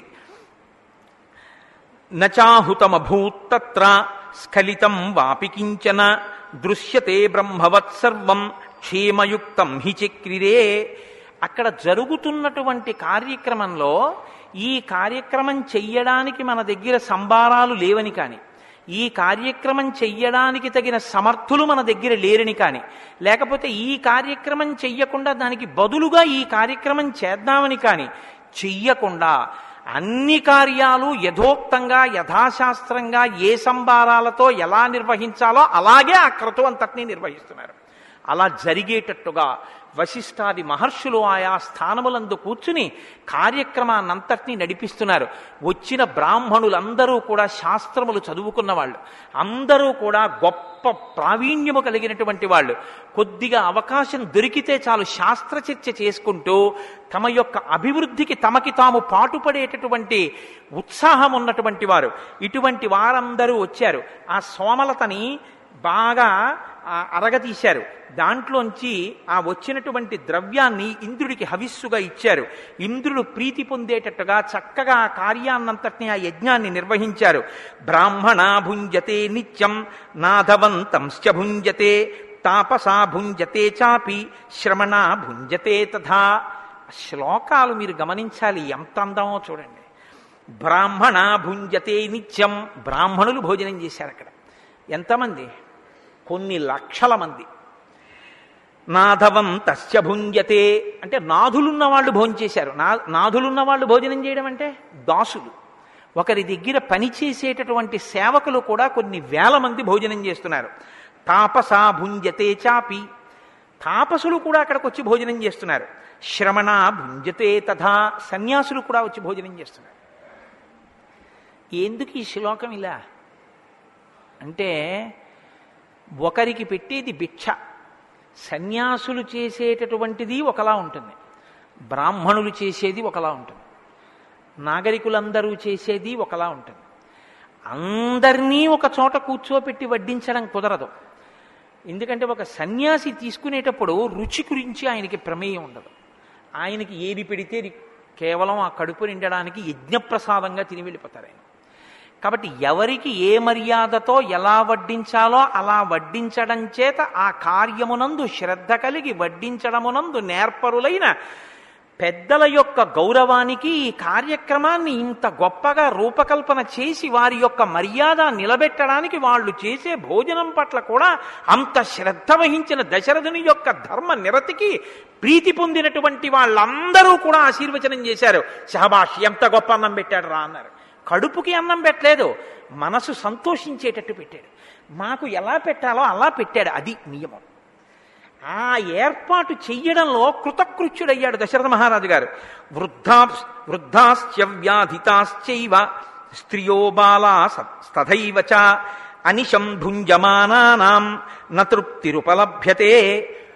నచాహుతమభూత్తత్ర స్ఖలితం వాపి కించన దృశ్యతే బ్రహ్మవత్సర్వం క్షేమయుక్తం హి చక్రిరే. అక్కడ జరుగుతున్నటువంటి కార్యక్రమంలో ఈ కార్యక్రమం చెయ్యడానికి మన దగ్గర సంబారాలు లేవని కానీ, ఈ కార్యక్రమం చెయ్యడానికి తగిన సమర్థులు మన దగ్గర లేరని కానీ, లేకపోతే ఈ కార్యక్రమం చెయ్యకుండా దానికి బదులుగా ఈ కార్యక్రమం చేద్దామని కానీ చెయ్యకుండా అన్ని కార్యాలు యథోక్తంగా యథాశాస్త్రంగా ఏ సంబారాలతో ఎలా నిర్వహించాలో అలాగే ఆ క్రతువు అంతటినీ నిర్వహిస్తున్నారు. అలా జరిగేటట్టుగా వశిష్ఠాది మహర్షులు ఆయా స్థానములందు కూర్చుని కార్యక్రమాన్నంతటినీ నడిపిస్తున్నారు. వచ్చిన బ్రాహ్మణులందరూ కూడా శాస్త్రములు చదువుకున్న వాళ్ళు, అందరూ కూడా గొప్ప ప్రావీణ్యము కలిగినటువంటి వాళ్ళు. కొద్దిగా అవకాశం దొరికితే చాలు శాస్త్రచర్చ చేసుకుంటూ తమ యొక్క అభివృద్ధికి తమకి తాము పాటుపడేటటువంటి ఉత్సాహం ఉన్నటువంటి వారు. ఇటువంటి వారందరూ వచ్చారు. ఆ సోమలతని బాగా అరగతీశారు. దాంట్లోంచి ఆ వచ్చినటువంటి ద్రవ్యాన్ని ఇంద్రుడికి హవిస్సుగా ఇచ్చారు. ఇంద్రుడు ప్రీతి పొందేటట్టుగా చక్కగా ఆ కార్యాన్నంతటినీ ఆ యజ్ఞాన్ని నిర్వహించారు. బ్రాహ్మణ భుంజతే నిత్యం నాధవంతంశ్చ భుంజతే తాపసా భుంజతే చాపి శ్రమణ భుంజతే తథా. శ్లోకాలు మీరు గమనించాలి, ఎంత అందమో చూడండి. బ్రాహ్మణ భుంజతే నిత్యం, బ్రాహ్మణులు భోజనం చేశారు అక్కడ. ఎంతమంది? కొన్ని లక్షల మంది. నాధవం తస్య భుంజతే అంటే నాథులున్న వాళ్ళు భోంచేశారు. నా నాథులున్న వాళ్ళు భోజనం చేయడం అంటే దాసులు. ఒకరి దగ్గర పనిచేసేటటువంటి సేవకులు కూడా కొన్ని వేల మంది భోజనం చేస్తున్నారు. తాపసా భుంజతే చాపి, తాపసులు కూడా అక్కడికి వచ్చి భోజనం చేస్తున్నారు. శ్రమణ భుంజతే తథా, సన్యాసులు కూడా వచ్చి భోజనం చేస్తున్నారు. ఎందుకు ఈ శ్లోకం ఇలా అంటే, ఒకరికి పెట్టేది భిక్ష, సన్యాసులు చేసేటటువంటిది ఒకలా ఉంటుంది, బ్రాహ్మణులు చేసేది ఒకలా ఉంటుంది, నాగరికులందరూ చేసేది ఒకలా ఉంటుంది. అందరినీ ఒక చోట కూర్చోపెట్టి వడ్డించడం కుదరదు. ఎందుకంటే ఒక సన్యాసి తీసుకునేటప్పుడు రుచి గురించి ఆయనకి ప్రమేయం ఉండదు. ఆయనకి ఏది పెడితే కేవలం ఆ కడుపు నిండడానికి యజ్ఞప్రసాదంగా తిని వెళ్ళిపోతారు ఆయన. కాబట్టి ఎవరికి ఏ మర్యాదతో ఎలా వడ్డించాలో అలా వడ్డించడం చేత ఆ కార్యమునందు శ్రద్ధ కలిగి వడ్డించడమునందు నేర్పరులైన పెద్దల యొక్క గౌరవానికి ఈ కార్యక్రమాన్ని ఇంత గొప్పగా రూపకల్పన చేసి వారి యొక్క మర్యాద నిలబెట్టడానికి వాళ్ళు చేసే భోజనం పట్ల కూడా అంత శ్రద్ధ వహించిన దశరథుని యొక్క ధర్మ నిరతికి ప్రీతి పొందినటువంటి వాళ్ళందరూ కూడా ఆశీర్వచనం చేశారు. షహబాష్, ఎంత గొప్ప అన్నం పెట్టాడు రా అన్నారు. కడుపుకి అన్నం పెట్టలేదు, మనసు సంతోషించేటట్టు పెట్టాడు. మాకు ఎలా పెట్టాలో అలా పెట్టాడు. అది నియమం. ఆ ఏర్పాటు చెయ్యడంలో కృతకృత్యుడయ్యాడు దశరథ మహారాజు గారు. వృద్ధా వృద్ధాశ్చ వ్యాధితాశ్చైవ స్త్రియో బాలా తథైవ చ అనిశం భుంజమానానాం న తృప్తిరుపలభ్యతే.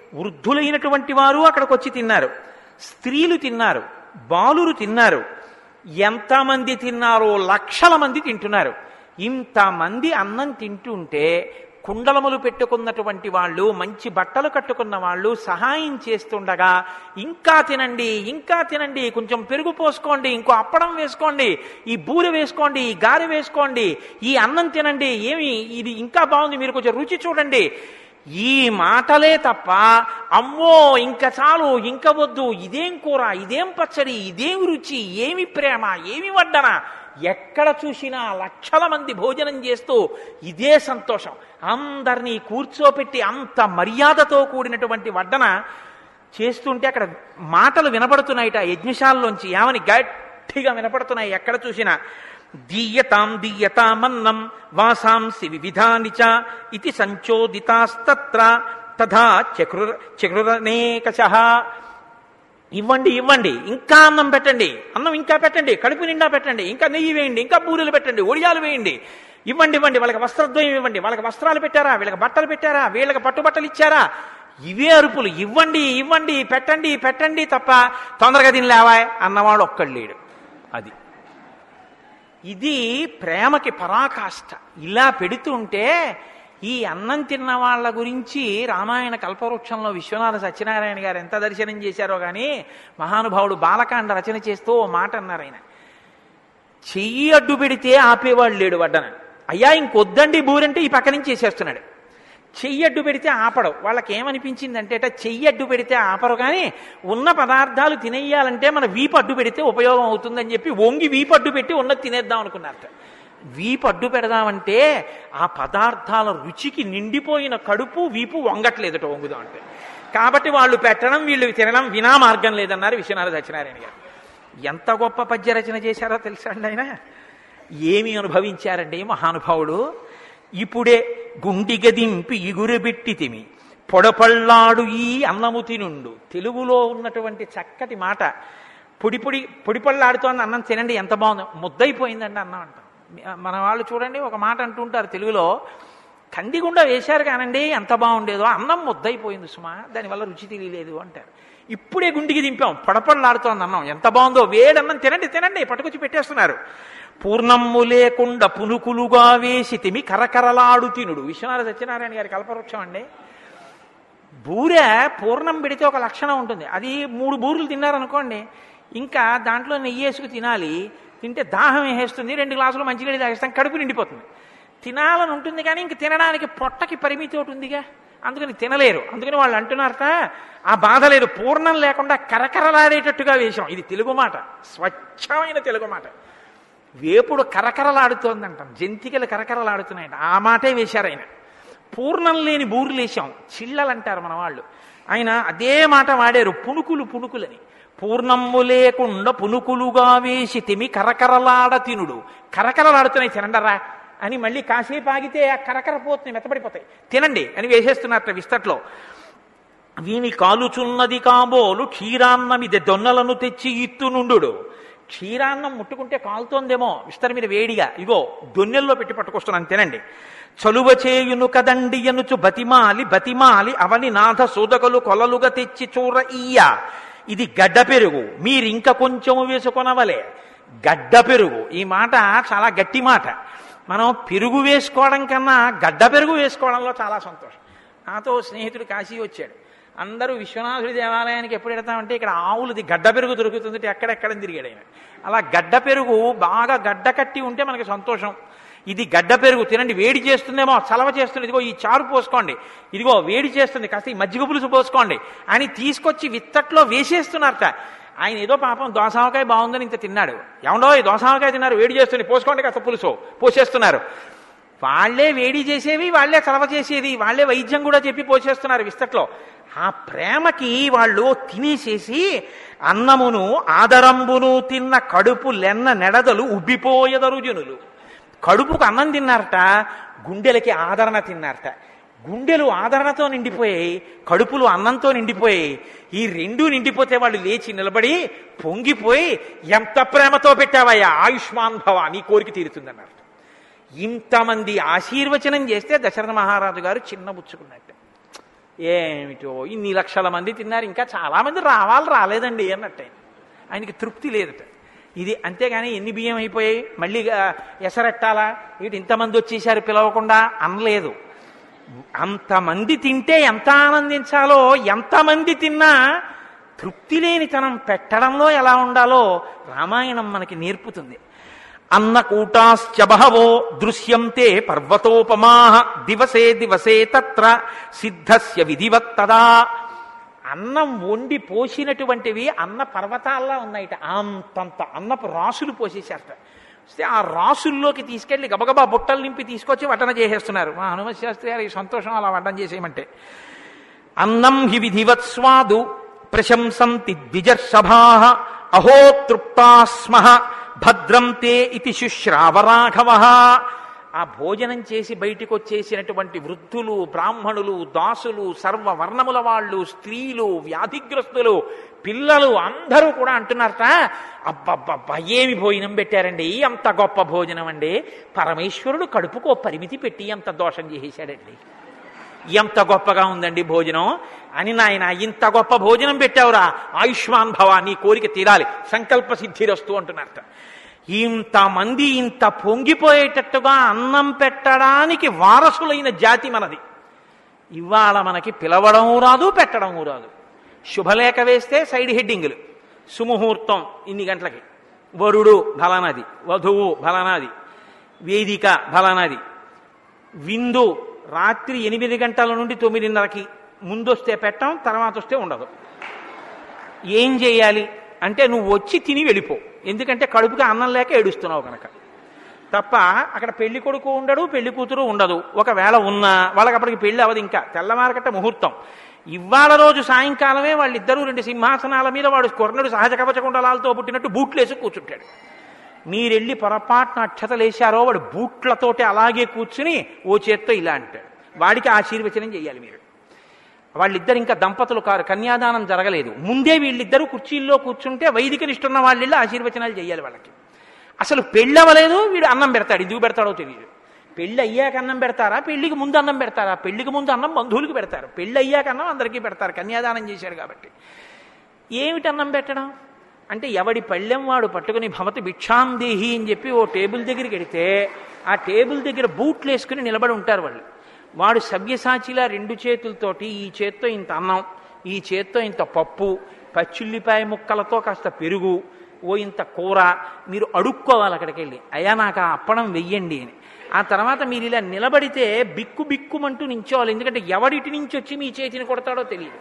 వృద్ధులైనటువంటి వారు అక్కడికి వచ్చి తిన్నారు, స్త్రీలు తిన్నారు, బాలురు తిన్నారు. ఎంతమంది తిన్నారో లక్షల మంది తింటున్నారు. ఇంతమంది అన్నం తింటుంటే కుండలములు పెట్టుకున్నటువంటి వాళ్ళు, మంచి బట్టలు కట్టుకున్న వాళ్ళు సహాయం చేస్తుండగా ఇంకా తినండి, ఇంకా తినండి, కొంచెం పెరుగు పోసుకోండి, ఇంకో అప్పడం వేసుకోండి, ఈ బూరె వేసుకోండి, ఈ గారె వేసుకోండి, ఈ అన్నం తినండి, ఏమి ఇది ఇంకా బాగుంది, మీరు కొంచెం రుచి చూడండి, ఈ మాటలే తప్ప అమ్మో ఇంకా చాలు, ఇంకా వద్దు, ఇదేం కూర, ఇదేం పచ్చడి, ఇదేం రుచి, ఏమి ప్రేమ, ఏమి వడ్డన, ఎక్కడ చూసినా లక్షల మంది భోజనం చేస్తూ ఇదే సంతోషం. అందరినీ కూర్చోపెట్టి అంత మర్యాదతో కూడినటువంటి వడ్డన చేస్తుంటే అక్కడ మాటలు వినపడుతున్నాయిట యజ్ఞశాలలోంచి, ఏమని గట్టిగా వినపడుతున్నాయి ఎక్కడ చూసినా. దీయతాం దీయతామన్నం వాసాంసి వివిధాని చ ఇతి సంచోదితాస్తత్ర తథా చక్రు చక్రురనేకశః. ఇవ్వండి ఇవ్వండి, ఇంకా అన్నం పెట్టండి, అన్నం ఇంకా పెట్టండి, కడుపు నిండా పెట్టండి, ఇంకా నెయ్యి వేయండి, ఇంకా బూరెలు పెట్టండి, ఒడియాలు వేయండి, ఇవ్వండి ఇవ్వండి, వాళ్ళకి వస్త్రద్వయం ఇవ్వండి, వాళ్ళకి వస్త్రాలు పెట్టారా, వీళ్ళకి బట్టలు పెట్టారా, వీళ్ళకి పట్టుబట్టలు ఇచ్చారా, ఇవే అరుపులు, ఇవ్వండి ఇవ్వండి, పెట్టండి పెట్టండి తప్ప తొందరగా తినలేవా అన్నవాడు ఒక్కడు లేడు. అది ఇది ప్రేమకి పరాకాష్ఠ. ఇలా పెడుతుంటే ఈ అన్నం తిన్న వాళ్ళ గురించి రామాయణ కల్పవృక్షంలో విశ్వనాథ సత్యనారాయణ గారు ఎంత దర్శనం చేశారో కానీ మహానుభావుడు బాలకాండ రచన చేస్తూ ఓ మాట అన్నారు ఆయన. చెయ్యి అడ్డు పెడితే ఆపేవాడు లేడు వడ్డన. అయ్యా ఇంకొద్దండి బూరంటే ఈ పక్క నుంచి చేసేస్తున్నాడు. చెయ్యి అడ్డు పెడితే ఆపడు. వాళ్ళకి ఏమనిపించిందంటే అట చెయ్యి అడ్డు పెడితే ఆపరు, కానీ ఉన్న పదార్థాలు తినేయాలంటే మన వీపు అడ్డు పెడితే ఉపయోగం అవుతుందని చెప్పి వంగి వీపు అడ్డు పెట్టి ఉన్నది తినేద్దాం అనుకున్నారట. వీపు అడ్డు పెడదామంటే ఆ పదార్థాల రుచికి నిండిపోయిన కడుపు వీపు వంగట్లేదట వంగుదాం అంటే. కాబట్టి వాళ్ళు పెట్టడం వీళ్ళు తినడం వినా మార్గం లేదన్నారు విశ్వనాథ సత్యనారాయణ గారు. ఎంత గొప్ప పద్య రచన చేశారో తెలుసా అండి ఆయన. ఏమి అనుభవించారండి మహానుభావుడు. ఇప్పుడే గుండిగదింపి ఇగురుబెట్టి తిమి పొడపళ్ళాడు ఈ అన్నము తినుండు. తెలుగులో ఉన్నటువంటి చక్కటి మాట. పొడి పొడి పొడిపళ్ళాడుతోంది అన్నం తినండి, ఎంత బాగుంది, ముద్దయిపోయిందండి అన్నం అంటాం. మన వాళ్ళు చూడండి ఒక మాట అంటుంటారు తెలుగులో, కందిగుండ వేశారు కానండి ఎంత బాగుండేదో, అన్నం ముద్దయిపోయింది సుమా, దానివల్ల రుచి తెలియలేదు అంటారు. ఇప్పుడే గుండికి దింపాం, పొడపళ్ళాడుతోంది అన్నం, ఎంత బాగుందో, వేడన్నం తినండి తినండి పట్టుకొచ్చి పెట్టేస్తున్నారు. పూర్ణమ్ము లేకుండా పునుకులుగా వేసి తిమి కరకరలాడు తినుడు. విశ్వనాథ సత్యనారాయణ గారి కల్పవృక్షం అండి. బూరె పూర్ణం పెడితే ఒక లక్షణం ఉంటుంది. అది మూడు బూరెలు తిన్నారనుకోండి, ఇంకా దాంట్లో నెయ్యి వేసుకు తినాలి. తింటే దాహం వేసేస్తుంది, రెండు గ్లాసులు మంచినీళ్ళు తాగేస్తాం, కడుపు నిండిపోతుంది. తినాలని ఉంటుంది కానీ ఇంక తినడానికి పొట్టకి పరిమితి ఒకటి ఉందిగా, అందుకని తినలేరు. అందుకని వాళ్ళు అంటున్నారట ఆ బాధ లేదు, పూర్ణం లేకుండా కరకరలాడేటట్టుగా వేశాం. ఇది తెలుగు మాట, స్వచ్ఛమైన తెలుగు మాట. వేపుడు కరకరలాడుతోందంటాం, జంతికలు కరకరలాడుతున్నాయంట, ఆ మాటే వేశారు ఆయన. పూర్ణం లేని బూరులు వేశాం, చిళ్ళలు అంటారు మన వాళ్ళు. ఆయన అదే మాట వాడారు, పుణుకులు పుణుకులని. పూర్ణమ్ము లేకుండా పునుకులుగా వేసి తిమి కరకరలాడ తినుడు. కరకరలాడుతున్నాయి తినండరా అని మళ్ళీ కాసేపు ఆగితే ఆ కరకర పోతున్నాయి, మెత్తబడిపోతాయి, తినండి అని వేసేస్తున్నట్ట విస్తట్లో. వీని కాలుచున్నది కాబోలు క్షీరాన్నమిది దొన్నలను తెచ్చి ఇత్తునుండు. క్షీరాన్నం ముట్టుకుంటే కాలుతోందేమో విస్తర మీద వేడిగా, ఇగో దొన్నెల్లో పెట్టి పట్టుకొస్తున్నాను తినండి. చలువ చేయును కదండి ఎనుచు బతిమాలి బతిమాలి అవని నాథ సోదకలు కొలలుగా తెచ్చి చూర ఇయ్య. ఇది గడ్డ పెరుగు, మీరింక కొంచెము వేసుకొనవలే. గడ్డ పెరుగు, ఈ మాట చాలా గట్టి మాట. మనం పెరుగు వేసుకోవడం కన్నా గడ్డ పెరుగు వేసుకోవడంలో చాలా సంతోషం. నాతో స్నేహితుడు కాశీ వచ్చాడు. అందరూ విశ్వనాథుడి దేవాలయానికి ఎప్పుడు వెడతామంటే ఇక్కడ ఆవులది గడ్డ పెరుగు దొరుకుతుంది, ఎక్కడెక్కడ తిరిగాడు ఆయన. అలా గడ్డ పెరుగు బాగా గడ్డ కట్టి ఉంటే మనకి సంతోషం. ఇది గడ్డ పెరుగు తినండి, వేడి చేస్తుందేమో, చలవ చేస్తుంది, ఇదిగో ఈ చారు పోసుకోండి, ఇదిగో వేడి చేస్తుంది, కాస్త ఈ మజ్జిగ పులుసు పోసుకోండి అని తీసుకొచ్చి విత్తట్లో వేసేస్తున్నారట. ఆయన ఏదో పాపం దోసావకాయ బాగుందని ఇంత తిన్నాడు. ఏమండో ఈ దోసావకాయ తిన్నారు, వేడి చేస్తుంది, పోసుకోండి కాస్త పులుసు పోసేస్తున్నారు. వాళ్లే వేడి చేసేవి, వాళ్లే చలవ చేసేది, వాళ్లే వైద్యం కూడా చెప్పి పోసేస్తున్నారు విస్తట్లో. ఆ ప్రేమకి వాళ్ళు తినేసేసి అన్నమును ఆదరంబును తిన్న కడుపు లెన్న నెడదలు ఉబ్బిపోయెదరు జనులు. కడుపుకు అన్నం తిన్నారట, గుండెలకి ఆదరణ తిన్నారట. గుండెలు ఆదరణతో నిండిపోయాయి, కడుపులు అన్నంతో నిండిపోయాయి. ఈ రెండు నిండిపోతే వాళ్ళు లేచి నిలబడి పొంగిపోయి, ఎంత ప్రేమతో పెట్టావయ్యా ఆయుష్మాన్ భవ, నీ కోరిక తీరుతుందన్నారు. ఇంతమంది ఆశీర్వచనం చేస్తే దశరథ మహారాజు గారు చిన్నబుచ్చుకున్నట్టు. ఏమిటో ఇన్ని లక్షల మంది తిన్నారు, ఇంకా చాలామంది రావాలి రాలేదండి అన్నట్టే. ఆయనకి తృప్తి లేదట. ఇది అంతేగాని ఎన్ని బియ్యం అయిపోయాయి మళ్ళీ ఎసరెట్టాలా, వీటి ఇంతమంది వచ్చేసారు పిలవకుండా అనలేదు. అంతమంది తింటే ఎంత ఆనందించాలో, ఎంతమంది తిన్నా తృప్తి లేనితనం పెట్టడంలో ఎలా ఉండాలో రామాయణం మనకి నేర్పుతుంది. అన్నకూటాశ్చ బహవో దృశ్యంతే పర్వతోపమా దివసే దివసే తత్ర సిద్ధస్య విధివత్తదా. అన్నం వండి పోసినటువంటివి అన్న పర్వతాల్లా ఉన్నాయిట. అంతంత అన్నపు రాసులు పోసేశారట. ఆ రాసుల్లోకి తీసుకెళ్లి గబగబా బుట్టలు నింపి తీసుకొచ్చి వడ్డన చేసేస్తున్నారు. మా హనుమత్ శాస్త్రి గారి సంతోషం అలా వడ్డన చేసేయమంటే. అన్నం హి విధివత్ స్వాదు ప్రశంసంతి ద్విజర్షభా అహో తృప్తాస్మః భద్రం తే ఇతి శుశ్రావరాఘవ. ఆ భోజనం చేసి బయటికి వచ్చేసినటువంటి వృద్ధులు, బ్రాహ్మణులు, దాసులు, సర్వవర్ణముల వాళ్ళు, స్త్రీలు, వ్యాధిగ్రస్తులు, పిల్లలు అందరూ కూడా అంటున్నారట, అబ్బబ్బబ్బా ఏమి భోజనం పెట్టారండి, అంత గొప్ప భోజనం అండి, పరమేశ్వరుడు కడుపుకో పరిమితి పెట్టి ఎంత దోషం చేసేశాడండి, ఎంత గొప్పగా ఉందండి భోజనం అని. నాయన ఇంత గొప్ప భోజనం పెట్టావురా, ఆయుష్మాన్ భవ, నీ కోరిక తీరాలి, సంకల్ప సిద్ధిరస్తు అంటున్నారట. ఇంతమంది ఇంత పొంగిపోయేటట్టుగా అన్నం పెట్టడానికి వారసులైన జాతి మనది. ఇవాళ మనకి పిలవడము రాదు, పెట్టడము రాదు. శుభలేఖ వేస్తే సైడ్ హెడ్డింగులు, సుముహూర్తం ఇన్ని గంటలకి, వరుడు ఫలానాది, వధువు ఫలానాది, వేదిక ఫలానాది, విందు రాత్రి ఎనిమిది గంటల నుండి తొమ్మిదిన్నరకి, ముందొస్తే పెట్టం, తర్వాత వస్తే ఉండదు. ఏం చేయాలి అంటే నువ్వు వచ్చి తిని వెళ్ళిపో, ఎందుకంటే కడుపుకి అన్నం లేక ఏడుస్తున్నావు కనుక. తప్ప అక్కడ పెళ్లి కొడుకు ఉండడు, పెళ్లి కూతురు ఉండదు. ఒకవేళ ఉన్నా వాళ్ళకి అప్పటికి పెళ్లి అవ్వదు, ఇంకా తెల్లవారకట్ట ముహూర్తం. ఇవాళ రోజు సాయంకాలమే వాళ్ళిద్దరూ రెండు సింహాసనాల మీద, వాడు కొర్ణుడు సహజ కవచకుండలాలతో పుట్టినట్టు బూట్లేసి కూర్చుంటాడు. మీరెళ్ళి పొరపాటున అక్షతలేశారో వాడు బూట్లతోటి అలాగే కూర్చుని ఓ చేత్తో ఇలా అంటాడు. వాడికి ఆశీర్వచనం చేయాలి మీరు. వాళ్ళిద్దరు ఇంకా దంపతులు కారు, కన్యాదానం జరగలేదు, ముందే వీళ్ళిద్దరూ కుర్చీల్లో కూర్చుంటే వైదికనిష్టున్న వాళ్ళిళ్ళు ఆశీర్వచనాలు చేయాలి వాళ్ళకి. అసలు పెళ్ళవలేదు, వీడు అన్నం పెడతాడు, ఎందుకు పెడతాడో తెలియదు. పెళ్ళి అయ్యాక అన్నం పెడతారా, పెళ్లికి ముందు అన్నం పెడతారా? పెళ్లికి ముందు అన్నం బంధువులకు పెడతారు, పెళ్ళి అయ్యాక అన్నం అందరికీ పెడతారు, కన్యాదానం చేశారు కాబట్టి. ఏమిటి అన్నం పెట్టడం అంటే, ఎవడి పళ్ళెం వాడు పట్టుకుని భవతి భిక్షాందేహి అని చెప్పి ఓ టేబుల్ దగ్గరికి వెడితే ఆ టేబుల్ దగ్గర బూట్లు వేసుకుని నిలబడి ఉంటారు వాళ్ళు. వాడు సవ్యసాచిలా రెండు చేతులతోటి, ఈ చేత్తో ఇంత అన్నం, ఈ చేత్తో ఇంత పప్పు, పచ్చిల్లిపాయ ముక్కలతో కాస్త పెరుగు, ఓ ఇంత కూర, మీరు అడుక్కోవాలి అక్కడికి వెళ్ళి, అయ్యా నాకు ఆ అప్పడం వెయ్యండి అని. ఆ తర్వాత మీరు ఇలా నిలబడితే బిక్కు బిక్కుమంటూ నించోవాలి, ఎందుకంటే ఎవడిటి నుంచి వచ్చి మీ చేతిని కొడతాడో తెలియదు.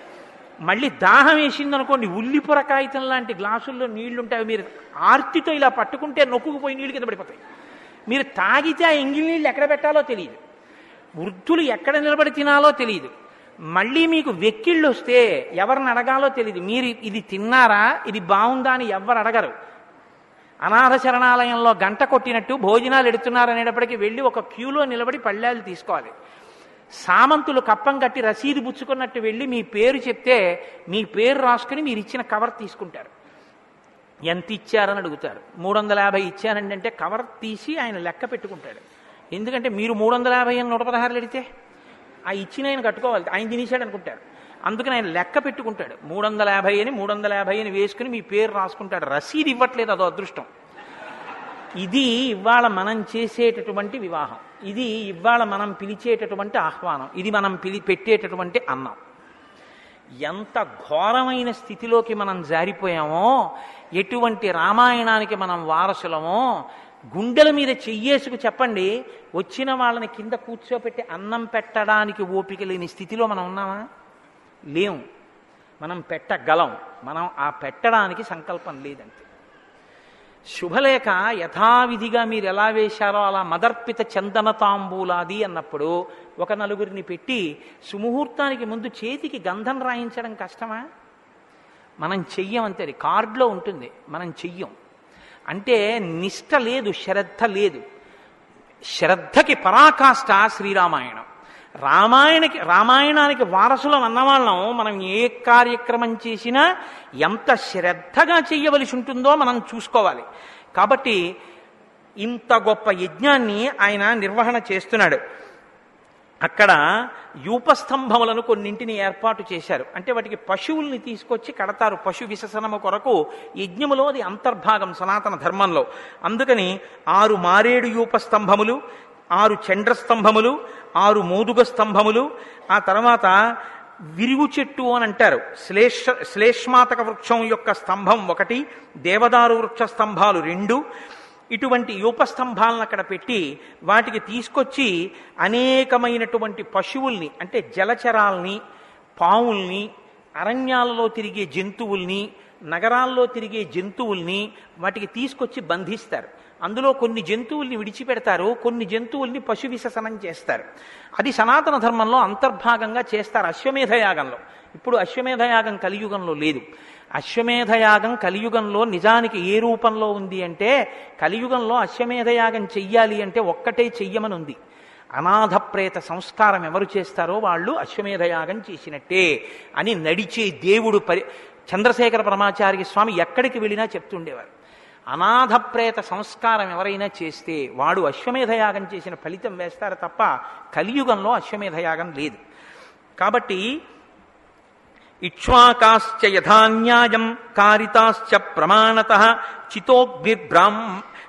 మళ్ళీ దాహం వేసిందనుకోండి, ఉల్లిపొర కాగితం లాంటి గ్లాసుల్లో నీళ్లుంటాయి, మీరు ఆర్తితో ఇలా పట్టుకుంటే నొక్కుకుపోయి నీళ్ళు కింద పడిపోతాయి. మీరు తాగితే ఆ ఎంగిలి నీళ్ళు ఎక్కడ పెట్టాలో తెలియదు, వృద్ధులు ఎక్కడ నిలబడి తినాలో తెలియదు. మళ్ళీ మీకు వెక్కిళ్ళు వస్తే ఎవరిని అడగాలో తెలియదు. మీరు ఇది తిన్నారా, ఇది బాగుందా అని ఎవరు అడగరు. అనాథ శరణాలయంలో గంట కొట్టినట్టు భోజనాలు ఎడుతున్నారనేటప్పటికీ వెళ్ళి ఒక క్యూలో నిలబడి పళ్ళాలు తీసుకోవాలి. సామంతులు కప్పం కట్టి రసీదు పుచ్చుకున్నట్టు వెళ్ళి మీ పేరు చెప్తే మీ పేరు రాసుకుని మీరు ఇచ్చిన కవర్ తీసుకుంటారు. ఎంత ఇచ్చారని అడుగుతారు. మూడు వందల యాభై ఇచ్చానండి అంటే కవర్ తీసి ఆయన లెక్క పెట్టుకుంటాడు. ఎందుకంటే మీరు మూడు వందల యాభై అని నూట పదహారులు ఎడితే ఆ ఇచ్చిన ఆయన కట్టుకోవాలి, ఆయన తినేశాడు అనుకుంటారు. అందుకని ఆయన లెక్క పెట్టుకుంటాడు. మూడు వందల యాభై అని మూడు వందల యాభై అని వేసుకుని మీ పేరు రాసుకుంటాడు. రసీదు ఇవ్వట్లేదు, అదో అదృష్టం. ఇది ఇవాళ మనం చేసేటటువంటి వివాహం, ఇది ఇవాళ మనం పిలిచేటటువంటి ఆహ్వానం, ఇది మనం పిలి పెట్టేటటువంటి అన్నం. ఎంత ఘోరమైన స్థితిలోకి మనం జారిపోయామో, ఎటువంటి రామాయణానికి మనం వారసులమో గుండెల మీద చెయ్యేసుకు చెప్పండి. వచ్చిన వాళ్ళని కింద కూర్చోపెట్టి అన్నం పెట్టడానికి ఓపిక లేని స్థితిలో మనం ఉన్నామా? లేము. మనం పెట్టగలం, మనం ఆ పెట్టడానికి సంకల్పం లేదంతే. శుభలేఖ యథావిధిగా మీరు ఎలా వేశారో అలా మదర్పిత చందన తాంబూలాది అన్నప్పుడు ఒక నలుగురిని పెట్టి సుముహూర్తానికి ముందు చేతికి గంధం రాయించడం కష్టమా? మనం చెయ్యం అంతే. కార్డులో ఉంటుంది, మనం చెయ్యం. అంటే నిష్ట లేదు, శ్రద్ధ లేదు. శ్రద్ధకి పరాకాష్ట శ్రీరామాయణం. రామాయణకి రామాయణానికి వారసులం అన్నవాళ్ళం మనం ఏ కార్యక్రమం చేసినా ఎంత శ్రద్ధగా చెయ్యవలసి ఉంటుందో మనం చూసుకోవాలి. కాబట్టి ఇంత గొప్ప యజ్ఞాన్ని ఆయన నిర్వహణ చేస్తున్నాడు. అక్కడ యూపస్తంభములను కొన్నింటిని ఏర్పాటు చేశారు. అంటే వాటికి పశువుల్ని తీసుకొచ్చి కడతారు. పశు విసర్జనము కొరకు యజ్ఞములో అది అంతర్భాగం సనాతన ధర్మంలో. అందుకని ఆరు మారేడు యూపస్తంభములు, ఆరు చండ్ర స్తంభములు, ఆరు మోదుగ స్తంభములు, ఆ తర్వాత విరుగు చెట్టు అని అంటారు. శ్లేష శ్లేష్మాతక వృక్షం యొక్క స్తంభం ఒకటి, దేవదారు వృక్ష స్తంభాలు రెండు, ఇటువంటి యూపస్తంభాలను అక్కడ పెట్టి వాటికి తీసుకొచ్చి అనేకమైనటువంటి పశువుల్ని అంటే జలచరాల్ని, పావుల్ని, అరణ్యాలలో తిరిగే జంతువుల్ని, నగరాల్లో తిరిగే జంతువుల్ని వాటికి తీసుకొచ్చి బంధిస్తారు. అందులో కొన్ని జంతువుల్ని విడిచిపెడతారు, కొన్ని జంతువుల్ని పశు విసర్జనం చేస్తారు. అది సనాతన ధర్మంలో అంతర్భాగంగా చేస్తారు అశ్వమేధయాగంలో. ఇప్పుడు అశ్వమేధయాగం కలియుగంలో లేదు. అశ్వమేధయాగం కలియుగంలో నిజానికి ఏ రూపంలో ఉంది అంటే, కలియుగంలో అశ్వమేధయాగం చెయ్యాలి అంటే ఒక్కటే చెయ్యమని ఉంది. అనాథ ప్రేత సంస్కారం ఎవరు చేస్తారో వాళ్ళు అశ్వమేధయాగం చేసినట్టే అని నడిచే దేవుడు పరి చంద్రశేఖర పరమాచార్య స్వామి ఎక్కడికి వెళ్ళినా చెప్తుండేవారు. అనాథ ప్రేత సంస్కారం ఎవరైనా చేస్తే వాడు అశ్వమేధయాగం చేసిన ఫలితం వేస్తారు తప్ప కలియుగంలో అశ్వమేధయాగం లేదు. కాబట్టి ఇక్ష్వాకాశ్చ యథాన్యాయం కారితాశ్చ ప్రమాణతః చితోగ్నిర్బ్రాహ్మ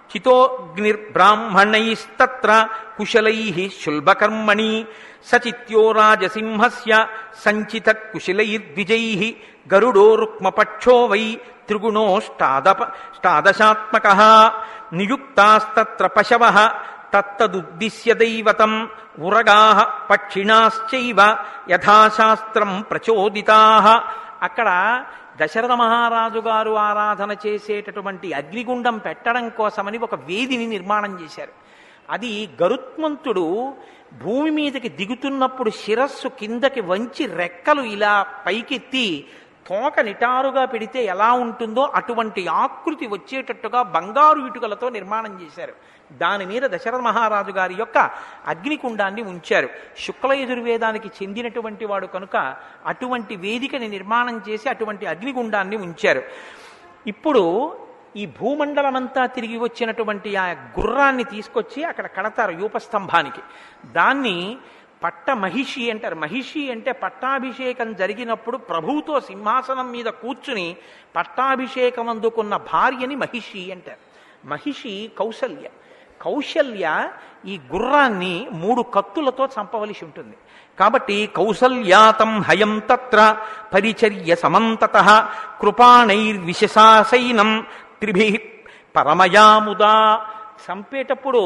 చితోగ్నిర్బ్రాహ్మణైస్తత్ర కుశలైః శుల్బకర్మణి సచిత్యో రాజసింహస్య సంచిత కుశలైర్ద్విజైః గరుడో రుక్మపక్షో వై త్రిగుణోష్టాదప ష్టాదశాత్మకః నియుక్తాస్తత్ర పశవః తత్తదుద్దిశ్య దైవతం ఉరగాః పక్షిణాశ్చైవ యథాశాస్త్రం ప్రచోదితాః. అక్కడ దశరథ మహారాజు గారు ఆరాధన చేసేటటువంటి అగ్నిగుండం పెట్టడం కోసమని ఒక వేదిని నిర్మాణం చేశారు. అది గరుత్మంతుడు భూమి మీదకి దిగుతున్నప్పుడు శిరస్సు కిందకి వంచి రెక్కలు ఇలా పైకెత్తి తోక నిటారుగా పెడితే ఎలా ఉంటుందో అటువంటి ఆకృతి వచ్చేటట్టుగా బంగారు ఇటుకలతో నిర్మాణం చేశారు. దాని మీద దశరథ మహారాజు గారి యొక్క అగ్నికుండాన్ని ఉంచారు. శుక్ల యజుర్వేదానికి చెందినటువంటి వాడు కనుక అటువంటి వేదికని నిర్మాణం చేసి అటువంటి అగ్నిగుండాన్ని ఉంచారు. ఇప్పుడు ఈ భూమండలమంతా తిరిగి వచ్చినటువంటి ఆ గుర్రాన్ని తీసుకొచ్చి అక్కడ కడతారు యూపస్తంభానికి. దాన్ని పట్ట మహిషి అంటారు. మహిషి అంటే పట్టాభిషేకం జరిగినప్పుడు ప్రభువుతో సింహాసనం మీద కూర్చుని పట్టాభిషేకం అందుకున్న భార్యని మహిషి అంటారు. మహిషి కౌసల్య. కౌశల్య ఈ గుర్రాన్ని మూడు కత్తులతో చంపవలసి ఉంటుంది. కాబట్టి కౌసల్యాతం హయం తత్ర పరిచర్య సమంతతః కృపాణైర్విశసాసైనం త్రిభిః పరమయాముదా. చంపేటప్పుడు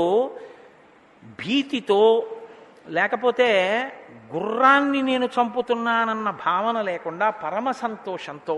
భీతితో లేకపోతే గుర్రాన్ని నేను చంపుతున్నానన్న భావన లేకుండా పరమ సంతోషంతో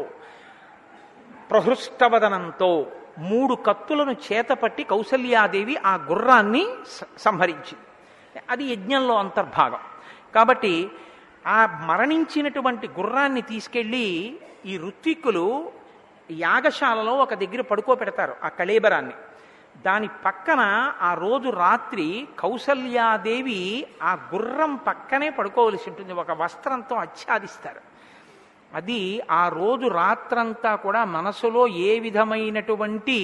ప్రహృష్టవదనంతో మూడు కత్తులను చేతపట్టి కౌసల్యాదేవి ఆ గుర్రాన్ని సంహరించింది. అది యజ్ఞంలో అంతర్భాగం. కాబట్టి ఆ మరణించినటువంటి గుర్రాన్ని తీసుకెళ్ళి ఈ ఋత్విక్కులు యాగశాలలో ఒక దగ్గర పడుకోబెడతారు ఆ కళేబరాన్ని. దాని పక్కన ఆ రోజు రాత్రి కౌసల్యాదేవి ఆ గుర్రం పక్కనే పడుకోవలసి ఉంటుంది. ఒక వస్త్రంతో ఆచ్ఛాదిస్తారు. అది ఆ రోజు రాత్రంతా కూడా మనసులో ఏ విధమైనటువంటి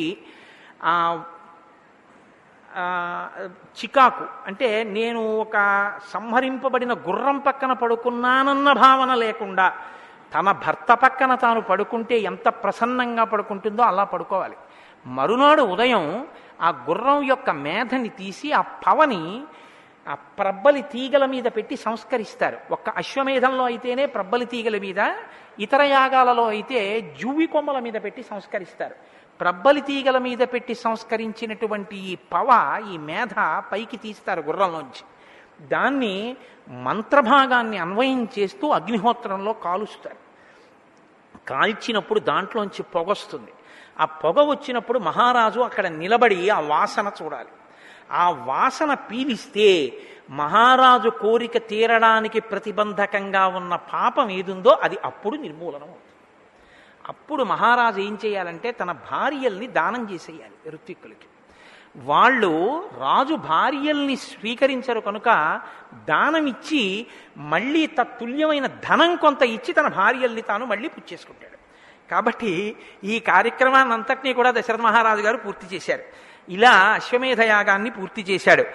చికాకు అంటే నేను ఒక సంహరింపబడిన గుర్రం పక్కన పడుకున్నానన్న భావన లేకుండా తన భర్త పక్కన తాను పడుకుంటే ఎంత ప్రసన్నంగా పడుకుంటుందో అలా పడుకోవాలి. మరునాడు ఉదయం ఆ గుర్రం యొక్క మేధని తీసి ఆ పవని ఆ ప్రబ్బలి తీగల మీద పెట్టి సంస్కరిస్తారు. ఒక్క అశ్వమేధంలో అయితేనే ప్రబ్బలి తీగల మీద, ఇతర యాగాలలో అయితే జువ్వి కొమ్మల మీద పెట్టి సంస్కరిస్తారు. ప్రబ్బలి తీగల మీద పెట్టి సంస్కరించినటువంటి ఈ పవ ఈ మేధ పైకి తీస్తారు గుర్రంలోంచి. దాన్ని మంత్రభాగాన్ని అన్వయం చేస్తూ అగ్నిహోత్రంలో కాలుస్తారు. కాల్చినప్పుడు దాంట్లోంచి పొగొస్తుంది. ఆ పొగ వచ్చినప్పుడు మహారాజు అక్కడ నిలబడి ఆ వాసన చూడాలి. ఆ వాసన పీలిస్తే మహారాజు కోరిక తీరడానికి ప్రతిబంధకంగా ఉన్న పాపం ఏదుందో అది అప్పుడు నిర్మూలనం అవుతుంది. అప్పుడు మహారాజు ఏం చేయాలంటే తన భార్యల్ని దానం చేసేయాలి ఋత్విక్కులకి. వాళ్ళు రాజు భార్యల్ని స్వీకరించరు కనుక దానం ఇచ్చి మళ్ళీ తత్తుల్యమైన ధనం కొంత ఇచ్చి తన భార్యల్ని తాను మళ్ళీ పుచ్చేసుకుంటాడు. కాబట్టి ఈ కార్యక్రమాన్ని అంతటినీ కూడా దశరథ మహారాజు గారు పూర్తి చేశారు. ఇలా అశ్వమేధ యాగాన్ని పూర్తి చేశాడు.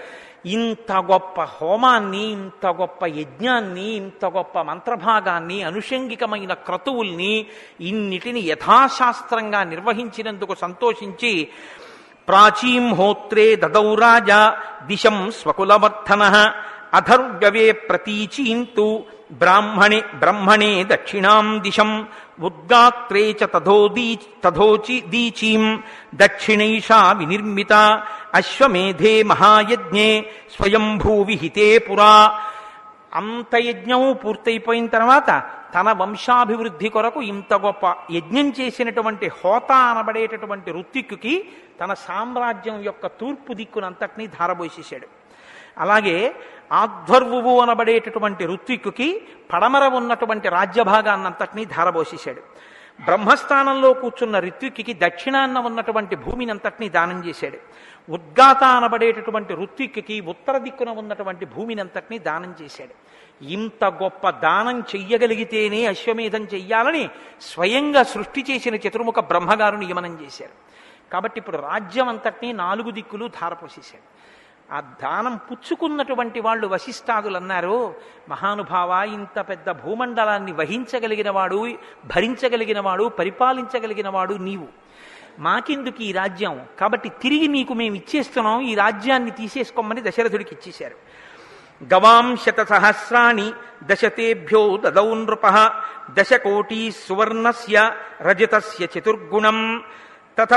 ఇంత గొప్ప హోమాన్ని, ఇంత గొప్ప యజ్ఞాన్ని, ఇంత గొప్ప మంత్రభాగాన్ని, అనుషంగికమైన క్రతువుల్ని ఇన్నిటిని యథాశాస్త్రంగా నిర్వహించినందుకు సంతోషించి ప్రాచీం హోత్రే దదౌ రాజా దిశం స్వకులవర్ధన అధర్వ్యవే ప్రతీచీంతు బ్రాహ్మణే బ్రహ్మణే దక్షిణాం దిశం ఉద్గాత్రే చ తథోదీ తథోచి దీచీం దక్షిణైషా వినిర్మిత అశ్వమేధే మహాయజ్ఞే స్వయంభూవిహితే పురా. అంత యజ్ఞము పూర్తయిపోయిన తర్వాత తన వంశాభివృద్ధి కొరకు ఇంత గొప్ప యజ్ఞం చేసినటువంటి హోత అనబడేటటువంటి ఋత్విక్కుకి తన సామ్రాజ్యం యొక్క తూర్పు దిక్కునంతటినీ ధారబోసేశాడు. అలాగే ఆధ్వర్వువు అనబడేటటువంటి ఋత్విక్కుకి పడమర ఉన్నటువంటి రాజ్యభాగాన్నంతటినీ ధారబోసేశాడు. బ్రహ్మస్థానంలో కూర్చున్న ఋత్విక్కి దక్షిణాన్న ఉన్నటువంటి భూమిని అంతటినీ దానం చేశాడు. ఉద్గాత అనబడేటటువంటి ఋత్విక్కి ఉత్తర దిక్కున ఉన్నటువంటి భూమిని అంతటినీ దానం చేశాడు. ఇంత గొప్ప దానం చెయ్యగలిగితేనే అశ్వమేధం చెయ్యాలని స్వయంగా సృష్టి చేసిన చతుర్ముఖ బ్రహ్మగారు నియమనం చేశారు. కాబట్టి ఇప్పుడు రాజ్యం అంతటినీ నాలుగు దిక్కులు ధారపోసేశాడు. ఆ దానం పుచ్చుకున్నటువంటి వాళ్ళు వశిష్ఠాదులు అన్నారు, మహానుభావ, ఇంత పెద్ద భూమండలాన్ని వహించగలిగిన వాడు, భరించగలిగిన వాడు, పరిపాలించగలిగిన వాడు నీవు. మాకెందుకు ఈ రాజ్యం? కాబట్టి తిరిగి నీకు మేము ఇచ్చేస్తున్నాం, ఈ రాజ్యాన్ని తీసేసుకోమని దశరథుడికి ఇచ్చేశారు. గవాం శత సహస్రాణి దశతేభ్యో దదౌ నృప దశకోటి సువర్ణస్య రజతస్య చతుర్గుణం తథ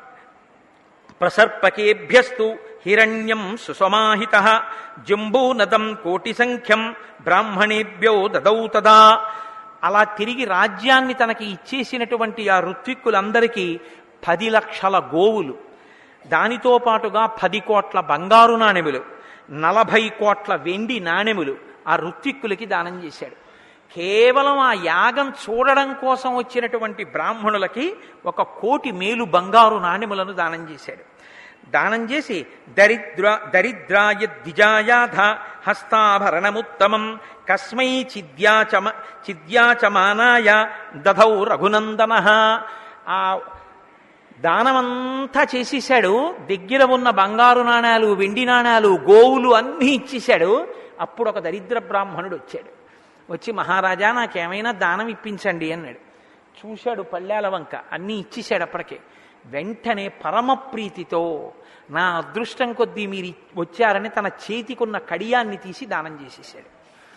ప్రసర్పకేభ్యస్తు హిరణ్యం సుసమాహిత జంబూనదం కోటి సంఖ్యం బ్రాహ్మణేభ్యో దదౌ తదా. అలా తిరిగి రాజ్యాన్ని తనకి ఇచ్చేసినటువంటి ఆ ఋత్విక్కులందరికీ పది లక్షల గోవులు, దానితో పాటుగా పది కోట్ల బంగారు నాణెములు, నలభై కోట్ల వెండి నాణెములు ఆ ఋత్విక్కులకి దానం చేశాడు. కేవలం ఆ యాగం చూడడం కోసం వచ్చినటువంటి బ్రాహ్మణులకి ఒక కోటి మేలు బంగారు నాణెములను దానం చేశాడు. దానం చేసి దరిద్ర దరిద్రాయ ద్విజాయాధ హస్తాభరణముత్తమం కస్మై చిద్యాచమ చిద్యాచమానాయ దధౌ రఘునందన. ఆ దానమంతా చేసేశాడు. దగ్గర ఉన్న బంగారు నాణాలు, వెండి నాణాలు, గోవులు అన్నీ ఇచ్చేశాడు. అప్పుడు ఒక దరిద్ర బ్రాహ్మణుడు వచ్చాడు. వచ్చి, మహారాజా, నాకేమైనా దానం ఇప్పించండి అన్నాడు. చూశాడు పళ్ళాల వంక, అన్నీ ఇచ్చేశాడు. అప్పటికే వెంటనే పరమ ప్రీతితో, నా అదృష్టం కొద్దీ మీరు వచ్చారని తన చేతికున్న కడియాన్ని తీసి దానం చేసేసాడు.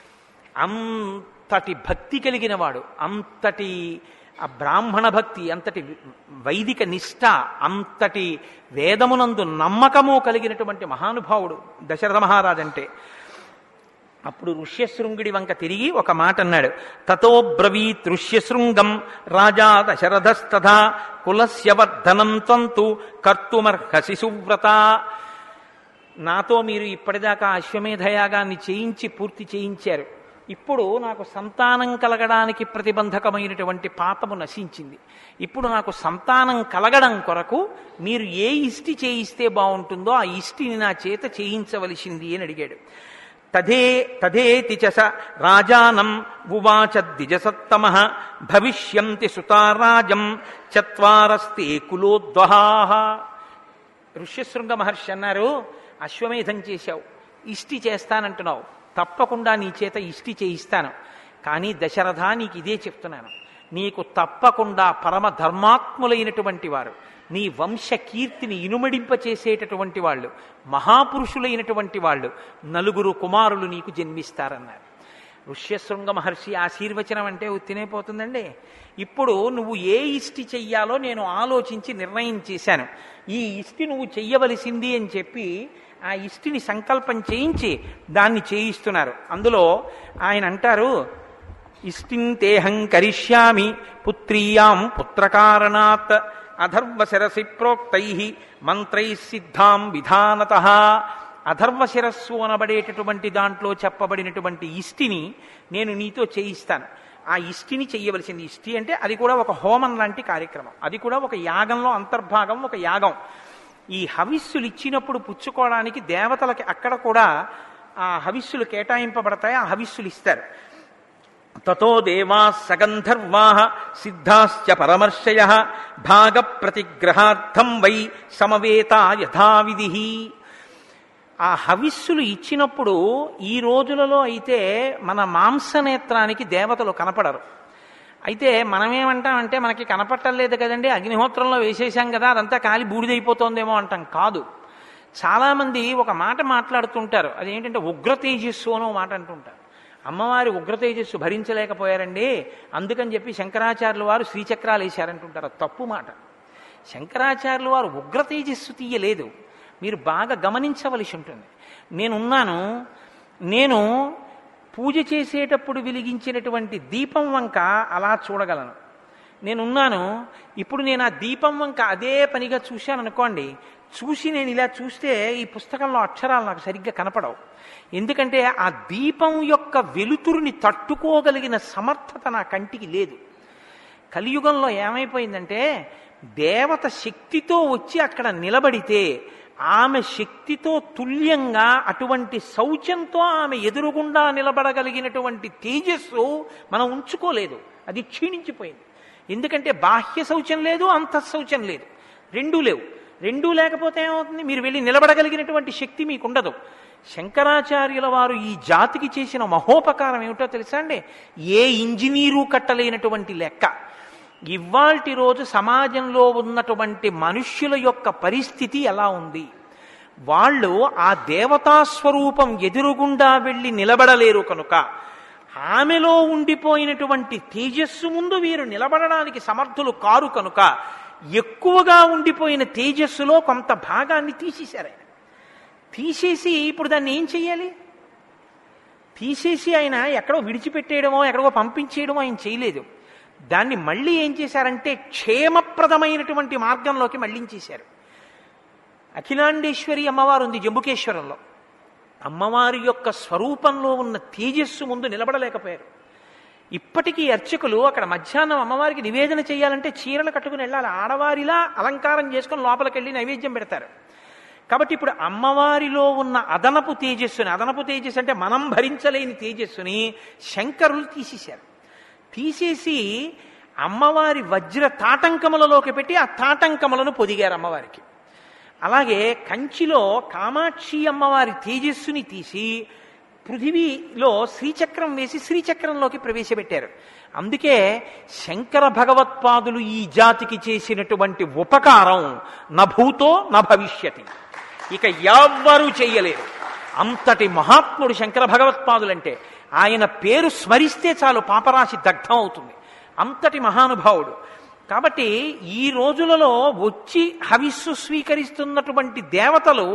అంతటి భక్తి కలిగిన వాడు, అంతటి ఆ బ్రాహ్మణ భక్తి, అంతటి వైదిక నిష్ఠ, అంతటి వేదమునందు నమ్మకము కలిగినటువంటి మహానుభావుడు దశరథ మహారాజు అంటే. అప్పుడు ఋష్యశృంగుడి వంక తిరిగి ఒక మాట అన్నాడు. తతో బ్రవీత్ ఋష్యశృంగం రాజా దశరథస్తథా కులస్య వర్ధనం త్వంతు కర్తుమర్హసి సువ్రత. నాతో మీరు ఇప్పటిదాకా అశ్వమేధయాగాన్ని చేయించి పూర్తి చేయించారు. ఇప్పుడు నాకు సంతానం కలగడానికి ప్రతిబంధకమైనటువంటి పాపము నశించింది. ఇప్పుడు నాకు సంతానం కలగడం కొరకు మీరు ఏ ఇష్టి చేయిస్తే బాగుంటుందో ఆ ఇష్టిని నా చేత చేయించవలసింది అని అడిగాడు. తదే తదేతి చ స రాజానం ఉవాచ ద్విజసత్తమః భవిష్యంతి సుతారాజం చత్వారస్తే కులోద్వహాః. ఋష్యశృంగ మహర్షి అన్నారు, అశ్వమేధం చేశావు, ఇష్టి చేస్తానంటున్నావు, తప్పకుండా నీ చేత ఇష్టి చేయిస్తాను. కానీ దశరథ, నీకు ఇదే చెప్తున్నాను, నీకు తప్పకుండా పరమ ధర్మాత్ములైనటువంటి వారు, నీ వంశ కీర్తిని ఇనుమడింపచేసేటటువంటి వాళ్ళు, మహాపురుషులైనటువంటి వాళ్ళు నలుగురు కుమారులు నీకు జన్మిస్తారన్నారు. ఋష్యశృంగ మహర్షి ఆశీర్వచనం అంటే ఉత్తినైపోతుందండి. ఇప్పుడు నువ్వు ఏ ఇష్టి చెయ్యాలో నేను ఆలోచించి నిర్ణయం చేశాను. ఈ ఇష్టి నువ్వు చెయ్యవలసింది అని చెప్పి ఆ ఇష్టిని సంకల్పం చేయించి దాన్ని చేయిస్తున్నారు. అందులో ఆయన అంటారు, ఇష్టింతేహం కరిష్యామి పుత్రీయాం పుత్రకారణాత్ అధర్వశిరసి ప్రోక్తై మంత్రై సిద్ధాం విధానతః. అధర్వశిరస్సు అనబడేటటువంటి దాంట్లో చెప్పబడినటువంటి ఇష్టిని నేను నీతో చేయిస్తాను. ఆ ఇష్టిని చెయ్యవలసింది. ఇష్టి అంటే అది కూడా ఒక హోమం లాంటి కార్యక్రమం, అది కూడా ఒక యాగంలో అంతర్భాగం, ఒక యాగం. ఈ హవిస్సులు ఇచ్చినప్పుడు పుచ్చుకోవడానికి దేవతలకి అక్కడ కూడా ఆ హవిస్సులు కేటాయింపబడతాయి, ఆ హవిస్సులు ఇస్తారు. తతో దేవా సగంధర్వా సిద్ధాశ్చ పరమర్షయ భాగ ప్రతిగ్రహార్థం వై సమవేత యథావిధి. ఆ హవిస్సులు ఇచ్చినప్పుడు ఈ రోజులలో అయితే మన మాంసనేత్రానికి దేవతలు కనపడరు. అయితే మనమేమంటామంటే మనకి కనపట్టలేదు కదండి, అగ్నిహోత్రంలో వేసేసాం కదా, అదంతా కాలి బూడిదైపోతుందేమో అంటాం. కాదు. చాలామంది ఒక మాట మాట్లాడుతుంటారు, అదేంటంటే ఉగ్ర తేజస్సు అనో మాట అంటుంటారు. అమ్మవారి ఉగ్ర తేజస్సు భరించలేకపోయారండి, అందుకని చెప్పి శంకరాచార్యుల వారు శ్రీచక్రాలు వేశారంటుంటారు. తప్పు మాట. శంకరాచార్యుల వారు ఉగ్ర తేజస్సు తీయలేదు. మీరు బాగా గమనించవలసి ఉంటుంది. నేనున్నాను, నేను పూజ చేసేటప్పుడు వెలిగించినటువంటి దీపం వంక అలా చూడగలను. నేనున్నాను, ఇప్పుడు నేను ఆ దీపం వంక అదే పనిగా చూశాను అనుకోండి, చూసి నేను ఇలా చూస్తే ఈ పుస్తకంలో అక్షరాలు నాకు సరిగ్గా కనపడవు. ఎందుకంటే ఆ దీపం యొక్క వెలుతురుని తట్టుకోగలిగిన సమర్థత నా కంటికి లేదు. కలియుగంలో ఏమైపోయిందంటే దేవత శక్తితో వచ్చి అక్కడ నిలబడితే ఆమె శక్తితో తుల్యంగా అటువంటి శౌచంతో ఆమె ఎదురుగుండా నిలబడగలిగినటువంటి తేజస్సు మనం ఉంచుకోలేదు. అది క్షీణించిపోయింది. ఎందుకంటే బాహ్య శౌచం లేదు, అంతఃశౌచం లేదు, రెండూ లేవు. రెండూ లేకపోతే ఏమవుతుంది? మీరు వెళ్ళి నిలబడగలిగినటువంటి శక్తి మీకు ఉండదు. శంకరాచార్యుల వారు ఈ జాతికి చేసిన మహోపకారం ఏమిటో తెలుసా అండి? ఏ ఇంజనీరు కట్టలేనటువంటి లెక్క. ఇవాల్టి రోజు సమాజంలో ఉన్నటువంటి మనుష్యుల యొక్క పరిస్థితి ఎలా ఉంది? వాళ్ళు ఆ దేవతాస్వరూపం ఎదురుగుండా వెళ్ళి నిలబడలేరు కనుక, ఆమెలో ఉండిపోయినటువంటి తేజస్సు ముందు వీరు నిలబడడానికి సమర్థులు కారు కనుక, ఎక్కువగా ఉండిపోయిన తేజస్సులో కొంత భాగాన్ని తీసేశారు ఆయన. తీసేసి ఇప్పుడు దాన్ని ఏం చెయ్యాలి? తీసేసి ఆయన ఎక్కడో విడిచిపెట్టేయడమో ఎక్కడో పంపించేయడమో ఆయన చేయలేదు. దాన్ని మళ్ళీ ఏం చేశారంటే క్షేమప్రదమైనటువంటి మార్గంలోకి మళ్ళించేశారు. అఖిలాండేశ్వరి అమ్మవారు ఉంది జంబుకేశ్వరంలో. అమ్మవారి యొక్క స్వరూపంలో ఉన్న తేజస్సు ముందు నిలబడలేకపోయారు. ఇప్పటికీ అర్చకులు అక్కడ మధ్యాహ్నం అమ్మవారికి నివేదన చేయాలంటే చీరలు కట్టుకుని వెళ్ళాలి. ఆడవారిలా అలంకారం చేసుకుని లోపలికి వెళ్ళి నైవేద్యం పెడతారు. కాబట్టి ఇప్పుడు అమ్మవారిలో ఉన్న అదనపు తేజస్సుని, అదనపు తేజస్సు అంటే మనం భరించలేని తేజస్సుని శంకరులు తీసేశారు. తీసేసి అమ్మవారి వజ్ర తాటంకములలోకి పెట్టి ఆ తాటంకములను పొదిగారు అమ్మవారికి. అలాగే కంచిలో కామాక్షి అమ్మవారి తేజస్సుని తీసి పృథివీలో శ్రీచక్రం వేసి శ్రీచక్రంలోకి ప్రవేశపెట్టారు. అందుకే శంకర భగవత్పాదులు ఈ జాతికి చేసినటువంటి ఉపకారం నభూతో నభవిష్యతి, ఇక ఎవ్వరూ చెయ్యలేరు. అంతటి మహాత్ముడు శంకర భగవత్పాదులంటే ఆయన పేరు స్మరిస్తే చాలు పాపరాశి దగ్ధం అవుతుంది. అంతటి మహానుభావుడు. కాబట్టి ఈ రోజులలో వచ్చి హవిస్సు స్వీకరిస్తున్నటువంటి దేవతలు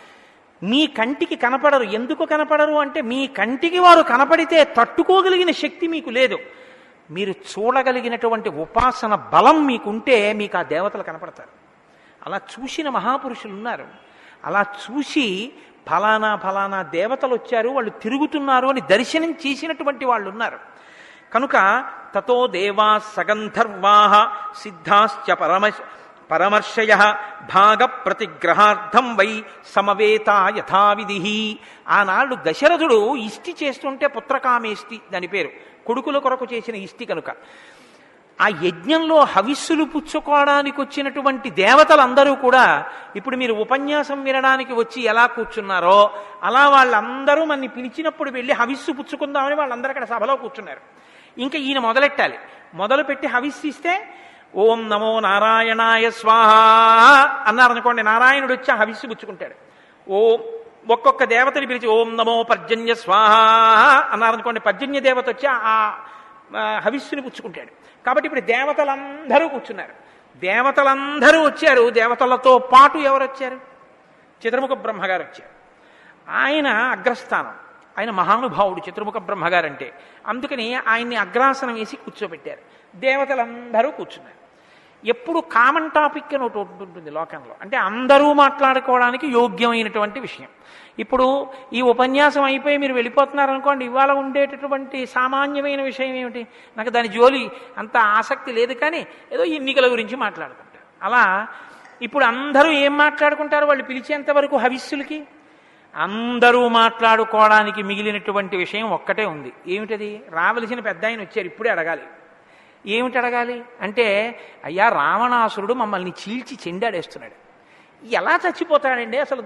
మీ కంటికి కనపడరు. ఎందుకు కనపడరు అంటే మీ కంటికి వారు కనపడితే తట్టుకోగలిగిన శక్తి మీకు లేదు. మీరు చూడగలిగినటువంటి ఉపాసన బలం మీకుంటే మీకు ఆ దేవతలు కనపడతారు. అలా చూసిన మహాపురుషులు ఉన్నారు. అలా చూసి ఫలానా ఫలానా దేవతలు వచ్చారు, వాళ్ళు తిరుగుతున్నారు అని దర్శనం చేసినటువంటి వాళ్ళు ఉన్నారు. కనుక తతో దేవా సగంధర్వాః సిద్ధాశ్చ పరమ పరమర్షయ భాగ ప్రతిగ్రహార్థం వై సమవేత యథావిధి. ఆనాడు దశరథుడు ఇష్టి చేస్తుంటే పుత్రకామేష్టి దాని పేరు, కొడుకుల కొరకు చేసిన ఇష్టి కనుక ఆ యజ్ఞంలో హవిస్సులు పుచ్చుకోవడానికి వచ్చినటువంటి దేవతలందరూ కూడా ఇప్పుడు మీరు ఉపన్యాసం వినడానికి వచ్చి ఎలా కూర్చున్నారో అలా వాళ్ళందరూ మనని పిలిచినప్పుడు వెళ్ళి హవిస్సు పుచ్చుకుందామని వాళ్ళందరూ అక్కడ సభలో కూర్చున్నారు. ఇంకా ఈయన మొదలెట్టాలి. మొదలుపెట్టి హవిస్సు ఇస్తే ఓం నమో నారాయణాయ స్వాహ అన్నారనుకోండి, నారాయణుడు వచ్చి ఆ హవిస్సు పుచ్చుకుంటాడు. ఓం ఒక్కొక్క దేవతని పిలిచి ఓం నమో పర్జన్య స్వాహ అన్నారనుకోండి, పర్జన్య దేవత వచ్చి ఆ హవిస్సుని పుచ్చుకుంటాడు. కాబట్టి ఇప్పుడు దేవతలందరూ కూర్చున్నారు. దేవతలందరూ వచ్చారు. దేవతలతో పాటు ఎవరు వచ్చారు? చతుర్ముఖ బ్రహ్మగారు వచ్చారు. ఆయన అగ్రస్థానం, ఆయన మహానుభావుడు చతుర్ముఖ బ్రహ్మగారంటే. అందుకని ఆయన్ని అగ్రాసనం వేసి కూర్చోబెట్టారు. దేవతలందరూ కూర్చున్నారు. ఎప్పుడు కామన్ టాపిక్ అని ఒకటి ఉంటుంది లోకంలో, అంటే అందరూ మాట్లాడుకోవడానికి యోగ్యమైనటువంటి విషయం. ఇప్పుడు ఈ ఉపన్యాసం అయిపోయి మీరు వెళ్ళిపోతున్నారనుకోండి, ఇవాళ ఉండేటటువంటి సామాన్యమైన విషయం ఏమిటి? నాకు దాని జోలి అంత ఆసక్తి లేదు, కానీ ఏదో ఎన్నికల గురించి మాట్లాడుకుంటారు. అలా ఇప్పుడు అందరూ ఏం మాట్లాడుకుంటారు? వాళ్ళు పిలిచేంత వరకు హవిస్సులకి అందరూ మాట్లాడుకోవడానికి మిగిలినటువంటి విషయం ఒక్కటే ఉంది. ఏమిటది? రావలసిన పెద్ద ఆయన వచ్చారు, ఇప్పుడే అడగాలి. ఏమిటి అడగాలి అంటే, అయ్యా రావణాసురుడు మమ్మల్ని చీల్చి చెండాడేస్తున్నాడు, ఎలా చచ్చిపోతాడండి అసలు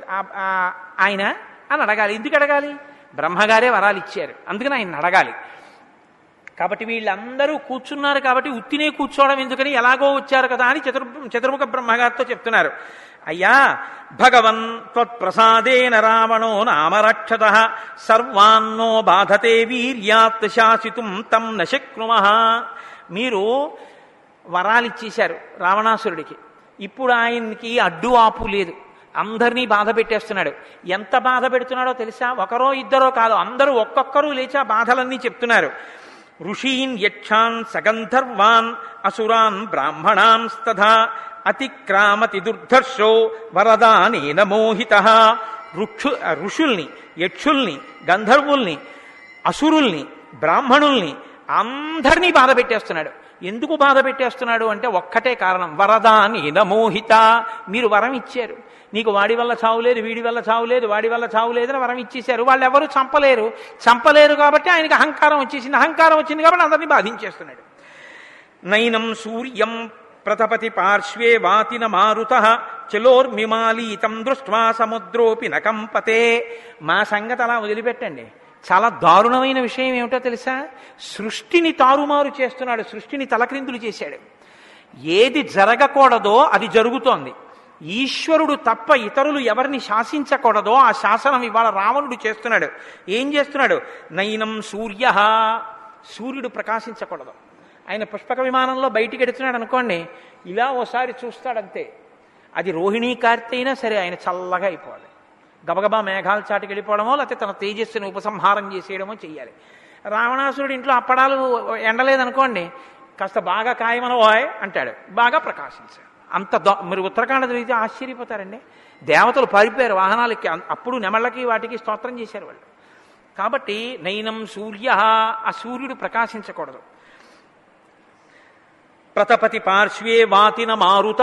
ఆయన అని అడగాలి. ఎందుకు అడగాలి? బ్రహ్మగారే వరాలు ఇచ్చారు, అందుకని ఆయన అడగాలి. కాబట్టి వీళ్ళందరూ కూర్చున్నారు కాబట్టి ఉత్తినే కూర్చోవడం ఎందుకని, ఎలాగో వచ్చారు కదా అని చతుర్ చతుర్ముఖ బ్రహ్మగారితో చెప్తున్నారు. అయ్యా, భగవన్ త్వత్ప్రసాదేన రావణో నామరక్షత సర్వాన్నో బాధతే వీర్యాత్ శాసితుం తం నశక్నుమః. మీరు వరాలు ఇచ్చేశారు రావణాసురుడికి, ఇప్పుడు ఆయనకి అడ్డు ఆపు లేదు, అందరినీ బాధ పెట్టేస్తున్నాడు. ఎంత బాధ పెడుతున్నాడో తెలుసా? ఒకరో ఇద్దరో కాదు, అందరూ ఒక్కొక్కరు లేచి ఆ బాధలన్నీ చెప్తున్నారు. ఋషీన్ యక్షాన్ సగంధర్వాన్ అసురాన్ బ్రాహ్మణాంస్తథా అతిక్రామతి దుర్ధర్షో వరదానేన మోహితః. ఋక్షు ఋషుల్ని, యక్షుల్ని, గంధర్వుల్ని, అసురుల్ని, బ్రాహ్మణుల్ని అందరినీ బాధ పెట్టేస్తున్నాడు. ఎందుకు బాధ పెట్టేస్తున్నాడు అంటే ఒక్కటే కారణం, వరదానేన మోహిత. మీరు వరం ఇచ్చారు, నీకు వాడి వల్ల చావులేదు, వీడి వల్ల చావులేదు, వాడి వల్ల చావులేదని వరం ఇచ్చేశారు. వాళ్ళు ఎవరు చంపలేరు, చంపలేరు కాబట్టి ఆయనకి అహంకారం వచ్చేసింది. అహంకారం వచ్చింది కాబట్టి అందరినీ బాధించేస్తున్నాడు. నైనం సూర్యం ప్రతపతి పార్శ్వే వాతిన మారుత చలోర్మిమాలీతం దృష్ట్వా సముద్రోపి నకంపతే. మా సంగతి అలా వదిలిపెట్టండి. చాలా దారుణమైన విషయం ఏమిటో తెలుసా? సృష్టిని తారుమారు చేస్తున్నాడు, సృష్టిని తలక్రిందులు చేశాడు. ఏది జరగకూడదో అది జరుగుతోంది. ఈశ్వరుడు తప్ప ఇతరులు ఎవరిని శాసించకూడదో ఆ శాసనం ఇవాళ రావణుడు చేస్తున్నాడు. ఏం చేస్తున్నాడు? నైనం సూర్య, సూర్యుడు ప్రకాశించకూడదు. ఆయన పుష్పక విమానంలో బయటికి ఎడుతున్నాడు అనుకోండి, ఇలా ఓసారి చూస్తాడంతే. అది రోహిణీ కార్తె అయినా సరే ఆయన చల్లగా అయిపోవాలి. గబగబా మేఘాల చాటుకి వెళ్ళిపోవడమో లేకపోతే తన తేజస్సుని ఉపసంహారం చేసేయడమో చెయ్యాలి. రావణాసురుడు ఇంట్లో అప్పడాలు ఎండలేదనుకోండి, కాస్త బాగా కాయమన ఓయ్ అంటాడు, బాగా ప్రకాశించాడు. అంత దో మీరు ఉత్తరాఖండ తిరిగితే ఆశ్చర్యపోతారండి. దేవతలు పారిపోయారు వాహనాలకి, అప్పుడు నెమళ్ళకి వాటికి స్తోత్రం చేశారు వాళ్ళు. కాబట్టి నైనం సూర్య, ఆ సూర్యుడు ప్రకాశించకూడదు. ప్రతపతి పార్శ్వే వాతిన మారుత,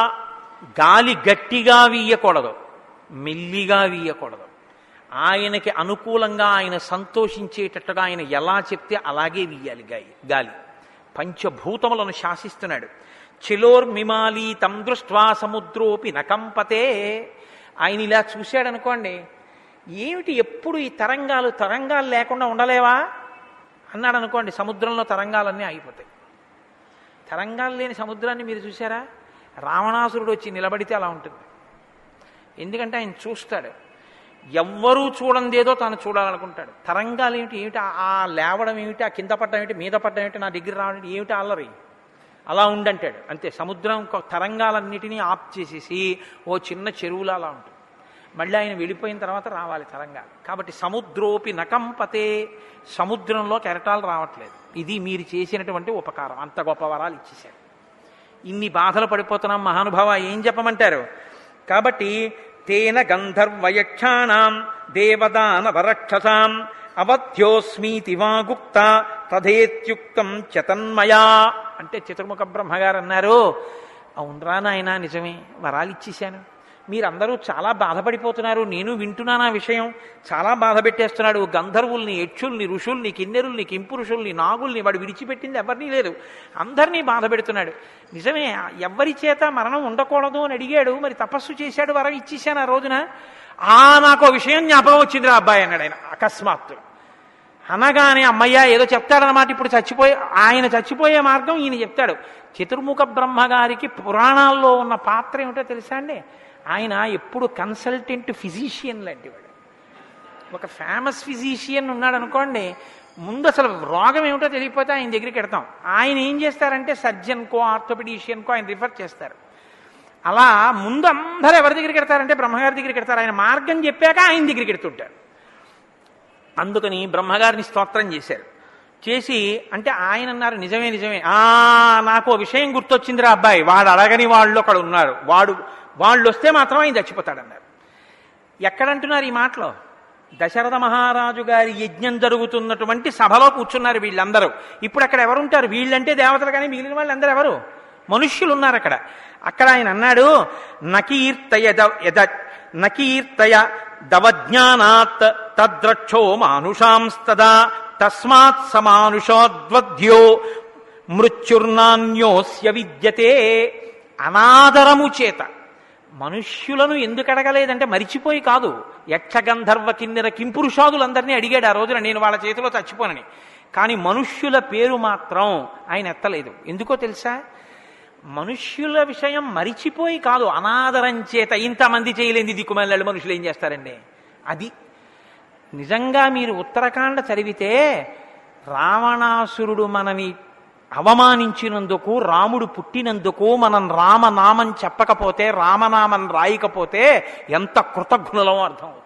గాలి గట్టిగా వీయకూడదు, మెల్లిగా వీయకూడదు. ఆయనకి అనుకూలంగా ఆయన సంతోషించేటట్టుగా ఆయన ఎలా చెప్తే అలాగే వీయాలి గాలి గాలి పంచభూతములను శాసిస్తున్నాడు. చిలోర్మిమాలి తం దృష్ట్వా సముద్రోపి నకంపతే. ఆయన ఇలా చూశాడనుకోండి, ఏమిటి ఎప్పుడు ఈ తరంగాలు తరంగాలు లేకుండా ఉండలేవా అన్నాడు అనుకోండి, సముద్రంలో తరంగాలన్నీ ఆగిపోతాయి. తరంగాలు లేని సముద్రాన్ని మీరు చూసారా? రావణాసురుడు వచ్చి నిలబడితే అలా ఉంటుంది. ఎందుకంటే ఆయన చూస్తాడు, ఎవ్వరూ చూడందేదో తాను చూడాలనుకుంటాడు. తరంగాలు ఏమిటి ఏమిటి ఆ లేవడం ఏమిటి, ఆ కింద పడ్డం ఏమిటి, మీద పడ్డం ఏమిటి, నా దగ్గర రావడం ఏమిటి, అల్లరి అలా ఉండంటాడు అంతే. సముద్రం తరంగాలన్నిటినీ ఆప్ చేసేసి ఓ చిన్న చెరువులా అలా ఉంటుంది. మళ్ళీ ఆయన వెళ్ళిపోయిన తర్వాత రావాలి తరంగాలు. కాబట్టి సముద్రోపి నకంపతే, సముద్రంలో కెరటాలు రావట్లేదు. ఇది మీరు చేసినటువంటి ఉపకారం. అంత గొప్ప వరాలు ఇచ్చేశారు. ఇన్ని బాధలు పడిపోతున్నాం మహానుభావ, ఏం చెప్పమంటారు? కాబట్టి తేన గంధర్వయక్షాణం దేవదాన వరక్షసాం అవధ్యోస్మీతి వాగుప్త తథేత్యుక్తం చతన్మయా. అంటే చతుర్ముఖ బ్రహ్మగారు అన్నారు, అవునరా నాయన, నిజమే, వరాలు ఇచ్చేశాను. మీరందరూ చాలా బాధపడిపోతున్నారు, నేను వింటున్నాను ఆ విషయం. చాలా బాధ పెట్టేస్తున్నాడు. గంధర్వుల్ని, యక్షుల్ని, ఋషుల్ని, కిన్నెరుల్ని, కింపురుషుల్ని, నాగుల్ని వాడు విడిచిపెట్టింది ఎవరినీ లేదు, అందరినీ బాధ పెడుతున్నాడు. నిజమే, ఎవరి చేత మరణం ఉండకూడదు అని అడిగాడు, మరి తపస్సు చేశాడు, వరం ఇచ్చేశాను ఆ రోజున. ఆ నాకు విషయం జ్ఞాపకం వచ్చింది రా అబ్బాయి అన్నాడు ఆయన అకస్మాత్తు. అనగానే అమ్మయ్య ఏదో చెప్తాడనమాట. ఇప్పుడు చచ్చిపోయే ఆయన చచ్చిపోయే మార్గం ఈయన చెప్తాడు. చతుర్ముఖ బ్రహ్మగారికి పురాణాల్లో ఉన్న పాత్ర ఏమిటో తెలుసా అండి? ఆయన ఎప్పుడు కన్సల్టెంట్ ఫిజీషియన్ లాంటి వాడు. ఒక ఫేమస్ ఫిజీషియన్ ఉన్నాడు అనుకోండి, ముందు అసలు రోగం ఏమిటో తెలియకపోతే ఆయన దగ్గరికి వెడతాం. ఆయన ఏం చేస్తారంటే సర్జన్కో ఆర్థోపెడిషియన్కో ఆయన రిఫర్ చేస్తారు. అలా ముందు అందరూ ఎవరి దగ్గరికి వెడతారంటే బ్రహ్మగారి దగ్గరికి వెడతారు. ఆయన మార్గం చెప్పాక ఆయన దగ్గరికి వెడుతుంటారు. అందుకని బ్రహ్మగారిని స్తోత్రం చేశారు. చేసి అంటే ఆయన అన్నారు, నిజమే నిజమే, ఆ నాకు విషయం గుర్తొచ్చిందిరా అబ్బాయి, వాడు అడగని వాళ్ళు అక్కడ ఉన్నారు, వాడు వాళ్ళు వస్తే మాత్రం ఆయన చచ్చిపోతాడన్నారు. ఎక్కడంటున్నారు ఈ మాటలో? దశరథ మహారాజు గారి యజ్ఞం జరుగుతున్నటువంటి సభలో కూర్చున్నారు వీళ్ళందరూ. ఇప్పుడు అక్కడ ఎవరుంటారు? వీళ్ళంటే దేవతలు, కానీ మిగిలిన వాళ్ళందరూ ఎవరు? మనుష్యులు ఉన్నారు అక్కడ. అక్కడ ఆయన అన్నాడు, నకీర్తయ యద నకీర్తయ దవజ్ఞానాత్ తద్రక్షో మానుషాంస్తదా తస్మాత్ సమానుషోద్వద్యో మృత్యుర్నాన్యోస్య విద్యతే. అనాదరము చేత మనుష్యులను ఎందుకు అడగలేదంటే మరిచిపోయి కాదు. యక్షగంధర్వ కిన్నెర కింపురుషాదులందరినీ అడిగాడు ఆ రోజున, నేను వాళ్ళ చేతిలో చచ్చిపోనని. కానీ మనుష్యుల పేరు మాత్రం ఆయన ఎత్తలేదు. ఎందుకో తెలుసా? మనుష్యుల విషయం మరిచిపోయి కాదు, అనాదరం చేత. ఇంతమంది చేయలేని దిక్కుమల్లాడు మనుషులు ఏం చేస్తారండి? అది నిజంగా మీరు ఉత్తరకాండ చదివితే రావణాసురుడు మనని అవమానించినందుకు, రాముడు పుట్టినందుకు మనం రామనామం చెప్పకపోతే, రామనామం రాయకపోతే ఎంత కృతజ్ఞులో అర్థమవుతుంది.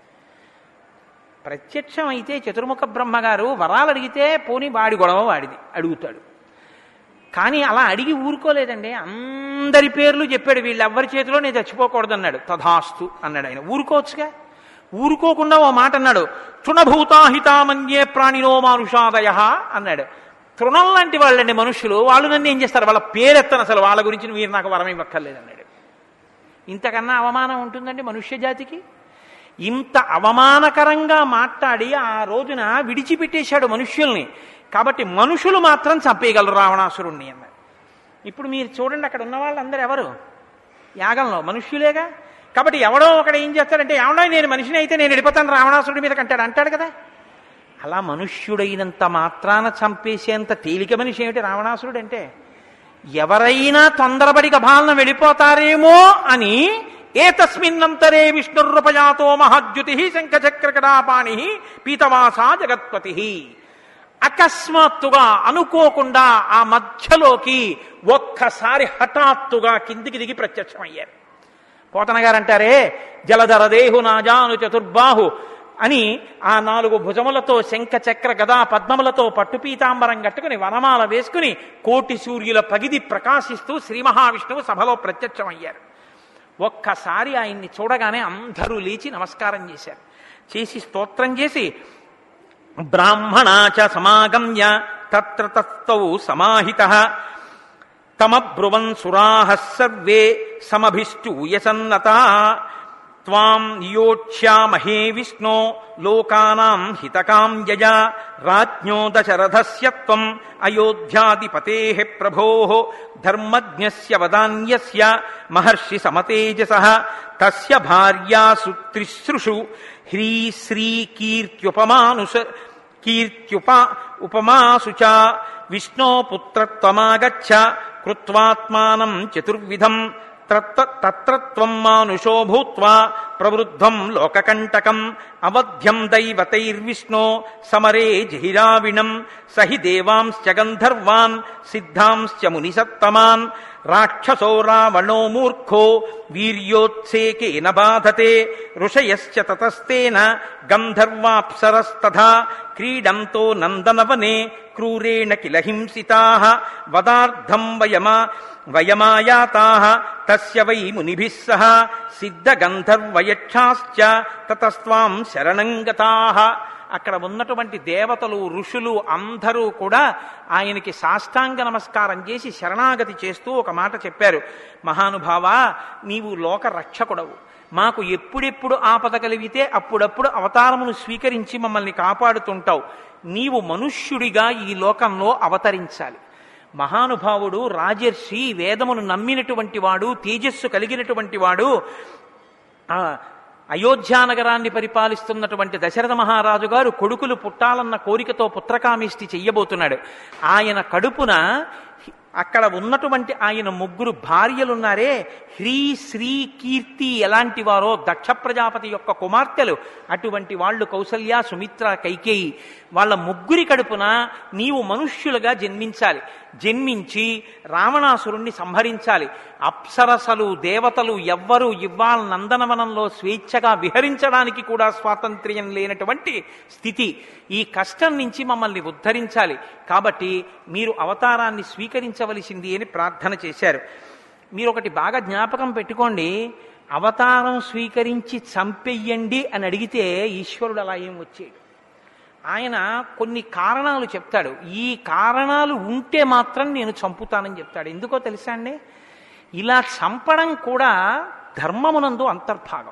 ప్రత్యక్షం అయితే చతుర్ముఖ బ్రహ్మగారు వరాలు అడిగితే పోనీ వాడి గొడవ వాడిది అడుగుతాడు. కానీ అలా అడిగి ఊరుకోలేదండి. అందరి పేర్లు చెప్పాడు, వీళ్ళెవ్వరి చేతిలో నేను చచ్చిపోకూడదు అన్నాడు. తథాస్తు అన్నాడు ఆయన. ఊరుకోవచ్చుగా. ఊరుకోకుండా ఓ మాట అన్నాడు, తృణభూతాహితామన్యే ప్రాణినో మానుషాదయ అన్నాడు. తృణం లాంటి వాళ్ళండి మనుషులు, వాళ్ళు నన్ను ఏం చేస్తారు? వాళ్ళ పేరెత్తను, అసలు వాళ్ళ గురించి మీరు నాకు వరం ఇవ్వక్కర్లేదు అన్నాడు. ఇంతకన్నా అవమానం ఉంటుందండి మనుష్య జాతికి? ఇంత అవమానకరంగా మాట్లాడి ఆ రోజున విడిచిపెట్టేశాడు మనుష్యుల్ని. కాబట్టి మనుషులు మాత్రం చంపేయగలరు రావణాసురుణ్ణి అన్నాడు. ఇప్పుడు మీరు చూడండి, అక్కడ ఉన్న వాళ్ళందరూ ఎవరు? యాగంలో మనుష్యులేగా. కాబట్టి ఎవడో ఒకడు ఏం చేస్తాడంటే, ఎవడో నేను మనిషిని అయితే నేను వెళ్ళిపోతాను రావణాసురుడి మీద కంటాడు అంటాడు కదా. అలా మనుష్యుడైనంత మాత్రాన చంపేసేంత తేలిక మనిషి ఏమిటి రావణాసురుడు అంటే? ఎవరైనా తొందరపడి గభాలన వెళ్ళిపోతారేమో అని ఏతస్మిన్నంతరే విష్ణుర్రూపజాతో మహాద్యుతి శంఖచక్రకటాపాణి పీతవాసా జగత్పతి. అకస్మాత్తుగా అనుకోకుండా ఆ మధ్యలోకి ఒక్కసారి హఠాత్తుగా కిందికి దిగి ప్రత్యక్షమయ్యారు. పోతన గారు అంటారే, జలధరదేహు నాజాను చతుర్బాహు అని ఆ నాలుగు భుజములతో శంఖ చక్ర గదా పద్మములతో పట్టుపీతాంబరం కట్టుకుని వనమాల వేసుకుని కోటి సూర్యుల పగిది ప్రకాశిస్తూ శ్రీ మహావిష్ణువు సభలో ప్రత్యక్షమయ్యారు. ఒక్కసారి ఆయన్ని చూడగానే అందరూ లేచి నమస్కారం చేశారు. చేసి స్తోత్రం చేసి బ్రాహ్మణాచ సమాగమ్య తత్ర తస్థౌ సమాహితః తమబ్రువన్ సురాః సర్వే సమభిష్టూయసన్నతా త్వాం నియోక్ష్యామహే విష్ణో లోకానాం హితకాం యజ రాజ్ఞో దశరథస్య త్వం అయోధ్యాధిపతేః ప్రభోః ధర్మజ్ఞస్య వదాన్యస్య మహర్షి సమతేజసః తస్య భార్యాసు త్రిశ్రుషు హ్రీ శ్రీ కీర్త్యుపమానుష కీర్త్యుప ఉపమాసు చ విష్ణో పుత్రత్వమాగచ్చ కృత్వాత్మానం చతుర్విధం తత్రత్వం మానుషో భూత్వా ప్రవృద్ధం లోకకంటకం అవధ్యం దైవతైర్విష్ణో సమరే జహిరావిణం సహి దేవాంశ్చ గంధర్వాన్ సిద్ధాంశ్చ మునిసత్తమాన్ రాక్షసో రావణో మూర్ఖో వీర్యోత్సేకేన బాధతే ఋషయశ్చ తతస్తేన గంధర్వాప్సరస్తథా క్రీడంతో నందనవనే క్రూరేణ కిల హింసితాః వదార్థం వయమా వయమాయాతాః తస్య వై మునిభిః సహ సిద్ధగంధర్వయక్షాశ్చ తతస్త్వాం శరణం గతాః. అక్కడ ఉన్నటువంటి దేవతలు ఋషులు అందరూ కూడా ఆయనకి సాష్టాంగ నమస్కారం చేసి శరణాగతి చేస్తూ ఒక మాట చెప్పారు. మహానుభావా, నీవు లోక రక్షకుడవు. మాకు ఎప్పుడెప్పుడు ఆపద కలిగితే అప్పుడప్పుడు అవతారమును స్వీకరించి మమ్మల్ని కాపాడుతుంటావు. నీవు మనుష్యుడిగా ఈ లోకంలో అవతరించాలి. మహానుభావుడు, రాజర్షి, వేదమును నమ్మినటువంటి వాడు, తేజస్సు కలిగినటువంటి వాడు, ఆ అయోధ్యానగరాన్ని పరిపాలిస్తున్నటువంటి దశరథ మహారాజు గారు కొడుకులు పుట్టాలన్న కోరికతో పుత్రకామిష్టి చెయ్యబోతున్నాడు. ఆయన కడుపున అక్కడ ఉన్నటువంటి ఆయన ముగ్గురు భార్యలున్నారే, హ్రీ శ్రీ కీర్తి ఎలాంటి వారో దక్ష ప్రజాపతి యొక్క కుమార్తెలు, అటువంటి వాళ్ళు కౌసల్య, సుమిత్ర, కైకేయి. వాళ్ళ ముగ్గురి కడుపున నీవు మనుష్యులుగా జన్మించాలి. జన్మించి రావణాసురుణ్ణి సంహరించాలి. అప్సరసలు, దేవతలు ఎవ్వరూ ఇవ్వాల నందనవనంలో స్వేచ్ఛగా విహరించడానికి కూడా స్వాతంత్ర్యం లేనటువంటి స్థితి. ఈ కష్టం నుంచి మమ్మల్ని ఉద్ధరించాలి. కాబట్టి మీరు అవతారాన్ని స్వీకరించవలసింది అని ప్రార్థన చేశారు. మీరు ఒకటి బాగా జ్ఞాపకం పెట్టుకోండి, అవతారం స్వీకరించి చంపెయ్యండి అని అడిగితే ఈశ్వరుడు అలా ఏం వచ్చేడు. ఆయన కొన్ని కారణాలు చెప్తాడు. ఈ కారణాలు ఉంటే మాత్రం నేను చంపుతానని చెప్తాడు. ఎందుకో తెలుసా అండి? ఇలా చంపడం కూడా ధర్మమునందు అంతర్భాగం.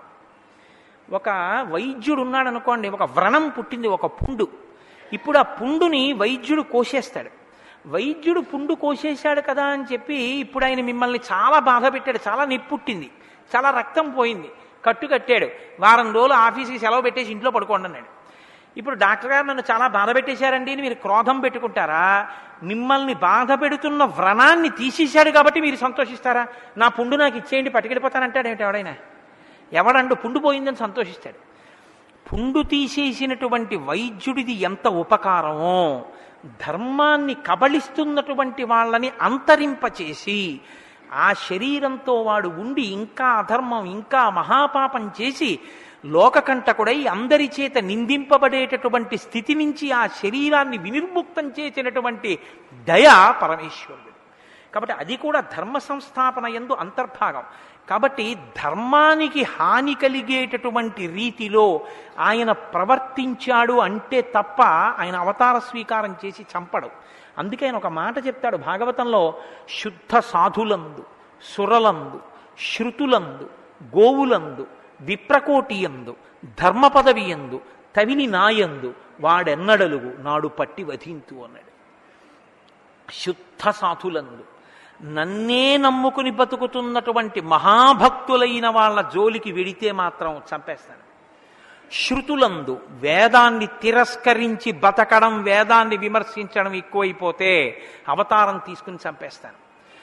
ఒక వైద్యుడు ఉన్నాడు అనుకోండి, ఒక వ్రణం పుట్టింది, ఒక పుండు. ఇప్పుడు ఆ పుండుని వైద్యుడు కోసేస్తాడు. వైద్యుడు పుండు కోసేశాడు కదా అని చెప్పి ఇప్పుడు ఆయన మిమ్మల్ని చాలా బాధ పెట్టాడు, చాలా నొప్పి పుట్టింది, చాలా రక్తం పోయింది, కట్టు కట్టాడు, వారం రోజులు ఆఫీస్కి సెలవు పెట్టేసి ఇంట్లో పడుకోండి అన్నాడు. ఇప్పుడు డాక్టర్ గారు నన్ను చాలా బాధ పెట్టేశారండి అని మీరు క్రోధం పెట్టుకుంటారా? మిమ్మల్ని బాధ పెడుతున్న వ్రణాన్ని తీసేశాడు కాబట్టి మీరు సంతోషిస్తారా? నా పుండు నాకు ఇచ్చేయండి పట్టుకెళ్ళిపోతానంటాడు ఏమిటి ఎవడైనా? ఎవడండు పుండు పోయిందని సంతోషిస్తాడు. పుండు తీసేసినటువంటి వైద్యుడిది ఎంత ఉపకారమో, ధర్మాన్ని కబళిస్తున్నటువంటి వాళ్ళని అంతరింపచేసి ఆ శరీరంతో వాడు ఉండి ఇంకా అధర్మం ఇంకా మహాపాపం చేసి లోకకంటకుడై అందరి చేత నిందింపబడేటటువంటి స్థితి నుంచి ఆ శరీరాన్ని వినిర్ముక్తం చేసినటువంటి దయ పరమేశ్వరుడు. కాబట్టి అది కూడా ధర్మ సంస్థాపన యందు అంతర్భాగం. కాబట్టి ధర్మానికి హాని కలిగేటటువంటి రీతిలో ఆయన ప్రవర్తించాడు అంటే తప్ప ఆయన అవతార స్వీకారం చేసి చంపడు. అందుకే ఆయన ఒక మాట చెప్తాడు భాగవతంలో, శుద్ధ సాధులందు, సురలందు, శృతులందు, గోవులందు, విప్రకోటియందు, ధర్మ పదవియందు, తవిని నాయందు వాడెన్నడలుగు నాడు పట్టి వధింతు అన్నాడు. శుద్ధ సాధులందు, నన్నే నమ్ముకుని బతుకుతున్నటువంటి మహాభక్తులైన వాళ్ళ జోలికి వెడితే మాత్రం చంపేస్తాను. శృతులందు, వేదాన్ని తిరస్కరించి బతకడం, వేదాన్ని విమర్శించడం ఎక్కువైపోతే అవతారం తీసుకుని చంపేస్తాను.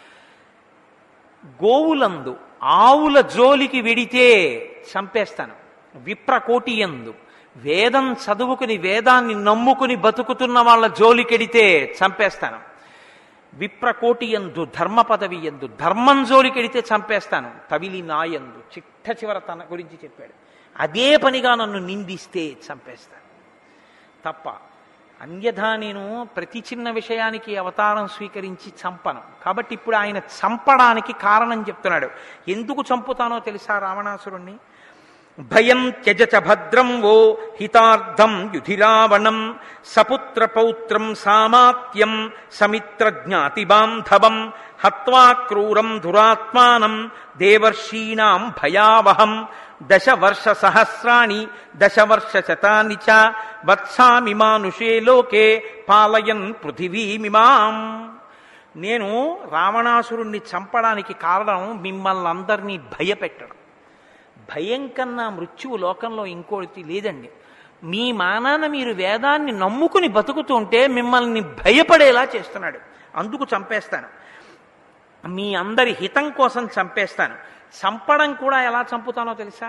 గోవులందు, ఆవుల జోలికి వెడితే చంపేస్తాను. విప్రకోటియందు, వేదం చదువుకుని వేదాన్ని నమ్ముకుని బతుకుతున్న వాళ్ళ జోలికెడితే చంపేస్తాను. విప్రకోటియందు, ధర్మ పదవి ఎందు, ధర్మం జోలికెడితే చంపేస్తాను. తవిలి నాయందు, చిట్ట చివర తన గురించి చెప్పాడు, అదే పనిగా నన్ను నిందిస్తే చంపేస్తాను తప్ప అన్యథా నేను ప్రతి చిన్న విషయానికి అవతారం స్వీకరించి చంపను. కాబట్టి ఇప్పుడు ఆయన చంపడానికి కారణం చెప్తున్నాడు. ఎందుకు చంపుతానో తెలుసా రావణాసురుణ్ణి? భయం త్యజచ భద్రం వో హితార్థం యుధిరావణం సపుత్ర పౌత్రం సామాత్యం సమిత్ర జ్ఞాతి బాంధవం హత్వా క్రూరం దురాత్మానం దేవర్షీణాం భయావహం దశవర్ష సహస్రాణి దశవర్ష శతాని చ వత్సామి మానుషే లోకే పాలయన్ పృథివీమిమాం. నేను రావణాసురుణ్ణి చంపడానికి కారణం మిమ్మల్ని అందరినీ భయపెట్టడం. భయం కన్నా మృత్యువు లోకంలో ఇంకోటి లేదండి. మీ మానాన మీరు వేదాన్ని నమ్ముకుని బతుకుతుంటే మిమ్మల్ని భయపడేలా చేస్తున్నాడు, అందుకు చంపేస్తాను. మీ అందరి హితం కోసం చంపేస్తాను. చంపడం కూడా ఎలా చంపుతానో తెలుసా?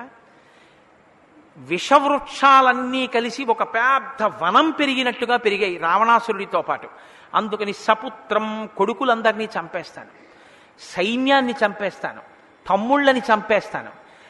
విషవృక్షాలన్నీ కలిసి ఒక పెద్ద వనం పెరిగినట్టుగా పెరిగాయి రావణాసురుడితో పాటు. అందుకని సపుత్రం, కొడుకులందరినీ చంపేస్తాను, సైన్యాన్ని చంపేస్తాను, తమ్ముళ్ళని చంపేస్తాను.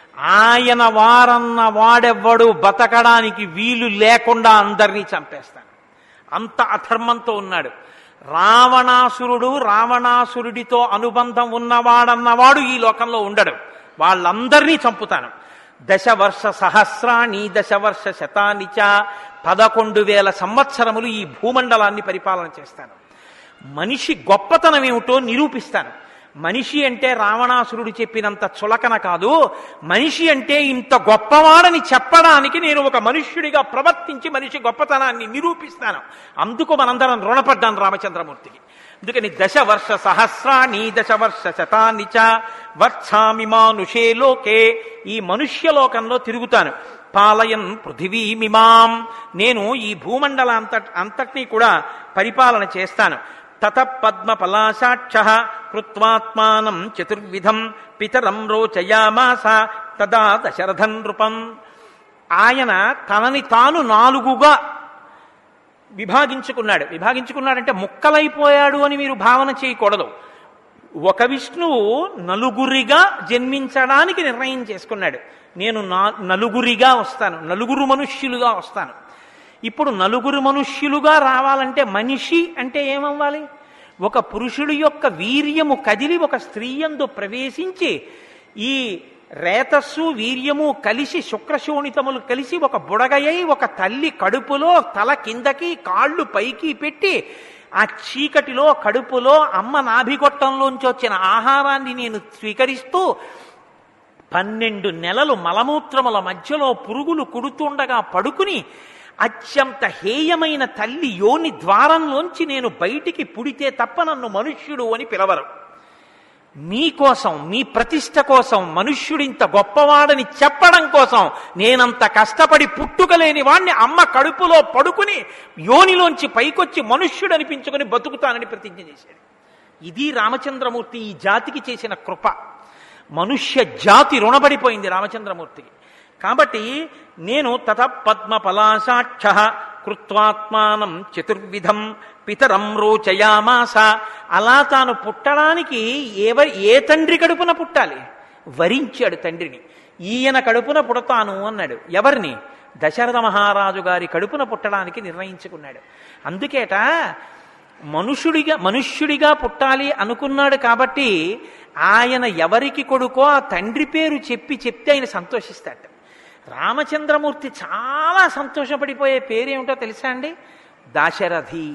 ఆయన వారన్న వాడెవ్వడు బతకడానికి వీలు లేకుండా అందరినీ చంపేస్తాను. అంత అధర్మంతో ఉన్నాడు రావణాసురుడు. రావణాసురుడితో అనుబంధం ఉన్నవాడన్నవాడు ఈ లోకంలో ఉండడు. వాళ్ళందరినీ చంపుతాను. దశవర్ష సహస్రాణి దశవర్ష శతాని చ, పదకొండు వేల సంవత్సరములు ఈ భూమండలాన్ని పరిపాలన చేస్తాను. మనిషి గొప్పతనం ఏమిటో నిరూపిస్తాను. మనిషి అంటే రావణాసురుడు చెప్పినంత చులకన కాదు. మనిషి అంటే ఇంత గొప్పవాడని చెప్పడానికి నేను ఒక మనుష్యుడిగా ప్రవర్తించి మనిషి గొప్పతనాన్ని నిరూపిస్తాను. అందుకు మనందరం రుణపడ్డాను రామచంద్రమూర్తికి. అందుకని దశవర్ష సహస్రాని దశవర్ష శతాని చ వత్సామి మానుషే లోకే, ఈ మనుష్యలోకంలో తిరుగుతాను. పాలయన్ పృథివీమిమాం, నేను ఈ భూమండల అంత అంతటినీ కూడా పరిపాలన చేస్తాను. తత పద్మ పలాశాక్ష కృత్వాత్మానం చతుర్విధం పితరం రోచయామాస తదా దశరథన్ నృపం. ఆయన తనని తాను నాలుగుగా విభాగించుకున్నాడు. విభాగించుకున్నాడంటే ముక్కలైపోయాడు అని మీరు భావన చేయకూడదు. ఒక విష్ణువు నలుగురిగా జన్మించడానికి నిర్ణయం చేసుకున్నాడు. నేను నా నలుగురిగా వస్తాను, నలుగురు మనుష్యులుగా వస్తాను. ఇప్పుడు నలుగురు మనుష్యులుగా రావాలంటే మనిషి అంటే ఏమవ్వాలి? ఒక పురుషుడి యొక్క వీర్యము కదిలి ఒక స్త్రీయందు ప్రవేశించి ఈ రేతస్సు వీర్యము కలిసి శుక్రశోణితములు కలిసి ఒక బుడగయ్యి ఒక తల్లి కడుపులో తల కిందకి కాళ్ళు పైకి పెట్టి ఆ చీకటిలో కడుపులో అమ్మ నాభిగొట్టంలోంచి వచ్చిన ఆహారాన్ని నేను స్వీకరిస్తూ పన్నెండు నెలలు మలమూత్రముల మధ్యలో పురుగులు కుడుతుండగా పడుకుని అత్యంత హేయమైన తల్లి యోని ద్వారంలోంచి నేను బయటికి పుడితే తప్ప నన్ను మనుష్యుడు అని పిలవరు. మీకోసం, మీ ప్రతిష్ట కోసం, మనుష్యుడింత గొప్పవాడని చెప్పడం కోసం నేనంత కష్టపడి పుట్టుకలేని వాణ్ణి అమ్మ కడుపులో పడుకుని యోనిలోంచి పైకొచ్చి మనుష్యుడు అనిపించుకొని బతుకుతానని ప్రతిజ్ఞ చేశాడు. ఇది రామచంద్రమూర్తి ఈ జాతికి చేసిన కృప. మనుష్య జాతి రుణపడిపోయింది రామచంద్రమూర్తికి. కాబట్టి నేను తత పద్మ పలాశాక్ష కృత్వాత్మానం చతుర్విధం పితరం రోచయామాస. అలా తాను పుట్టడానికి ఎవరి ఏ తండ్రి కడుపున పుట్టాలి? వరించాడు తండ్రిని. ఈయన కడుపున పుడతాను అన్నాడు. ఎవరిని? దశరథ మహారాజు గారి కడుపున పుట్టడానికి నిర్ణయించుకున్నాడు. అందుకేట మనుషుడిగా మనుష్యుడిగా పుట్టాలి అనుకున్నాడు. కాబట్టి ఆయన ఎవరికి కొడుకో ఆ తండ్రి పేరు చెప్పి చెప్తే ఆయన సంతోషిస్తాడు. రామచంద్రమూర్తి చాలా సంతోషపడిపోయే పేరేమిటో తెలుసా అండి? దాశరథి.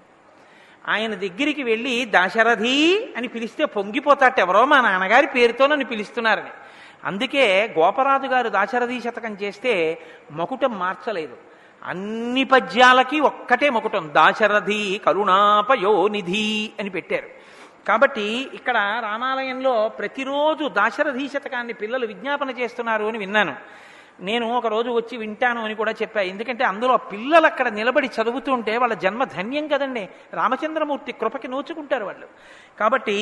ఆయన దగ్గరికి వెళ్ళి దాశరథి అని పిలిస్తే పొంగిపోతాట, ఎవరో మా నాన్నగారి పేరుతో నన్ను పిలుస్తున్నారని. అందుకే గోపరాజు గారు దాశరథి శతకం చేస్తే మకుటం మార్చలేదు. అన్ని పద్యాలకి ఒక్కటే మకుటం, దాశరథి కరుణాపయోనిధి అని పెట్టారు. కాబట్టి ఇక్కడ రామాలయంలో ప్రతిరోజు దాశరథి శతకాన్ని పిల్లలు విజ్ఞాపన చేస్తున్నారు అని విన్నాను. నేను ఒకరోజు వచ్చి వింటాను అని కూడా చెప్పా. ఎందుకంటే అందులో పిల్లలు అక్కడ నిలబడి చదువుతుంటే వాళ్ళ జన్మ ధన్యం కదండి. రామచంద్రమూర్తి కృపకి నోచుకుంటారు వాళ్ళు. కాబట్టి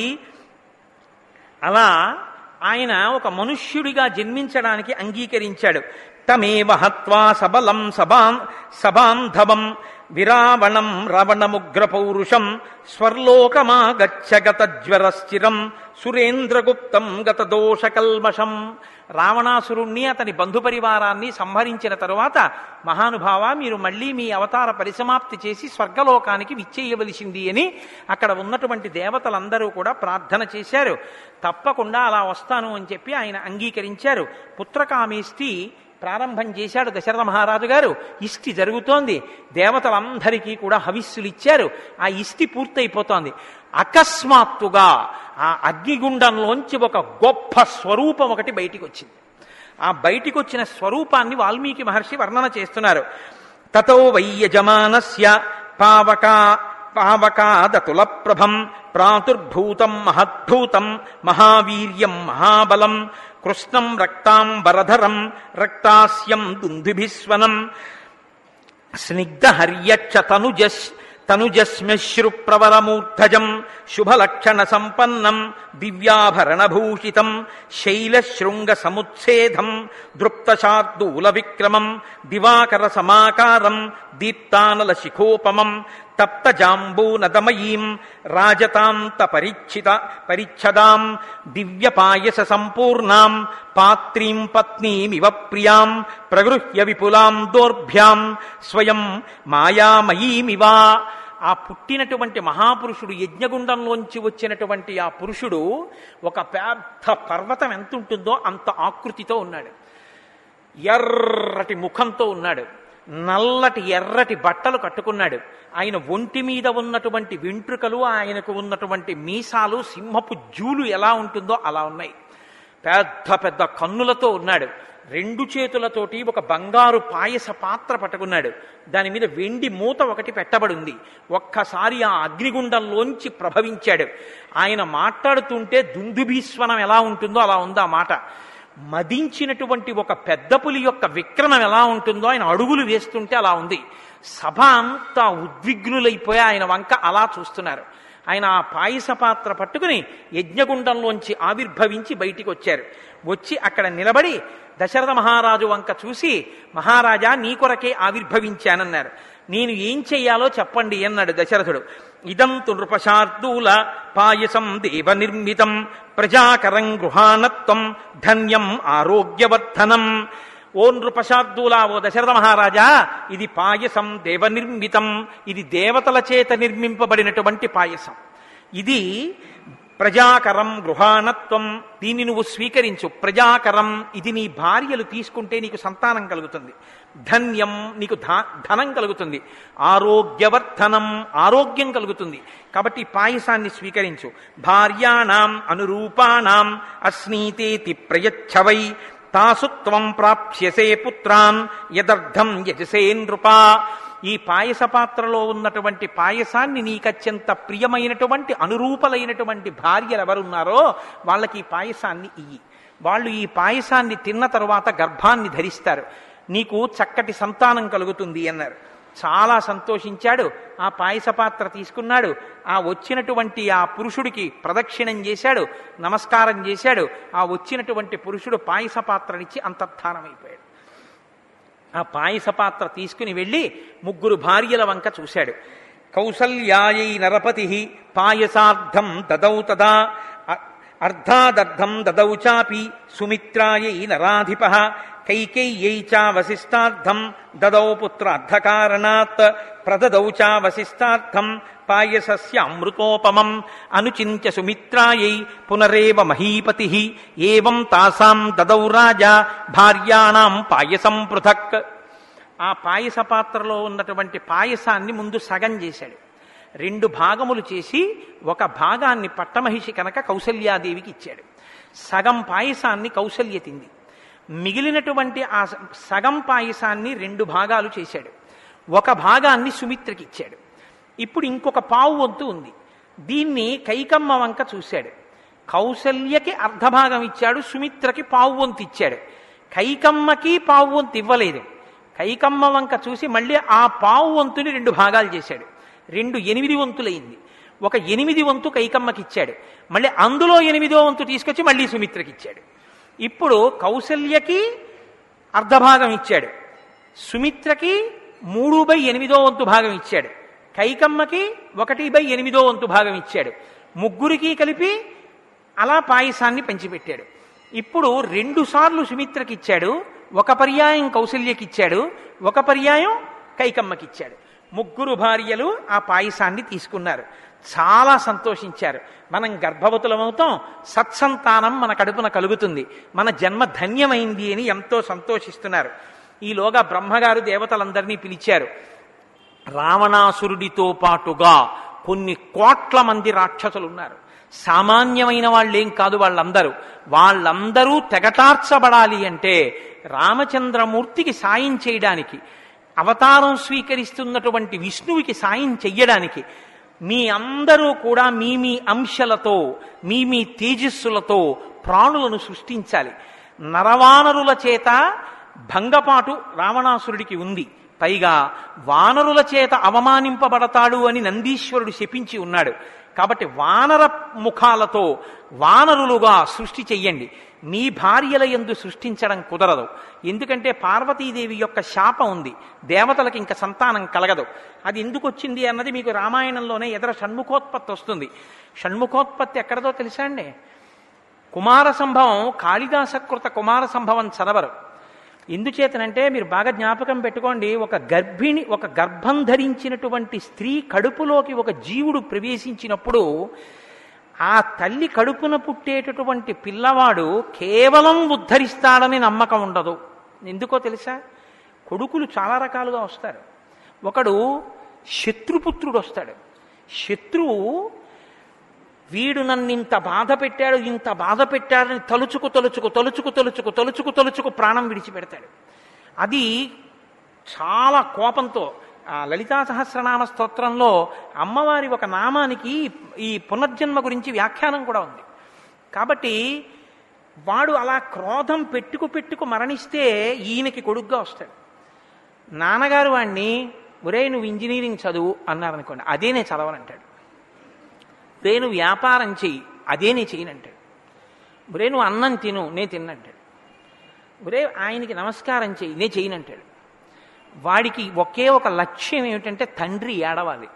అలా ఆయన ఒక మనుష్యుడిగా జన్మించడానికి అంగీకరించాడు. తమేవ హత్వా సబలం సబాం సబాంధవం విరావణం రావణముగ్ర పౌరుషం స్వర్లోకమాగచ్చ గత జ్వరస్థిరం సురేంద్రగుప్తం గత దోషకల్మషం. రావణాసురుణ్ణి అతని బంధుపరివారాన్ని సంహరించిన తరువాత, మహానుభావ మీరు మళ్ళీ మీ అవతార పరిసమాప్తి చేసి స్వర్గలోకానికి విచ్చేయవలసింది అని అక్కడ ఉన్నటువంటి దేవతలందరూ కూడా ప్రార్థన చేశారు. తప్పకుండా అలా వస్తాను అని చెప్పి ఆయన అంగీకరించారు. పుత్రకామేష్టి ప్రారంభం చేశాడు దశరథ మహారాజు గారు. ఇష్టి జరుగుతోంది. దేవతలందరికీ కూడా హవిస్సులు ఇచ్చారు. ఆ ఇష్టి పూర్తయిపోతోంది. అకస్మాత్తుగా ఆ అగ్నిగుండంలోంచి ఒక గొప్ప స్వరూపం ఒకటి బయటికి వచ్చింది. ఆ బయటికి వచ్చిన స్వరూపాన్ని వాల్మీకి మహర్షి వర్ణన చేస్తున్నారు. తతో వై యజమానస్య పావకా పావకాదతుల ప్రభం ప్రాతుర్భూతం మహద్భూతం మహావీర్యం మహాబలం కృష్ణం రక్తాంబరధరం రక్తాస్యం దుందుభిస్వనం స్నిగ్ధహర్యక్ష తనుజస్ తనుజస్మ్యశ్రు ప్రవరమూర్ధజం శుభలక్షణ సంపన్నం దివ్యాభరణభూషితం శైలశృంగ సముచ్ఛేదం దృప్తశార్దూల విక్రమం దివాకర సమాకారం దీప్తానల శిఖోపమం తప్తజాంబూనదమయీం రాజతాంత పరిచ్ఛిత పరిచ్ఛదాం దివ్యపాయస సంపూర్ణాం పాత్రీం పత్నీమివ ప్రియాం ప్రగృహ్య విపులాం దోర్భ్యాం స్వయం మాయామయీమివా. ఆ పుట్టినటువంటి మహాపురుషుడు, యజ్ఞగుండంలోంచి వచ్చినటువంటి ఆ పురుషుడు ఒక పెద్ద పర్వతం ఎంత ఉంటుందో అంత ఆకృతితో ఉన్నాడు. ఎర్రటి ముఖంతో ఉన్నాడు. నల్లటి ఎర్రటి బట్టలు కట్టుకున్నాడు. ఆయన ఒంటి మీద ఉన్నటువంటి వెంట్రుకలు, ఆయనకు ఉన్నటువంటి మీసాలు సింహపు జూలు ఎలా ఉంటుందో అలా ఉన్నాయి. పెద్ద పెద్ద కన్నులతో ఉన్నాడు. రెండు చేతులతోటి ఒక బంగారు పాయస పాత్ర పట్టుకున్నాడు. దాని మీద వెండి మూత ఒకటి పెట్టబడింది. ఒక్కసారి ఆ అగ్నిగుండంలోంచి ప్రభవించాడు. ఆయన మాట్లాడుతుంటే దుందుభీస్వనం ఎలా ఉంటుందో అలా ఉంది ఆ మాట. మదించినటువంటి ఒక పెద్ద పులి యొక్క విక్రమం ఎలా ఉంటుందో ఆయన అడుగులు వేస్తుంటే అలా ఉంది. సభ అంతా ఉద్విగ్నులైపోయి ఆయన వంక అలా చూస్తున్నారు. ఆయన ఆ పాయస పాత్ర పట్టుకుని యజ్ఞగుండంలోంచి ఆవిర్భవించి బయటికి వచ్చారు. వచ్చి అక్కడ నిలబడి దశరథ మహారాజు వంక చూసి, మహారాజా నీ కొరకే ఆవిర్భవించానన్నారు. నేను ఏం చెయ్యాలో చెప్పండి అన్నాడు దశరథుడు. ఇదంతు నృపశార్దూల పాయసం దేవ నిర్మితం ప్రజాకరం గృహాణత్వం ధన్యం ఆరోగ్యవర్ధనం. ఓ నృపశార్దూల, ఓ దశరథ మహారాజా, ఇది పాయసం దేవ నిర్మితం. ఇది దేవతల చేత నిర్మింపబడినటువంటి పాయసం. ఇది ప్రజాకరం గృహాణత్వం. దీన్ని నువ్వు స్వీకరించు. ప్రజాకరం, ఇది నీ భార్యలు తీసుకుంటే నీకు సంతానం కలుగుతుంది. ధన్యం, నీకు ధనం కలుగుతుంది. ఆరోగ్యవర్ధనం, ఆరోగ్యం కలుగుతుంది. కాబట్టి ఈ పాయసాన్ని స్వీకరించు. భార్యాణం అనురూపాణం అస్నీతేతి ప్రయచ్చవై తాసు త్వం ప్రాప్స్యసే పుత్రాన్ యదర్థం యజసే నృపా. ఈ పాయస పాత్రలో ఉన్నటువంటి పాయసాన్ని నీకత్యంత ప్రియమైనటువంటి అనురూపలైనటువంటి భార్యలు ఎవరున్నారో వాళ్ళకి ఈ పాయసాన్ని ఇయ్యి. వాళ్ళు ఈ పాయసాన్ని తిన్న తరువాత గర్భాన్ని ధరిస్తారు, నీకు చక్కటి సంతానం కలుగుతుంది అన్నారు. చాలా సంతోషించాడు. ఆ పాయస పాత్ర తీసుకున్నాడు. ఆ వచ్చినటువంటి ఆ పురుషుడికి ప్రదక్షిణం చేశాడు, నమస్కారం చేశాడు. ఆ వచ్చినటువంటి పురుషుడు పాయస పాత్రనిచ్చి అంతర్ధానమైపోయాడు. ఆ పాయస పాత్ర తీసుకుని వెళ్ళి ముగ్గురు భార్యల వంక చూశాడు. కౌసల్యాయై నరపతి పాయసార్థం దదౌ తదా అర్ధాదర్థం దదౌ చాపి సుమిత్రాయై నరాధిప కైకేయ్యై చ వశిష్టార్థం దదౌ పుత్రార్థకారణాత్ ప్రదదౌ చ వశిష్టార్థం పాయసస్య అమృతోపమం అనుచింత్య సుమిత్రాయై పునరేవ మహీపతి ఏవం తాసాం దదౌ రాజా భార్యాణం పాయసం పృథక్. ఆ పాయస పాత్రలో ఉన్నటువంటి పాయసాన్ని ముందు సగం చేశాడు. రెండు భాగములు చేసి ఒక భాగాన్ని పట్టమహిషి కనుక కౌసల్యాదేవికి ఇచ్చాడు. సగం పాయసాన్ని కౌసల్య తింది. మిగిలినటువంటి ఆ సగం పాయసాన్ని రెండు భాగాలు చేశాడు. ఒక భాగాన్ని సుమిత్రకి ఇచ్చాడు. ఇప్పుడు ఇంకొక పావు వంతు ఉంది. దీన్ని కైకమ్మ వంక చూశాడు. కౌసల్యకి అర్ధభాగం ఇచ్చాడు, సుమిత్రకి పావు వంతు ఇచ్చాడు. కైకమ్మకి పావు వంతు ఇవ్వలేదు. కైకమ్మ వంక చూసి మళ్ళీ ఆ పావు వంతుని రెండు భాగాలు చేశాడు. రెండు ఎనిమిది వంతులైంది. ఒక ఎనిమిది వంతు కైకమ్మకి ఇచ్చాడు. మళ్ళీ అందులో ఎనిమిదో వంతు తీసుకొచ్చి మళ్ళీ సుమిత్రకి ఇచ్చాడు. ఇప్పుడు కౌసల్యకి అర్ధభాగం ఇచ్చాడు, సుమిత్రకి మూడు బై ఎనిమిదో వంతు భాగం ఇచ్చాడు, కైకమ్మకి ఒకటి బై ఎనిమిదో వంతు భాగం ఇచ్చాడు. ముగ్గురికి కలిపి అలా పాయసాన్ని పంచిపెట్టాడు. ఇప్పుడు రెండు సార్లు సుమిత్రకి ఇచ్చాడు, ఒక పర్యాయం కౌసల్యకి ఇచ్చాడు, ఒక పర్యాయం కైకమ్మకి ఇచ్చాడు. ముగ్గురు భార్యలు ఆ పాయసాన్ని తీసుకున్నారు. చాలా సంతోషించారు. మనం గర్భవతులమవుతాం, సత్సంతానం మన కడుపున కలుగుతుంది, మన జన్మ ధన్యమైంది అని ఎంతో సంతోషిస్తున్నారు. ఈలోగా బ్రహ్మగారు దేవతలందరినీ పిలిచారు. రావణాసురుడితో పాటుగా కొన్ని కోట్ల మంది రాక్షసులు ఉన్నారు. సామాన్యమైన వాళ్ళేం కాదు వాళ్ళందరూ. వాళ్ళందరూ తెగటార్చబడాలి అంటే రామచంద్రమూర్తికి సాయం చేయడానికి, అవతారం స్వీకరిస్తున్నటువంటి విష్ణువుకి సాయం చెయ్యడానికి మీ అందరూ కూడా మీ మీ అంశలతో, మీ మీ తేజస్సులతో ప్రాణులను సృష్టించాలి. నరవానరుల చేత భంగపాటు రావణాసురుడికి ఉంది. పైగా వానరుల చేత అవమానింపబడతాడు అని నందీశ్వరుడు శపించి ఉన్నాడు. కాబట్టి వానర ముఖాలతో వానరులుగా సృష్టి చెయ్యండి. మీ భార్యల యందు సృష్టించడం కుదరదు. ఎందుకంటే పార్వతీదేవి యొక్క శాపం ఉంది, దేవతలకు ఇంకా సంతానం కలగదు. అది ఎందుకు వచ్చింది అన్నది మీకు రామాయణంలోనే ఎదర షణ్ముఖోత్పత్తి వస్తుంది. షణ్ముఖోత్పత్తి ఎక్కడదో తెలుసా అండి? కుమార సంభవం, కాళిదాసకృత కుమార సంభవం చదవరు. ఎందుచేతనంటే మీరు బాగా జ్ఞాపకం పెట్టుకోండి, ఒక గర్భిణి, ఒక గర్భం ధరించినటువంటి స్త్రీ కడుపులోకి ఒక జీవుడు ప్రవేశించినప్పుడు ఆ తల్లి కడుపున పుట్టేటటువంటి పిల్లవాడు కేవలం ఉద్ధరిస్తాడని నమ్మకం ఉండదు. ఎందుకో తెలుసా? కొడుకులు చాలా రకాలుగా వస్తారు. ఒకడు శత్రుపుత్రుడు వస్తాడు. శత్రువు వీడు నన్ను ఇంత బాధ పెట్టాడు, ఇంత బాధ పెట్టాడని తలుచుకు తలుచుకు తలుచుకు తలుచుకు తలుచుకు తలుచుకు ప్రాణం విడిచిపెడతాడు. అది చాలా కోపంతో ఆ లలితా సహస్రనామ స్తోత్రంలో అమ్మవారి ఒక నామానికి ఈ పునర్జన్మ గురించి వ్యాఖ్యానం కూడా ఉంది. కాబట్టి వాడు అలా క్రోధం పెట్టుకు పెట్టుకు మరణిస్తే ఈయనకి కొడుగ్గా వస్తాడు. నాన్నగారు వాడిని, ఒరే నువ్వు ఇంజనీరింగ్ చదువు అన్నారనుకోండి, అదే నేను చదవనంటాడు. ఒరే నువ్వు వ్యాపారం చెయ్యి, అదే నేను చేయనంటాడు. ఒరే నువ్వు అన్నం తిను, నేను తిన్నంటాడు. ఒరే ఆయనకి నమస్కారం చెయ్యి, నేను చేయనంటాడు. వాడికి ఒకే ఒక లక్ష్యం ఏమిటంటే తండ్రి ఏడవాలి.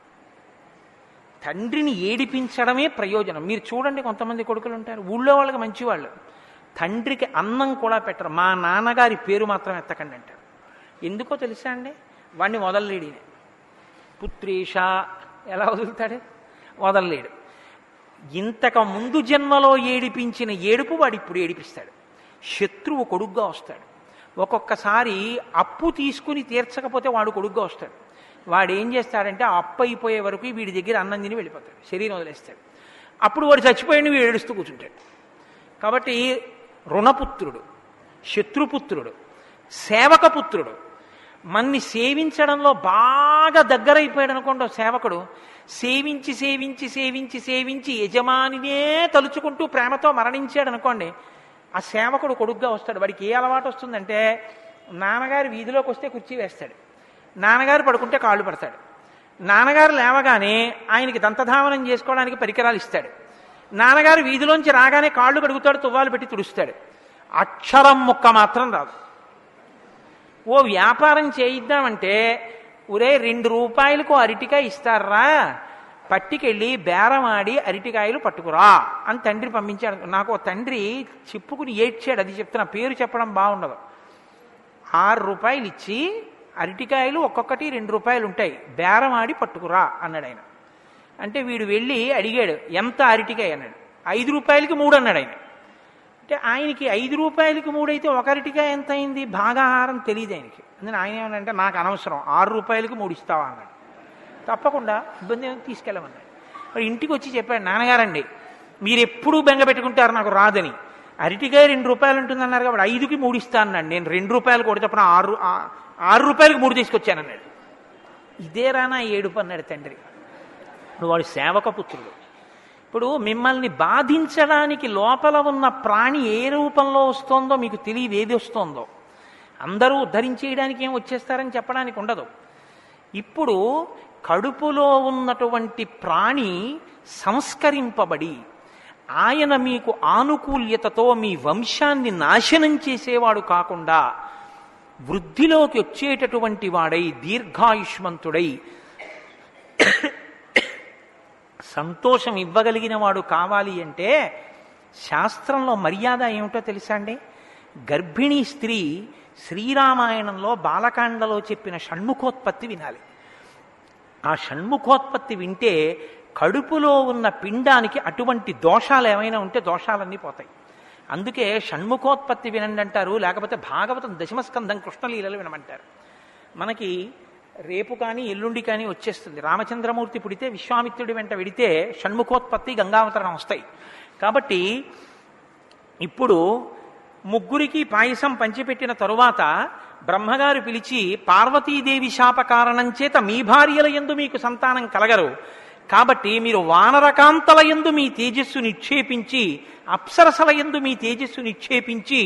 తండ్రిని ఏడిపించడమే ప్రయోజనం. మీరు చూడండి, కొంతమంది కొడుకులు ఉంటారు, ఊళ్ళో వాళ్ళకి మంచివాళ్ళు, తండ్రికి అన్నం కూడా పెట్టరు. మా నాన్నగారి పేరు మాత్రం ఎత్తకండి అంటారు. ఎందుకో తెలుసా అండి? వాడిని వదలలేడినే. పుత్రేష ఎలా వదులుతాడు? వదలలేడు. ఇంతకు ముందు జన్మలో ఏడిపించిన ఏడుపు వాడు ఇప్పుడు ఏడిపిస్తాడు. శత్రువు కొడుగ్గా వస్తాడు. ఒక్కొక్కసారి అప్పు తీసుకుని తీర్చకపోతే వాడు కొడుగ్గా వస్తాడు. వాడు ఏం చేస్తాడంటే ఆ అప్పు అయిపోయే వరకు వీడి దగ్గర అన్నం తిని వెళ్ళిపోతాడు, శరీరం వదిలేస్తాడు. అప్పుడు వాడు చచ్చిపోయిన వీడు ఏడుస్తూ కూర్చుంటాడు. కాబట్టి రుణపుత్రుడు, శత్రుపుత్రుడు, సేవకపుత్రుడు, మన్ని సేవించడంలో బాగా దగ్గరైపోయాడు అనుకోండి సేవకుడు, సేవించి సేవించి సేవించి సేవించి యజమానినే తలుచుకుంటూ ప్రేమతో మరణించాడు అనుకోండి, ఆ సేవకుడు కొడుగ్గా వస్తాడు. వాడికి ఏ అలవాటు వస్తుందంటే, నాన్నగారు వీధిలోకి వస్తే కుర్చీ వేస్తాడు, నాన్నగారు పడుకుంటే కాళ్ళు పడతాడు, నాన్నగారు లేవగానే ఆయనకి దంతధావనం చేసుకోవడానికి పరికరాలు ఇస్తాడు, నాన్నగారు వీధిలోంచి రాగానే కాళ్ళు కడుగుతాడు, తువ్వాలు పెట్టి తుడుస్తాడు. అక్షరం ముక్క మాత్రం రాదు. ఓ వ్యాపారం చేయిద్దామంటే, ఒరే రెండు రూపాయలకు అరటికాయ ఇస్తారా, పట్టికెళ్ళి బేరం ఆడి అరటికాయలు పట్టుకురా అని తండ్రి పంపించాడు. నాకు ఓ తండ్రి చెప్పుకుని ఏడ్చాడు. అది చెప్తున్నా, పేరు చెప్పడం బాగుండదు. ఆరు రూపాయలు ఇచ్చి అరటికాయలు ఒక్కొక్కటి రెండు రూపాయలు ఉంటాయి, బేరం ఆడి పట్టుకురా అన్నాడు ఆయన. అంటే వీడు వెళ్ళి అడిగాడు, ఎంత అరటికాయ అన్నాడు. ఐదు రూపాయలకి మూడు అన్నాడు ఆయన. అంటే ఆయనకి ఐదు రూపాయలకి మూడు అయితే ఒక అరటికాయ ఎంత అయింది, భాగాహారం తెలియదు ఆయనకి. అందుకని ఆయన ఏమనంటే, నాకు అనవసరం, ఆరు రూపాయలకి మూడు ఇస్తావా అన్నాడు. తప్పకుండా, ఇబ్బంది ఏమైనా తీసుకెళ్ళమన్నాడు. మరి ఇంటికి వచ్చి చెప్పాడు, నాన్నగారండి మీరు ఎప్పుడూ బెంగ పెట్టుకుంటారు నాకు రాదని, అరటికాయ రెండు రూపాయలు ఉంటుందన్నారు కాబట్టి ఐదుకి మూడు ఇస్తా అన్నాడు. నేను రెండు రూపాయలు కొడి తప్పన ఆరు ఆరు రూపాయలకి మూడు తీసుకొచ్చానన్నాడు. ఇదే రానా ఏడుపు అన్నాడు తండ్రి. ఇప్పుడు వాడు సేవకపుత్రుడు. ఇప్పుడు మిమ్మల్ని బాధించడానికి లోపల ఉన్న ప్రాణి ఏ రూపంలో వస్తోందో మీకు తెలియదు, ఏది వస్తోందో. అందరూ ఉద్ధరించేయడానికి ఏం వచ్చేస్తారని చెప్పడానికి ఉండదు. ఇప్పుడు కడుపులో ఉన్నటువంటి ప్రాణి సంస్కరింపబడి ఆయన మీకు ఆనుకూల్యతతో మీ వంశాన్ని నాశనం చేసేవాడు కాకుండా వృద్ధిలోకి వచ్చేటటువంటి వాడై దీర్ఘాయుష్మంతుడై సంతోషం ఇవ్వగలిగిన వాడు కావాలి అంటే శాస్త్రంలో మర్యాద ఏమిటో తెలుసా అండి? గర్భిణీ స్త్రీ శ్రీరామాయణంలో బాలకాండలో చెప్పిన షణ్ముఖోత్పత్తి వినాలి. ఆ షణ్ముఖోత్పత్తి వింటే కడుపులో ఉన్న పిండానికి అటువంటి దోషాలు ఏమైనా ఉంటే దోషాలన్నీ పోతాయి. అందుకే షణ్ముఖోత్పత్తి వినండి అంటారు, లేకపోతే భాగవతం దశమస్కంధం కృష్ణలీలలు వినమంటారు. మనకి రేపు కానీ ఎల్లుండి కానీ వచ్చేస్తుంది. రామచంద్రమూర్తి పుడితే విశ్వామిత్రుడి వెంట వెడితే షణ్ముఖోత్పత్తి గంగావతరణం వస్తాయి. కాబట్టి ఇప్పుడు ముగ్గురికి పాయసం పంచిపెట్టిన తరువాత బ్రహ్మగారు పిలిచి, పార్వతీదేవి శాప కారణం చేత మీ భార్యల యందు మీకు సంతానం కలగరు, కాబట్టి మీరు వానరకాంతల యందు మీ తేజస్సు నిక్షేపించి అప్సరసల యందు మీ తేజస్సు నిక్షేపించి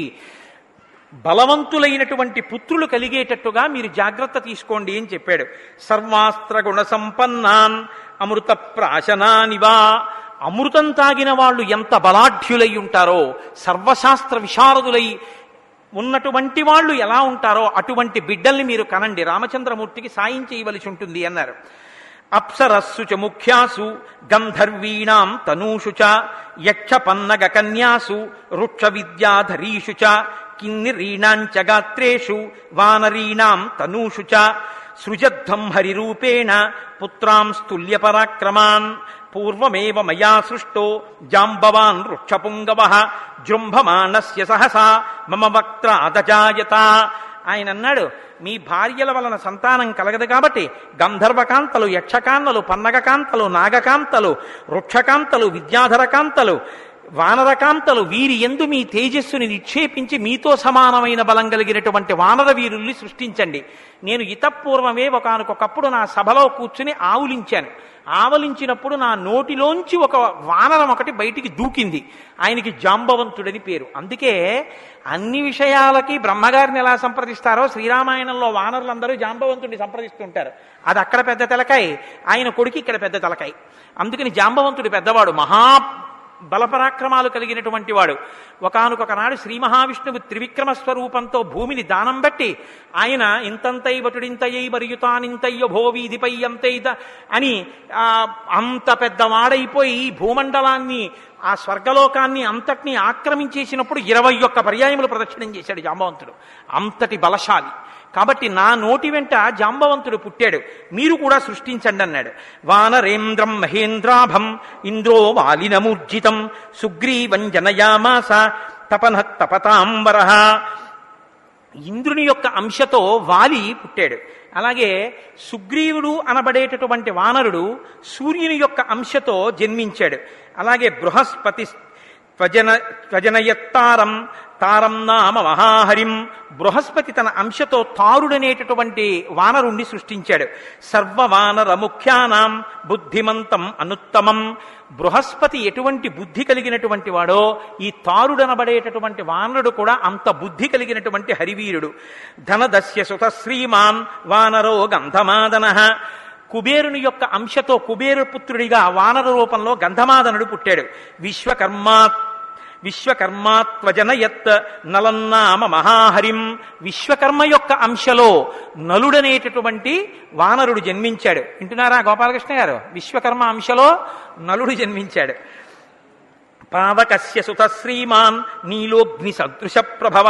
బలవంతులైనటువంటి పుత్రులు కలిగేటట్టుగా మీరు జాగ్రత్త తీసుకోండి అని చెప్పాడు. సర్వాస్త్ర గుణ సంపన్నాన్ అమృత ప్రాశనానివా. అమృతం తాగిన వాళ్ళు ఎంత బలాఢ్యులై ఉంటారో, సర్వశాస్త్ర విశారదులై ఉన్నటువంటి వాళ్ళు ఎలా ఉంటారో అటువంటి బిడ్డల్ని మీరు కనండి, రామచంద్రమూర్తికి సాయం చేయవలసి ఉంటుంది అన్నారు. అప్సరస్సు చ ముఖ్యాసు గంధర్వీణాం తనూషు చ యక్ష పన్నగ కన్యాసు వృక్ష విద్యాధరీషు చ కిన్నిరీణాంచ గాత్రేషు వానరీణాం తనూషు చ సృజధ్వం హరిరూపేణ పుత్రాంస్తుల్య పరాక్రమాన్ పూర్వమేవ మయా సృష్టో జాంబవాన్ వృక్షపుంగవః జృంభమాణస్య సహసా మమ వక్త్రాదజాయత. ఆయన అన్నాడు, మీ భార్యల వలన సంతానం కలగదు కాబట్టి గంధర్వకాంతలు, యక్షకాంతలు, పన్నగకాంతలు, నాగకాంతలు, వృక్షకాంతలు, విద్యాధరకాంతలు, వానరకాంతలు, వీరి యందు మీ తేజస్సుని నిక్షేపించి మీతో సమానమైన బలం కలిగినటువంటి వానర వీరుల్ని సృష్టించండి. నేను ఇతపూర్వమే ఒకానొకప్పుడు నా సభలో కూర్చుని ఆవులించాను. ఆవలించినప్పుడు నా నోటిలోంచి ఒక వానరం ఒకటి బయటికి దూకింది. ఆయనకి జాంబవంతుడని పేరు. అందుకే అన్ని విషయాలకి బ్రహ్మగారిని ఎలా సంప్రదిస్తారో శ్రీరామాయణంలో వానరులందరూ జాంబవంతుడిని సంప్రదిస్తుంటారు. అది అక్కడ పెద్ద తలకాయ, ఆయన కొడుకు ఇక్కడ పెద్ద తలకాయ. అందుకని జాంబవంతుడు పెద్దవాడు, మహా బలపరాక్రమాలు కలిగినటువంటి వాడు. ఒకానొక నాడు శ్రీ మహావిష్ణువు త్రివిక్రమ స్వరూపంతో భూమిని దానం బట్టి ఆయన ఇంతంతై వటుడింతయ్యై మరియుతానింతయ్య భోవీధిపై అంతైత అని అంత పెద్దవాడైపోయి భూమండలాన్ని, ఆ స్వర్గలోకాన్ని అంతటినీ ఆక్రమించేసినప్పుడు ఇరవై ఒక్క పర్యాయములు ప్రదక్షిణం చేశాడు జాంబవంతుడు. అంతటి బలశాలి. కాబట్టి నా నోటి వెంట జాంబవంతుడు పుట్టాడు, మీరు కూడా సృష్టించండి అన్నాడు. వానరేంద్రం మహేంద్రాభం ఇంద్రో వాలినమూర్జితం సుగ్రీవం జనయామాస తపన తపతాంబరః. ఇంద్రుని యొక్క అంశతో వాలి పుట్టాడు. అలాగే సుగ్రీవుడు అనబడేటటువంటి వానరుడు సూర్యుని యొక్క అంశతో జన్మించాడు. అలాగే బృహస్పతి త్వజన త్వజనయత్తారం తారం నామ మహాహరిం. బృహస్పతి తన అంశతో తారుడనేటటువంటి వానరుణ్ణి సృష్టించాడు. సర్వవానర ముఖ్యానాం బుద్ధిమంతం అనుత్తమం. బృహస్పతి ఎటువంటి బుద్ధి కలిగినటువంటి వాడో ఈ తారుడనబడేటటువంటి వానరుడు కూడా అంత బుద్ధి కలిగినటువంటి హరివీరుడు. ధనదస్య సుత శ్రీమాన్ వానరో గంధమాదన. కుబేరుని యొక్క అంశతో కుబేరు పుత్రుడిగా వానర రూపంలో గంధమాదనుడు పుట్టాడు. విశ్వకర్మా విశ్వకర్మాత్వజనయత్ నలన్నామ మహాహరిం. విశ్వకర్మ యొక్క అంశలో నలుడనేటటువంటి వానరుడు జన్మించాడు. వింటున్నారా గోపాలకృష్ణ గారు? విశ్వకర్మ అంశలో నలుడు జన్మించాడు. పావకస్య సుత శ్రీమాన్ నీలోగ్ని సదృశ ప్రభవ.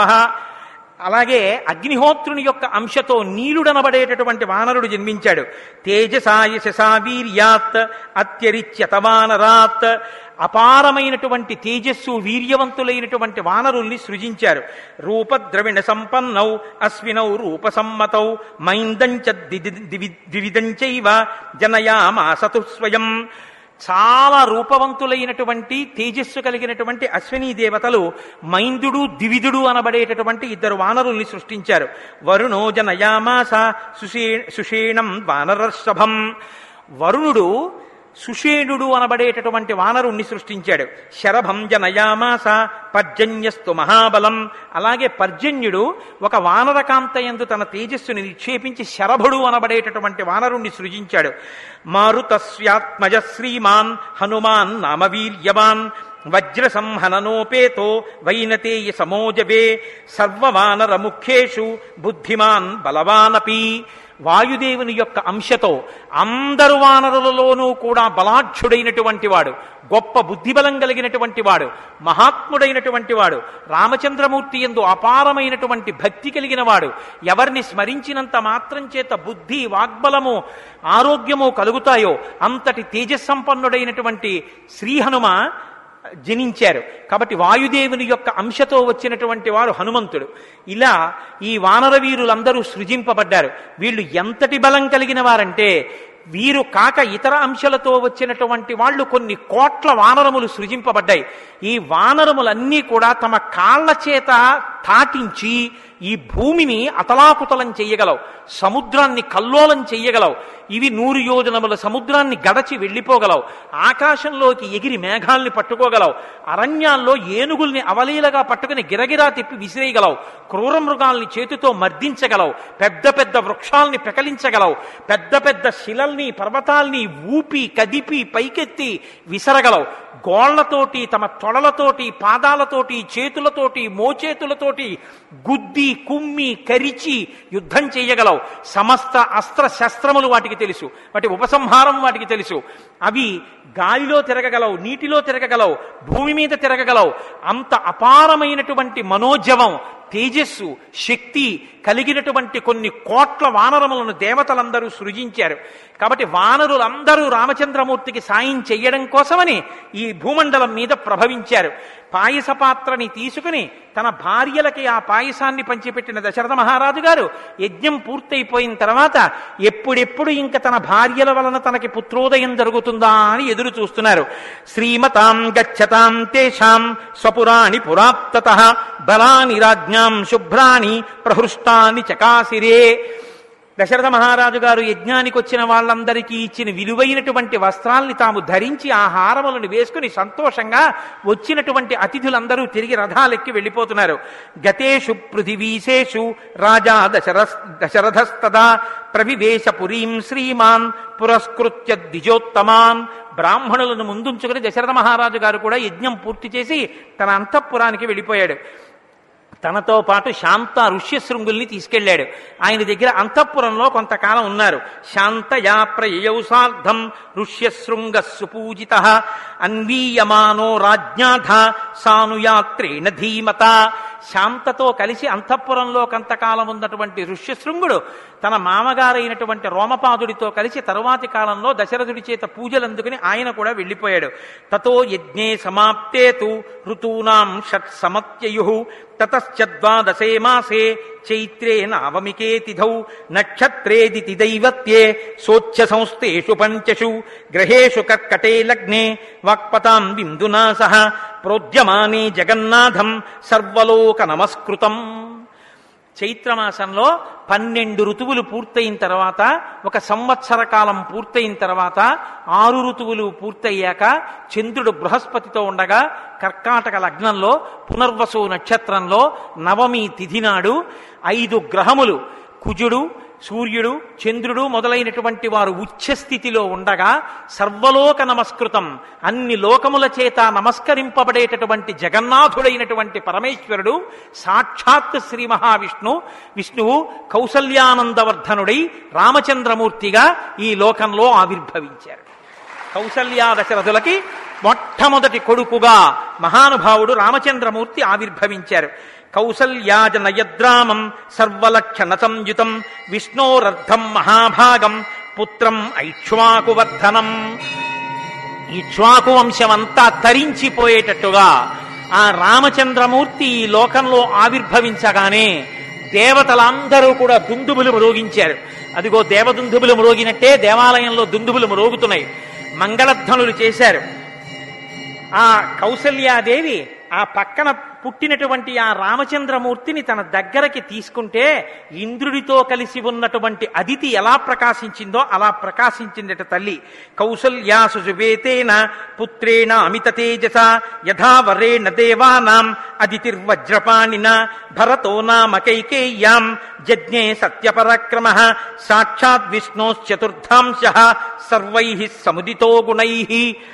అలాగే అగ్నిహోత్రుని యొక్క అంశతో నీలుడనబడేటటువంటి వానరుడు జన్మించాడు. తేజసాయ శశా వీర్యాత్ అత్యరిచ్యత వానరాత్. అపారమైనటువంటి తేజస్సు వీర్యవంతులైనటువంటి వానరుల్ని సృజించారు. రూపద్రవిణ సంపన్నౌ అశ్వినౌ రూపసమ్మతౌ మైందంచ ద్వివిధంచైవ జనయామాసతు స్వయం. చాలా రూపవంతులైనటువంటి తేజస్సు కలిగినటువంటి అశ్వినీ దేవతలు మైందుడు ద్వివిధుడు అనబడేటటువంటి ఇద్దరు వానరుల్ని సృష్టించారు. వరుణో జనయామాస సుషే సుషేణం వానరర్షభం. వరుణుడు సుషేణుడు అనబడేటటువంటి వానరుణ్ణి సృష్టించాడు. శరభం జనయామాస పర్జన్యస్తు మహాబలం. అలాగే పర్జన్యుడు ఒక వానరకాంతయందు తన తేజస్సుని నిక్షేపించి శరభుడు అనబడేటటువంటి వానరుణ్ణి సృజించాడు. మారుతస్యాత్మజ శ్రీమాన్ హనుమాన్ నామవీర్యవాన్. వజ్ర సంహననోపేతో వైనతేయ సమోజవే. సర్వవానర ముఖ్యేషు బుద్ధిమాన్ బలవానపి. వాయుదేవుని యొక్క అంశతో అందరు వానరులలోనూ కూడా బలాఢ్యుడైనటువంటి వాడు, గొప్ప బుద్ధిబలం కలిగినటువంటి వాడు, మహాత్ముడైనటువంటి వాడు, రామచంద్రమూర్తి యందు అపారమైనటువంటి భక్తి కలిగిన వాడు, ఎవరిని స్మరించినంత మాత్రం చేత బుద్ధి వాగ్బలము ఆరోగ్యము కలుగుతాయో అంతటి తేజస్సంపన్నుడైనటువంటి శ్రీ హనుమ జనించారు. కాబట్టి వాయుదేవుని యొక్క అంశతో వచ్చినటువంటి వారు హనుమంతుడు. ఇలా ఈ వానర వీరులందరూ సృజింపబడ్డారు. వీళ్ళు ఎంతటి బలం కలిగిన వారంటే వీరు కాక ఇతర అంశాలతో వచ్చినటువంటి వాళ్ళు కొన్ని కోట్ల వానరములు సృజింపబడ్డాయి. ఈ వానరములన్నీ కూడా తమ కాళ్ల చేత తాటించి ఈ భూమిని అతలాకుతలం చెయ్యగలవు, సముద్రాన్ని కల్లోలం చెయ్యగలవు. ఇవి నూరు యోజనముల సముద్రాన్ని గడచి వెళ్ళిపోగలవు, ఆకాశంలోకి ఎగిరి మేఘాల్ని పట్టుకోగలవు, అరణ్యాల్లో ఏనుగుల్ని అవలీలగా పట్టుకుని గిరగిరా తిప్పి విసిరేయగలవు, క్రూర మృగాల్ని చేతితో మర్దించగలవు, పెద్ద పెద్ద వృక్షాల్ని పెకలించగలవు, పెద్ద పెద్ద శిలల్ని పర్వతాల్ని ఊపి కదిపి పైకెత్తి విసరగలవు. గోళ్లతోటి తమ తొడలతోటి పాదాలతోటి చేతులతోటి మోచేతులతోటి గుద్ది కుమ్మి కరిచి యుద్ధం చెయ్యగలవు. సమస్త అస్త్ర శస్త్రములు వాటికి తెలుసు, వాటి ఉపసంహారం వాటికి తెలుసు. అవి గాలిలో తిరగగలవు, నీటిలో తిరగగలవు, భూమి మీద తిరగగలవు. అంత అపారమైనటువంటి మనోజవం, తేజస్సు, శక్తి కలిగినటువంటి కొన్ని కోట్ల వానరములను దేవతలందరూ సృజించారు. కాబట్టి వానరులందరూ రామచంద్రమూర్తికి సాయం చెయ్యడం కోసమని ఈ భూమండలం మీద ప్రభవించారు. పాయస పాత్రని తీసుకుని తన భార్యలకి ఆ పాయసాన్ని పంచిపెట్టిన దశరథ మహారాజు గారు యజ్ఞం పూర్తయిపోయిన తర్వాత ఎప్పుడెప్పుడు ఇంకా తన భార్యల వలన తనకి పుత్రోదయం జరుగుతుందా అని ఎదురు చూస్తున్నారు. శ్రీమతాం గచ్చతాం తేషాం స్వపురాణి పురాప్తతః బలాని రాజ్ఞాం శుభ్రాణి ప్రహృష్టాని చకాసిరే. దశరథ మహారాజు గారు యజ్ఞానికి వచ్చిన వాళ్ళందరికీ ఇచ్చిన విలువైనటువంటి వస్త్రాల్ని తాము ధరించి ఆ హారములను వేసుకుని సంతోషంగా వచ్చినటువంటి అతిథులందరూ తిరిగి రథాలెక్కి వెళ్ళిపోతున్నారు. గతేషు పృథివీశేషు రాజా దశర దశరథస్తదా ప్రవివేశ పురీం శ్రీమాన్ పురస్కృత్య ద్విజోత్తమాన్. బ్రాహ్మణులను ముందుంచుకుని దశరథ మహారాజు గారు కూడా యజ్ఞం పూర్తి చేసి తన అంతఃపురానికి వెళ్ళిపోయాడు. తనతో పాటు శాంత ఋష్యశృంగుల్ని తీసుకెళ్లాడు. ఆయన దగ్గర అంతఃపురంలో కొంతకాలం ఉన్నారు. శాంతయా ప్రయయౌ సార్ధం ఋష్యశృంగ సుపూజిత అన్వీయమానో రాజ్ఞాథ సానుయాత్రేణ ధీమత. శాంతతో కలిసి అంతఃపురంలో కొంతకాలం ఉన్నటువంటి ఋష్యశృంగుడు తన మామగారైనటువంటి రోమపాదుడితో కలిసి తరువాతి కాలంలో దశరథుడి చేత పూజలు అందుకుని ఆయన కూడా వెళ్ళిపోయాడు. తతో యజ్ఞే సమాప్తే తు ఋతూనాం షట్ సమత్యయు తతశ్చద్వాదశే మాసే చైత్రే నవమికే తిథౌ నక్షత్రేదితి దైవత్యే సోచ్ఛ సంస్థేషు పంచషు గ్రహేషు కర్కటే లగ్నే వాక్పతాం బిందునా సహ ప్రోద్యమానే జగన్నాథం సర్వలోక నమస్కృతం. చైత్రమాసంలో పన్నెండు ఋతువులు పూర్తయిన తర్వాత, ఒక సంవత్సర కాలం పూర్తయిన తర్వాత, ఆరు ఋతువులు పూర్తయ్యాక చంద్రుడు బృహస్పతితో ఉండగా కర్కాటక లగ్నంలో పునర్వసు నక్షత్రంలో నవమి తిథి నాడు ఐదు గ్రహములు కుజుడు, సూర్యుడు, చంద్రుడు మొదలైనటువంటి వారు ఉచ్చస్థితిలో ఉండగా సర్వలోక నమస్కృతం, అన్ని లోకముల చేత నమస్కరింపబడేటటువంటి జగన్నాథుడైనటువంటి పరమేశ్వరుడు సాక్షాత్ శ్రీ మహావిష్ణు విష్ణువు కౌసల్యానందవర్ధనుడై రామచంద్రమూర్తిగా ఈ లోకంలో ఆవిర్భవించారు. కౌసల్యా దశరథులకి మొట్టమొదటి కొడుకుగా మహానుభావుడు రామచంద్రమూర్తి ఆవిర్భవించారు. కౌసల్యాజనయద్రామం సర్వలక్షణ సంయుతం విష్ణోరర్థం మహాభాగం పుత్రం ఐక్ష్వాకువర్ధనం. ఇక్ష్వాకు వంశమంతా తరించిపోయేటట్టుగా ఆ రామచంద్రమూర్తి ఈ లోకంలో ఆవిర్భవించగానే దేవతలందరూ కూడా దుందుబులు మ్రోగించారు. అదిగో దేవదుందుబులు మ్రోగినట్టే దేవాలయంలో దుందుబులు మ్రోగుతున్నాయి. మంగళధ్వనులు చేశారు. ఆ కౌసల్యాదేవి ఆ పక్కన పుట్టినటువంటి ఆ రామచంద్రమూర్తిని తన దగ్గరకి తీసుకుంటే ఇంద్రుడితో కలిసి ఉన్నటువంటి అదితి ఎలా ప్రకాశించిందో అలా ప్రకాశించిందట తల్లి. కౌసల్యా సుజువేతేన పుత్రేణ అమిత తేజస యథా వరేణ దేవానాం అదితిర్వజ్రపాణిన భరతో నామ కైకేయ్యాం జజ్ఞే సత్యపరాక్రమః సాక్షాత్ విష్ణోశ్చతుర్థాంశః సర్వైః సముదితో గుణైః.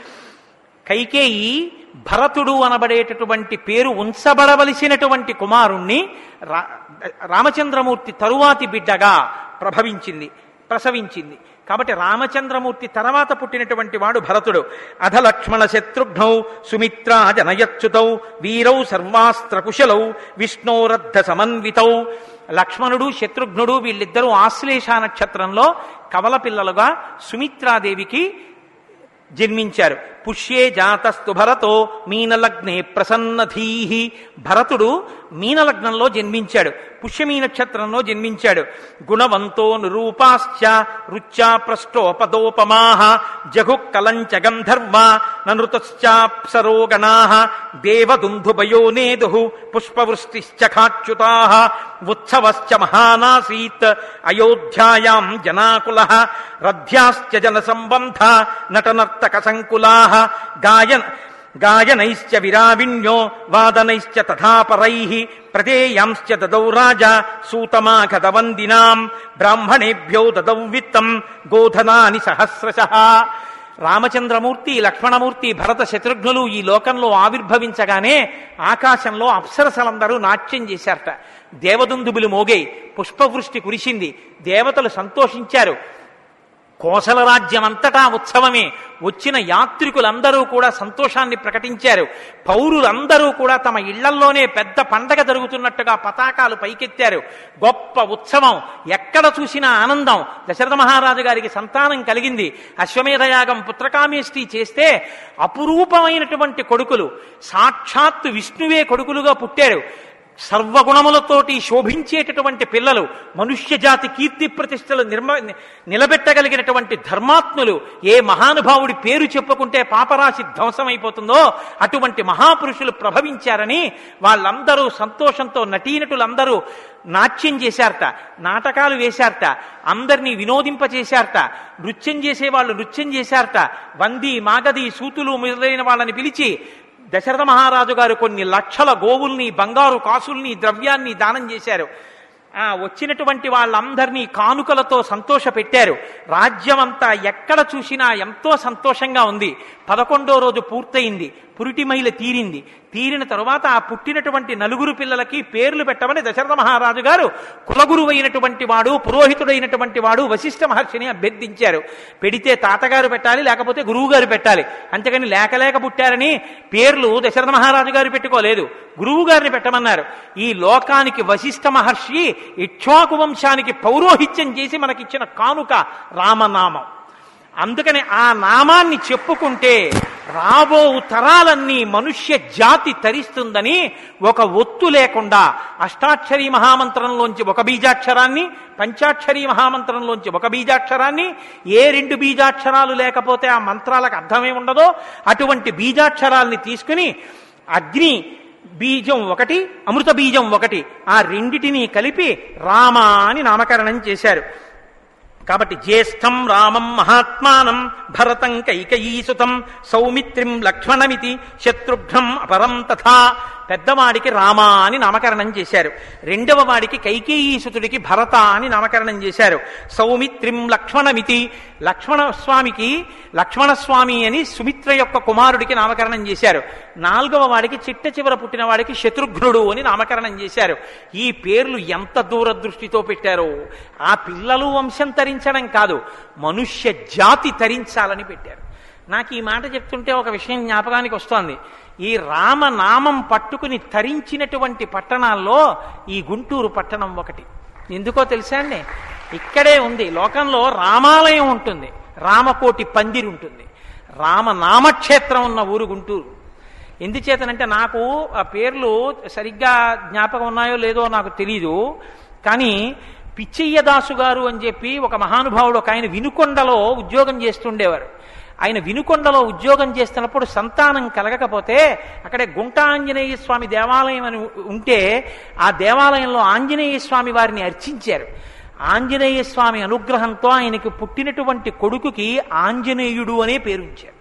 కైకేయి భరతుడు అనబడేటటువంటి పేరు ఉంచబడవలసినటువంటి కుమారుణ్ణి రా రామచంద్రమూర్తి తరువాతి బిడ్డగా ప్రభవించింది ప్రసవించింది. కాబట్టి రామచంద్రమూర్తి తర్వాత పుట్టినటువంటి వాడు భరతుడు. అధ లక్ష్మణ శత్రుఘ్నౌ సుమిత్రా జనయచ్యుతౌ వీరౌ సర్వాస్త్రకుశలౌ విష్ణోరద్ధ సమన్వితౌ. లక్ష్మణుడు శత్రుఘ్నుడు వీళ్ళిద్దరూ ఆశ్లేష నక్షత్రంలో కవల పిల్లలుగా సుమిత్రాదేవికి జన్మించారు. పుష్యే జాతస్తు భరతో మీనలగ్నే ప్రసన్నధీహి. భరతుడు మీనలగ్నంలో జన్మించాడు, పుష్యమీ నక్షత్రంలో జన్మించాడు. గుణవంతో నిరూపాశ్చ రుచ్చా ప్రష్టోపదోపమాః జఘుః కలంచ గంధర్వ ననృతశ్చాప్సరో గణాః దేవదుందుభయో నేదుః పుష్పవృష్టిశ్చ ఖాచ్యుతాః ఉత్సవశ్చ మహానాసీత్ అయోధ్యాయాం జనాకులః రథ్యాశ్చ జనసంబంధ నటనర్తక సంకులాః గాయన్ గాయనైశ్చ విరావిణ్యో వాదనైశ్చ తథాపరైః ప్రదేయాంశ్చ దదౌ రాజా సూతమాఘతవందినాం బ్రాహ్మణేభ్యో దదౌ విత్తం గోధనాని సహస్రశః. రామచంద్రమూర్తి, లక్ష్మణమూర్తి, భరత శత్రుఘ్నులు ఈ లోకంలో ఆవిర్భవించగానే ఆకాశంలో అప్సరసలందరూ నాట్యం చేశారట. దేవదుందుబులు మోగాయి, పుష్పవృష్టి కురిసింది, దేవతలు సంతోషించారు. కోసల రాజ్యం అంతటా ఉత్సవమే. వచ్చిన యాత్రికులందరూ కూడా సంతోషాన్ని ప్రకటించారు. పౌరులందరూ కూడా తమ ఇళ్లల్లోనే పెద్ద పండగ జరుగుతున్నట్టుగా పతాకాలు పైకెత్తారు. గొప్ప ఉత్సవం, ఎక్కడ చూసినా ఆనందం. దశరథ మహారాజు గారికి సంతానం కలిగింది. అశ్వమేధయాగం పుత్రకామేష్టి చేస్తే అపురూపమైనటువంటి కొడుకులు, సాక్షాత్తు విష్ణువే కొడుకులుగా పుట్టారు. సర్వగుణములతోటి శోభించేటటువంటి పిల్లలు, మనుష్య జాతి కీర్తి ప్రతిష్టలు నిర్మ నిలబెట్టగలిగినటువంటి ధర్మాత్ములు. ఏ మహానుభావుడి పేరు చెప్పుకుంటే పాపరాశి ధ్వంసమైపోతుందో అటువంటి మహాపురుషులు ప్రభవించారని వాళ్ళందరూ సంతోషంతో నటీనటులందరూ నాట్యం చేశారట, నాటకాలు వేశారట, అందరినీ వినోదింపచేశారట, నృత్యం చేసేవాళ్ళు నృత్యం చేశారట. వంది, మాగది, సూతులు మొదలైన వాళ్ళని పిలిచి దశరథ మహారాజు గారు కొన్ని లక్షల గోవుల్ని, బంగారు కాసుల్ని, ద్రవ్యాన్ని దానం చేశారు. ఆ వచ్చినటువంటి వాళ్ళందరినీ కానుకలతో సంతోష పెట్టారు. రాజ్యమంతా ఎక్కడ చూసినా ఎంతో సంతోషంగా ఉంది. పదకొండో రోజు పూర్తయింది, పురిటి మైల తీరింది. తీరిన తరువాత ఆ పుట్టినటువంటి నలుగురు పిల్లలకి పేర్లు పెట్టమని దశరథ మహారాజు గారు కులగురువైనటువంటి వాడు, పురోహితుడైనటువంటి వాడు వశిష్ఠ మహర్షిని అభ్యర్థించారు. పెడితే తాతగారు పెట్టాలి, లేకపోతే గురువు గారు పెట్టాలి. అంతేకాని లేక లేక పుట్టారని పేర్లు దశరథ మహారాజు గారు పెట్టుకోలేదు, గురువు గారిని పెట్టమన్నారు. ఈ లోకానికి వశిష్ఠ మహర్షి ఇక్ష్వాకు వంశానికి పౌరోహిత్యం చేసి మనకిచ్చిన కానుక రామనామం. అందుకని ఆ నామాన్ని చెప్పుకుంటే రాబో తరాలన్నీ మనుష్య జాతి తరిస్తుందని ఒక ఒత్తు లేకుండా అష్టాక్షరీ మహామంత్రంలోంచి ఒక బీజాక్షరాన్ని, పంచాక్షరీ మహామంత్రంలోంచి ఒక బీజాక్షరాన్ని, ఏ రెండు బీజాక్షరాలు లేకపోతే ఆ మంత్రాలకు అర్థమే ఉండదో అటువంటి బీజాక్షరాల్ని తీసుకుని అగ్ని బీజం ఒకటి, అమృత బీజం ఒకటి, ఆ రెండిటిని కలిపి రామ అని నామకరణం చేశారు. కాబట్టి జ్యేష్ఠం రామం మహాత్మానం భరతం కైకయీసుతం సౌమిత్రిం లక్ష్మణమితి శత్రుఘ్నం అపరం తథా. పెద్దవాడికి రామ అని నామకరణం చేశారు. రెండవ వాడికి కైకేయీసుతుడికి భరత అని నామకరణం చేశారు. సౌమిత్రిం లక్ష్మణమితి, లక్ష్మణస్వామికి లక్ష్మణస్వామి అని సుమిత్ర యొక్క కుమారుడికి నామకరణం చేశారు. నాలుగవ వాడికి చిట్ట చివర పుట్టిన వాడికి శత్రుఘ్నుడు అని నామకరణం చేశారు. ఈ పేర్లు ఎంత దూరదృష్టితో పెట్టారో! ఆ పిల్లలు వంశం తరించడం కాదు, మనుష్య జాతి తరించాలని పెట్టారు. నాకు ఈ మాట చెప్తుంటే ఒక విషయం జ్ఞాపకానికి వస్తోంది. ఈ రామనామం పట్టుకుని తరించినటువంటి పట్టణాల్లో ఈ గుంటూరు పట్టణం ఒకటి. ఎందుకో తెలుసా అండి? ఇక్కడే ఉంది. లోకంలో రామాలయం ఉంటుంది, రామకోటి పందిరి ఉంటుంది, రామనామక్షేత్రం ఉన్న ఊరు గుంటూరు. ఎందుచేతనంటే నాకు ఆ పేర్లు సరిగ్గా జ్ఞాపకం ఉన్నాయో లేదో నాకు తెలీదు, కానీ పిచ్చయ్యదాసు గారు అని చెప్పి ఒక మహానుభావుడు ఒక ఆయన వినుకొండలో ఉద్యోగం చేస్తుండేవారు. ఆయన వినుకొండలో ఉద్యోగం చేస్తున్నప్పుడు సంతానం కలగకపోతే అక్కడే గుంట ఆంజనేయ స్వామి దేవాలయం అని ఉంటే ఆ దేవాలయంలో ఆంజనేయ స్వామి వారిని అర్చించారు. ఆంజనేయ స్వామి అనుగ్రహంతో ఆయనకి పుట్టినటువంటి కొడుకుకి ఆంజనేయుడు అనే పేరుంచారు.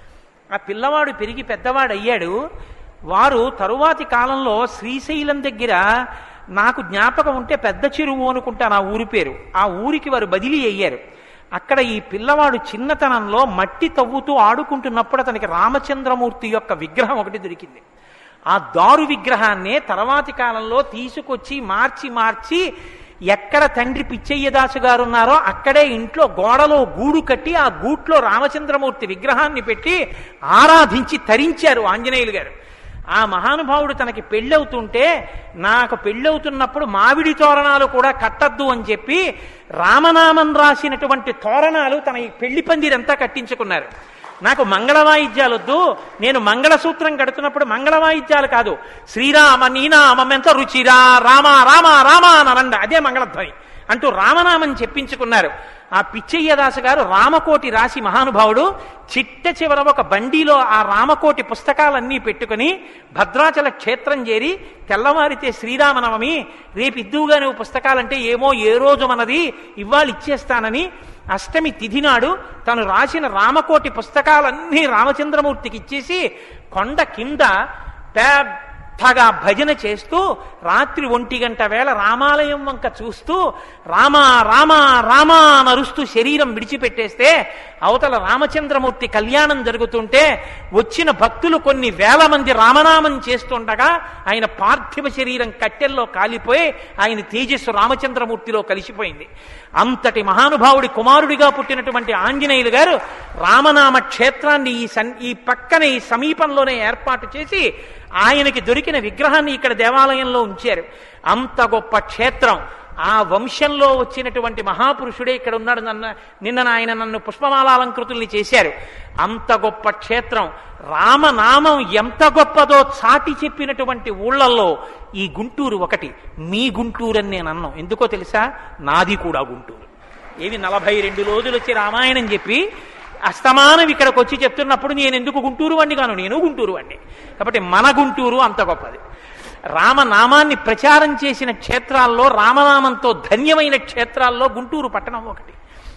ఆ పిల్లవాడు పెరిగి పెద్దవాడు అయ్యాడు. వారు తరువాతి కాలంలో శ్రీశైలం దగ్గర, నాకు జ్ఞాపకం ఉంటే పెద్ద చెరువు అనుకుంటాను ఆ ఊరి పేరు, ఆ ఊరికి వారు బదిలీ అయ్యారు. అక్కడ ఈ పిల్లవాడు చిన్నతనంలో మట్టి తవ్వుతూ ఆడుకుంటున్నప్పుడు అతనికి రామచంద్రమూర్తి యొక్క విగ్రహం ఒకటి దొరికింది. ఆ దారు విగ్రహాన్నే తర్వాతి కాలంలో తీసుకొచ్చి మార్చి మార్చి ఎక్కడ తండ్రి పిచ్చయ్యదాసు గారు ఉన్నారో అక్కడే ఇంట్లో గోడలో గూడు కట్టి ఆ గూట్లో రామచంద్రమూర్తి విగ్రహాన్ని పెట్టి ఆరాధించి తరించారు ఆంజనేయులు గారు. ఆ మహానుభావుడు తనకి పెళ్ళవుతుంటే, నాకు పెళ్ళవుతున్నప్పుడు మామిడి తోరణాలు కూడా కట్టద్దు అని చెప్పి రామనామం రాసినటువంటి తోరణాలు తన ఈ పెళ్లి పందిరంతా కట్టించుకున్నారు. నాకు మంగళవాయిద్యాలు వద్దు, నేను మంగళసూత్రం కడుతున్నప్పుడు మంగళవాయిద్యాలు కాదు, శ్రీరామ నీనామం ఎంత రుచిరా రామ రామ రామ అనంద, అదే మంగళధ్వని అంటూ రామనామం చెప్పించుకున్నారు. ఆ పిచ్చయ్యదాసు గారు రామకోటి రాసి మహానుభావుడు చిట్ట చివర ఒక బండిలో ఆ రామకోటి పుస్తకాలన్నీ పెట్టుకుని భద్రాచల క్షేత్రం చేరి, తెల్లవారితే శ్రీరామనవమి, రేపు ఇద్దువుగా నువ్వు పుస్తకాలంటే ఏమో ఏ రోజు మనది ఇవాళ ఇచ్చేస్తానని అష్టమి తిథి నాడు తను రాసిన రామకోటి పుస్తకాలన్నీ రామచంద్రమూర్తికి ఇచ్చేసి కొండ కింద పెద్దగా భజన చేస్తూ రాత్రి ఒంటి గంట వేళ రామాలయం వంక చూస్తూ రామ రామ రామ నరుస్తూ శరీరం విడిచిపెట్టేస్తే అవతల రామచంద్రమూర్తి కళ్యాణం జరుగుతుంటే వచ్చిన భక్తులు కొన్ని వేల మంది రామనామం చేస్తుండగా ఆయన పార్థివ శరీరం కట్టెల్లో కాలిపోయి ఆయన తేజస్సు రామచంద్రమూర్తిలో కలిసిపోయింది. అంతటి మహానుభావుడి కుమారుడిగా పుట్టినటువంటి ఆంజనేయులు గారు రామనామ క్షేత్రాన్ని ఈ సన్ ఈ పక్కనే ఈ సమీపంలోనే ఏర్పాటు చేసి ఆయనకి దొరికిన విగ్రహాన్ని ఇక్కడ దేవాలయంలో ఉంచారు. అంత గొప్ప క్షేత్రం. ఆ వంశంలో వచ్చినటువంటి మహాపురుషుడే ఇక్కడ ఉన్నాడు. నన్ను నిన్న ఆయన నన్ను పుష్పమాలాలంకృతుల్ని చేశారు. అంత గొప్ప క్షేత్రం. రామనామం ఎంత గొప్పదో చాటి చెప్పినటువంటి ఊళ్ళల్లో ఈ గుంటూరు ఒకటి. మీ గుంటూరు అని నేను అన్నాను. ఎందుకో తెలుసా? నాది కూడా గుంటూరు. ఏవి నలభై రెండు రోజులు వచ్చి రామాయణం చెప్పి అస్తమానం ఇక్కడికి వచ్చి చెప్తున్నప్పుడు నేను ఎందుకు గుంటూరు వాణ్ణి కాను? నేను గుంటూరు వాణ్ణి. కాబట్టి మన గుంటూరు అంత గొప్పది. రామనామాన్ని ప్రచారం చేసిన క్షేత్రాల్లో, రామనామంతో ధన్యమైన క్షేత్రాల్లో గుంటూరు పట్టణం ఒకటి.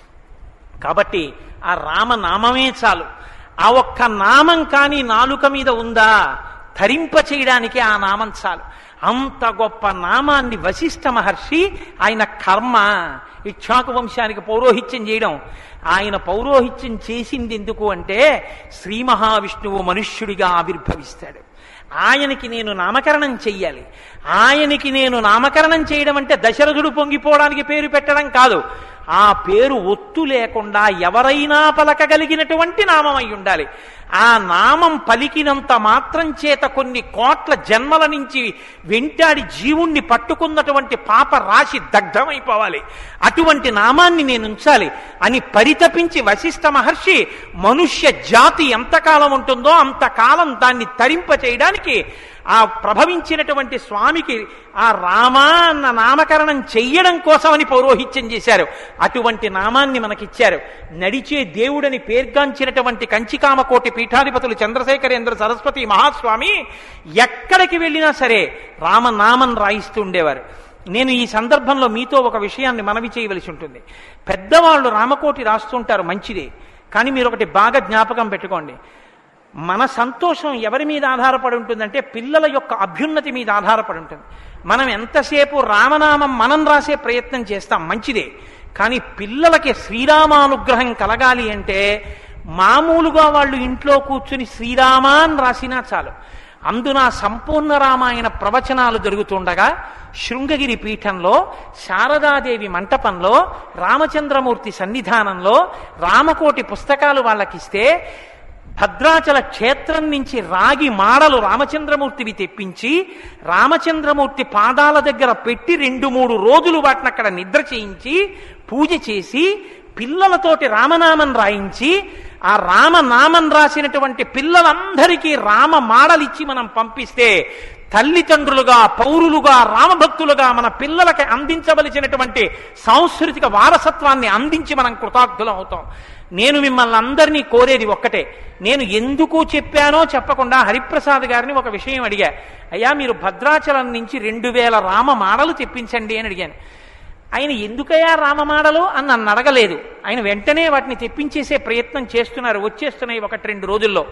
కాబట్టి ఆ రామనామమే చాలు. ఆ ఒక్క నామం కానీ నాలుక మీద ఉందా, ధరింప చేయడానికి ఆ నామం చాలు. అంత గొప్ప నామాన్ని వశిష్ఠ మహర్షి, ఆయన కర్మ ఇక్ష్వాకు వంశానికి పౌరోహిత్యం చేయడం. ఆయన పౌరోహిత్యం చేసింది ఎందుకు అంటే శ్రీ మహావిష్ణువు మనుష్యుడిగా ఆవిర్భవిస్తాడు. ఆయనకి నేను నామకరణం చెయ్యాలి. ఆయనకి నేను నామకరణం చేయడం అంటే దశరథుడు పొంగిపోవడానికి పేరు పెట్టడం కాదు. ఆ పేరు ఒత్తు లేకుండా ఎవరైనా పలకగలిగినటువంటి నామం అయి ఉండాలి. ఆ నామం పలికినంత మాత్రం చేత కొన్ని కోట్ల జన్మల నుంచి వెంటాడి జీవుణ్ణి పట్టుకున్నటువంటి పాప రాశి దగ్ధమైపోవాలి. అటువంటి నామాన్ని నేను ఉంచాలి అని పరితపించి వశిష్ఠ మహర్షి మనుష్య జాతి ఎంతకాలం ఉంటుందో అంతకాలం దాన్ని తరింప చేయడానికి ఆ ప్రభవించినటువంటి స్వామికి ఆ రామ అన్న నామకరణం చెయ్యడం కోసమని పౌరోహిత్యం చేశారు. అటువంటి నామాన్ని మనకిచ్చారు. నడిచే దేవుడని పేర్గాంచినటువంటి కంచికామకోటి పీఠాధిపతులు చంద్రశేఖరేంద్ర సరస్వతి మహాస్వామి ఎక్కడికి వెళ్ళినా సరే రామనామం రాయిస్తూ ఉండేవారు. నేను ఈ సందర్భంలో మీతో ఒక విషయాన్ని మనవి చేయవలసి ఉంటుంది. పెద్దవాళ్ళు రామకోటి రాస్తుంటారు, మంచిదే. కానీ మీరు ఒకటి బాగా జ్ఞాపకం పెట్టుకోండి. మన సంతోషం ఎవరి మీద ఆధారపడి ఉంటుందంటే పిల్లల యొక్క అభ్యున్నతి మీద ఆధారపడి ఉంటుంది. మనం ఎంతసేపు రామనామం మనం రాసే ప్రయత్నం చేస్తాం, మంచిదే. కానీ పిల్లలకి శ్రీరామానుగ్రహం కలగాలి అంటే మామూలుగా వాళ్ళు ఇంట్లో కూర్చుని శ్రీరామాన్ రాసినా చాలు. అందున సంపూర్ణ రామాయణ ప్రవచనాలు జరుగుతుండగా శృంగగిరి పీఠంలో శారదాదేవి మంటపంలో రామచంద్రమూర్తి సన్నిధానంలో రామకోటి పుస్తకాలు వాళ్ళకిస్తే భద్రాచల క్షేత్రం నుంచి రాగి మాడలు రామచంద్రమూర్తివి తెప్పించి రామచంద్రమూర్తి పాదాల దగ్గర పెట్టి రెండు మూడు రోజులు వాటిని అక్కడ నిద్ర చేయించి పూజ చేసి పిల్లలతోటి రామనామం రాయించి ఆ రామనామం రాసినటువంటి పిల్లలందరికీ రామ మాడలిచ్చి మనం పంపిస్తే తల్లిదండ్రులుగా పౌరులుగా రామభక్తులుగా మన పిల్లలకి అందించవలసినటువంటి సాంస్కృతిక వారసత్వాన్ని అందించి మనం కృతార్థులం అవుతాం. నేను మిమ్మల్ని అందరినీ కోరేది ఒక్కటే. నేను ఎందుకు చెప్పానో చెప్పకుండా హరిప్రసాద్ గారిని ఒక విషయం అడిగా. అయ్యా, మీరు భద్రాచలం నుంచి రెండు వేల రామ మాడలు తెప్పించండి అని అడిగాను. ఆయన ఎందుకయ్యా రామమాడలు అని నన్ను అడగలేదు. ఆయన వెంటనే వాటిని తెప్పించేసే ప్రయత్నం చేస్తున్నారు. వచ్చేస్తున్నాయి ఒకటి రెండు రోజుల్లో.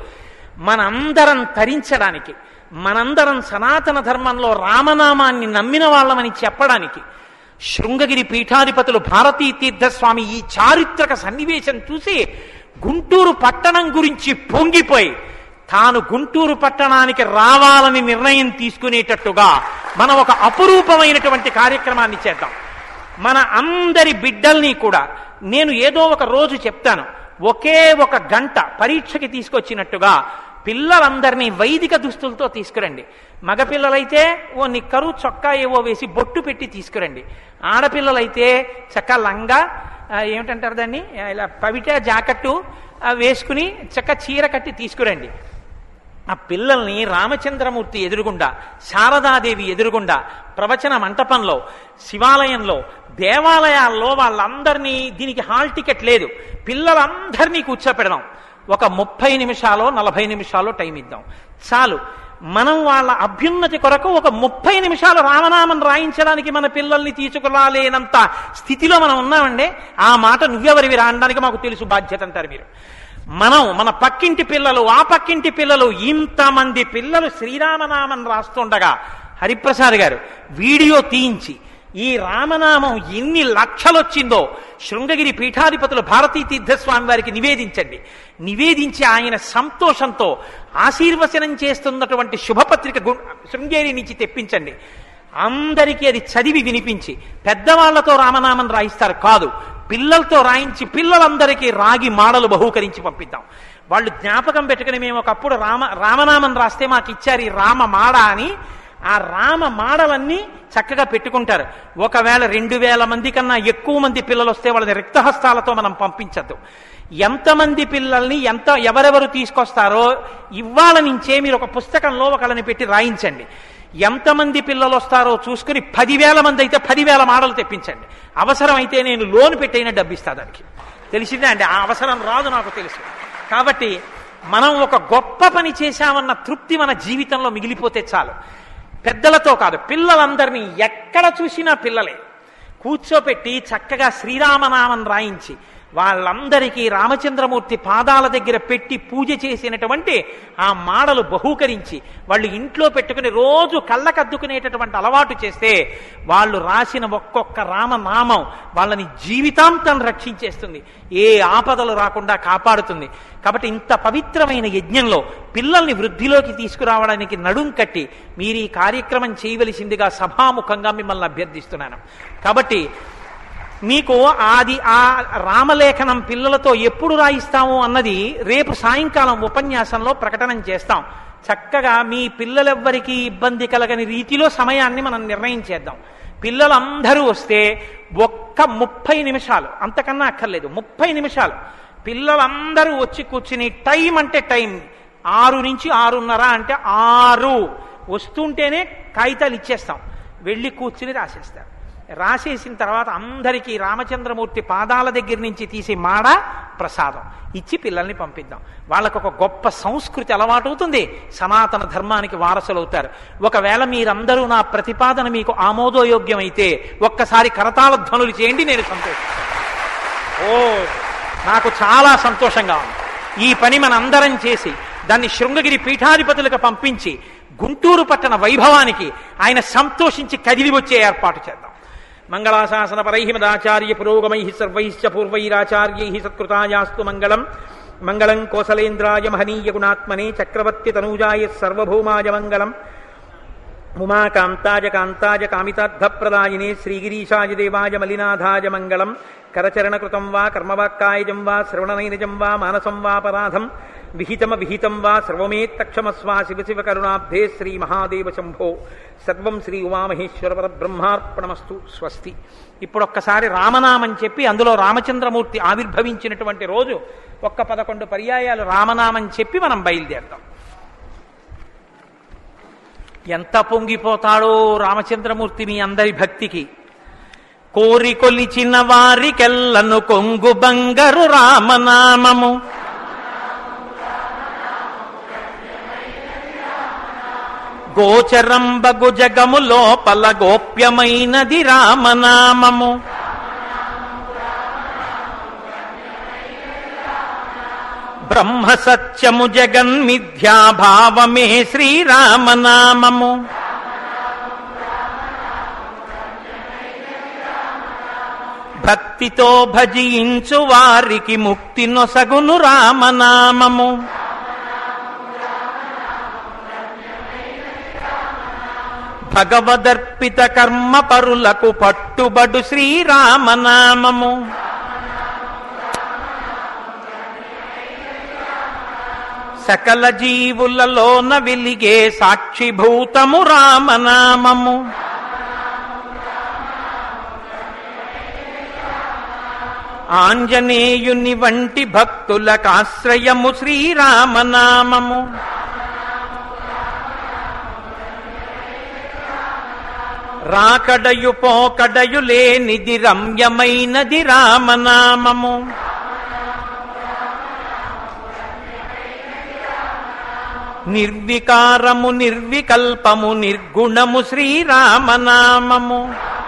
మనందరం తరించడానికి, మనందరం సనాతన ధర్మంలో రామనామాన్ని నమ్మిన వాళ్ళమని చెప్పడానికి శృంగగిరి పీఠాధిపతులు భారతీ తీర్థస్వామి ఈ చారిత్రక సన్నివేశం చూసి గుంటూరు పట్టణం గురించి పొంగిపోయి తాను గుంటూరు పట్టణానికి రావాలని నిర్ణయం తీసుకునేటట్టుగా మనం ఒక అపురూపమైనటువంటి కార్యక్రమాన్ని చేద్దాం. మన అందరి బిడ్డల్ని కూడా నేను ఏదో ఒక రోజు చెప్తాను, ఒకే ఒక గంట పరీక్షకి తీసుకొచ్చినట్టుగా పిల్లలందరినీ వైదిక దుస్తులతో తీసుకురండి. మగపిల్లలైతే ఓ నిక్కరు చొక్కా ఏవో వేసి బొట్టు పెట్టి తీసుకురండి. ఆడపిల్లలైతే చక్క లంగా ఏమిటంటారు దాన్ని, ఇలా పవిట జాకెట్టు వేసుకుని చక్క చీర కట్టి తీసుకురండి. ఆ పిల్లల్ని రామచంద్రమూర్తి ఎదురుగుండా, శారదాదేవి ఎదురుగుండా, ప్రవచన మంటపంలో, శివాలయంలో, దేవాలయాల్లో వాళ్ళందరినీ, దీనికి హాల్ టికెట్ లేదు, పిల్లలందరినీ కూర్చోపెడదాం. ఒక ముప్పై నిమిషాలు నలభై నిమిషాలు టైం ఇద్దాం చాలు. మనం వాళ్ళ అభ్యున్నతి కొరకు ఒక ముప్పై నిమిషాలు రామనామం రాయించడానికి మన పిల్లల్ని తీసుకురాలేనంత స్థితిలో మనం ఉన్నామండి. ఆ మాట నువ్వెవరివి రాయడానికి మాకు తెలుసు బాధ్యత అంటారు మీరు. మనం మన పక్కింటి పిల్లలు, ఆ పక్కింటి పిల్లలు, ఇంతమంది పిల్లలు శ్రీరామనామం రాస్తుండగా హరిప్రసాద్ గారు వీడియో తీయించి ఈ రామనామం ఎన్ని లక్షలొచ్చిందో శృంగగిరి పీఠాధిపతులు భారతీ తీర్థస్వామి వారికి నివేదించండి. నివేదించి ఆయన సంతోషంతో ఆశీర్వచనం చేస్తున్నటువంటి శుభపత్రిక శృంగేరి నుంచి తెప్పించండి. అందరికీ అది చదివి వినిపించి పెద్దవాళ్లతో రామనామం రాయిస్తారు కాదు, పిల్లలతో రాయించి పిల్లలందరికీ రాగి మాడలు బహూకరించి పంపిద్దాం. వాళ్ళు జ్ఞాపకం పెట్టుకుని మేము ఒకప్పుడు రామ రామనామం రాస్తే మాకు ఇచ్చారు ఈ రామ మాడ అని. ఆ రామ మాడలన్నీ చక్కగా పెట్టుకుంటారు. ఒకవేళ రెండు వేల మంది కన్నా ఎక్కువ మంది పిల్లలు వస్తే వాళ్ళని రిక్తహస్తాలతో మనం పంపించద్దు. ఎంతమంది పిల్లల్ని ఎంత ఎవరెవరు తీసుకొస్తారో ఇవాళ నుంచే మీరు ఒక పుస్తకంలో ఒకళ్ళని పెట్టి రాయించండి. ఎంతమంది పిల్లలు వస్తారో చూసుకుని పదివేల మంది అయితే పదివేల మాడలు తెప్పించండి. అవసరమైతే నేను లోన్ పెట్టైనా డబ్బిస్తా దానికి. తెలిసిందే అండి, ఆ అవసరం రాదు నాకు తెలుసు. కాబట్టి మనం ఒక గొప్ప పని చేశామన్న తృప్తి మన జీవితంలో మిగిలిపోతే చాలు. పెద్దలతో కాదు, పిల్లలందరినీ ఎక్కడ చూసినా పిల్లలే కూర్చోపెట్టి చక్కగా శ్రీరామనామం రాయించి వాళ్ళందరికీ రామచంద్రమూర్తి పాదాల దగ్గర పెట్టి పూజ చేసినటువంటి ఆ మాడలు బహూకరించి వాళ్ళు ఇంట్లో పెట్టుకుని రోజు కళ్ళకద్దుకునేటటువంటి అలవాటు చేస్తే వాళ్ళు రాసిన ఒక్కొక్క రామనామం వాళ్ళని జీవితాంతం రక్షించేస్తుంది, ఏ ఆపదలు రాకుండా కాపాడుతుంది. కాబట్టి ఇంత పవిత్రమైన యజ్ఞంలో పిల్లల్ని వృద్ధిలోకి తీసుకురావడానికి నడుం కట్టి మీరు ఈ కార్యక్రమం చేయవలసిందిగా సభాముఖంగా మిమ్మల్ని అభ్యర్థిస్తున్నాను. కాబట్టి మీకు ఆది ఆ రామలేఖనం పిల్లలతో ఎప్పుడు రాయిస్తాము అన్నది రేపు సాయంకాలం ఉపన్యాసంలో ప్రకటన చేస్తాం. చక్కగా మీ పిల్లలెవ్వరికీ ఇబ్బంది కలగని రీతిలో సమయాన్ని మనం నిర్ణయం చేద్దాం. పిల్లలందరూ వస్తే ఒక్క ముప్పై నిమిషాలు, అంతకన్నా అక్కర్లేదు, ముప్పై నిమిషాలు పిల్లలందరూ వచ్చి కూర్చుని టైం అంటే టైం ఆరు నుంచి ఆరున్నర అంటే ఆరు వస్తుంటేనే కాగితాలు ఇచ్చేస్తాం, వెళ్ళి కూర్చుని రాసేస్తారు. రాసేసిన తర్వాత అందరికీ రామచంద్రమూర్తి పాదాల దగ్గర నుంచి తీసి మాడ ప్రసాదం ఇచ్చి పిల్లల్ని పంపిద్దాం. వాళ్ళకు ఒక గొప్ప సంస్కృతి అలవాటవుతుంది, సనాతన ధర్మానికి వారసులవుతారు. ఒకవేళ మీరందరూ నా ప్రతిపాదన మీకు ఆమోదయోగ్యమైతే ఒక్కసారి కరతాళ ధ్వనులు చేయండి, నేను సంతోషిస్తాను. ఓ నాకు చాలా సంతోషంగా ఉంది. ఈ పని మన అందరం చేసి దాన్ని శృంగగిరి పీఠాధిపతులకు పంపించి గుంటూరు పట్టణ వైభవానికి ఆయన సంతోషించి కదిలి వచ్చే ఏర్పాటు చేద్దాం. మంగళాశాసన పరై మదాచార్య పురోగమై సర్వైశ్చ పూర్వైరాచార్యై సత్కృతాయాస్తు మంగళం. మంగళం కోసలేంద్రాయ మహనీయ గుణాత్మనే చక్రవర్తి తనూజాయ సర్వభౌమాయ మంగళం. ఉమాకాంతాయ కాంతాయ కామితార్థప్రదాయినే శ్రీగిరీశాయ దేవాయ మలినాథాయ మంగళం. కరచరణకృతం వా కర్మవాక్కాయజం వా శ్రవణనైనజం వా మానసం వా పరాధం విహితమ విహితం వా సర్వమేత్తక్షమస్వా శివ శివ కరుణాబ్ధే శ్రీ మహాదేవ శంభో. సర్వం శ్రీ ఉమామహేశ్వర పరబ్రహ్మార్పణమస్తు. స్వస్తి. ఇప్పుడొక్కసారి రామనామం చెప్పి అందులో రామచంద్రమూర్తి ఆవిర్భవించినటువంటి రోజు ఒక్క పదకొండు పర్యాయాలు రామనామం చెప్పి మనం బయలుదేరతాం. ఎంత పొంగిపోతాడో రామచంద్రమూర్తి మీ అందరి భక్తికి. కోరి కొలిచిన వారికెల్లను కొంగు బంగరు రామనామము, గోచరంబగు జగము లోపల గోప్యమైనది రామనామము. బ్రహ్మ సత్యము జగన్మిథ్యాభావమే శ్రీరామనామము. భక్తితో భజించు వారికి ముక్తి నొసగును రామనామము. భగవదర్పిత కర్మ పరులకు పట్టుబడు శ్రీరామనామము. సకల జీవులలోన వెలిగే సాక్షిభూతము రామనామము. ఆంజనేయుని వంటి భక్తులకాశ్రయము శ్రీరామనామము. రాకడయు పోకడయు లేనిది రమ్యమైనది రామనామము. నిర్వికారము నిర్వికల్పము నిర్గుణము శ్రీరామనామము.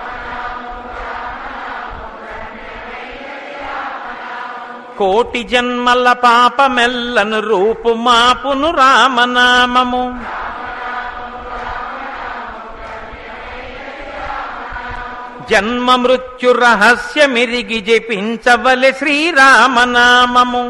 కోటి జన్మల పాపమెల్లను రూపుమాపును రామనామము. జన్మ మృత్యు రహస్యమిరిగి జపించవలె శ్రీరామనామము.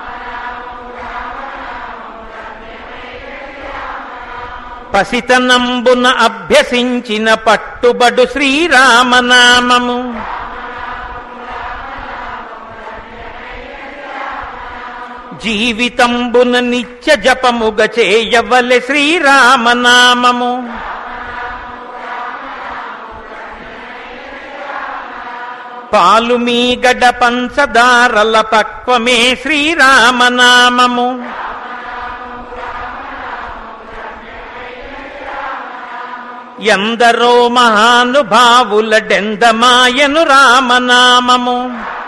పసితనంబున అభ్యసించిన పట్టుబడు శ్రీరామనామము. జీవితంబున నిత్య జపముగ చేయవలె శ్రీరామనామము. పాలు మీగడ పంచదారల పక్వమే శ్రీరామనామము. ఎందరో మహానుభావుల డెందమాయను రామనామము.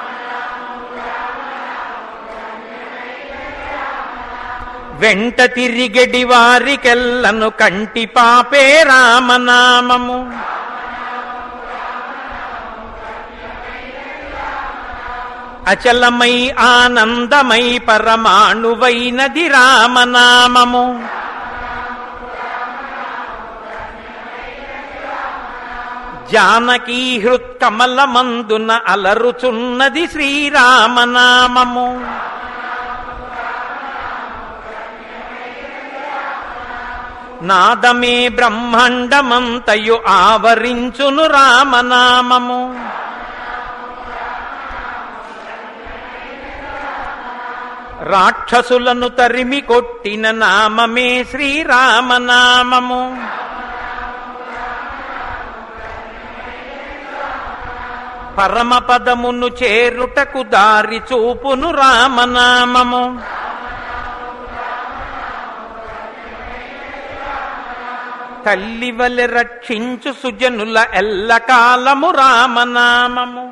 వెంట తిరిగెడి వారికెల్లను కంటి పాపే రామనామము. అచలమై ఆనందమై పరమాణువైనది రామనామము. జానకీ హృత్కమలమందున అలరుచున్నది శ్రీరామనామము. నాదమే బ్రహ్మాండమంతయు ఆవరించును రామనామము. రాక్షసులను తరిమి కొట్టిన నామమే శ్రీరామనామము. పరమపదమును చేరుటకు దారి చూపును రామనామము. తల్లివలె రక్షించు సుజనుల ఎల్లకాలము రామనామము.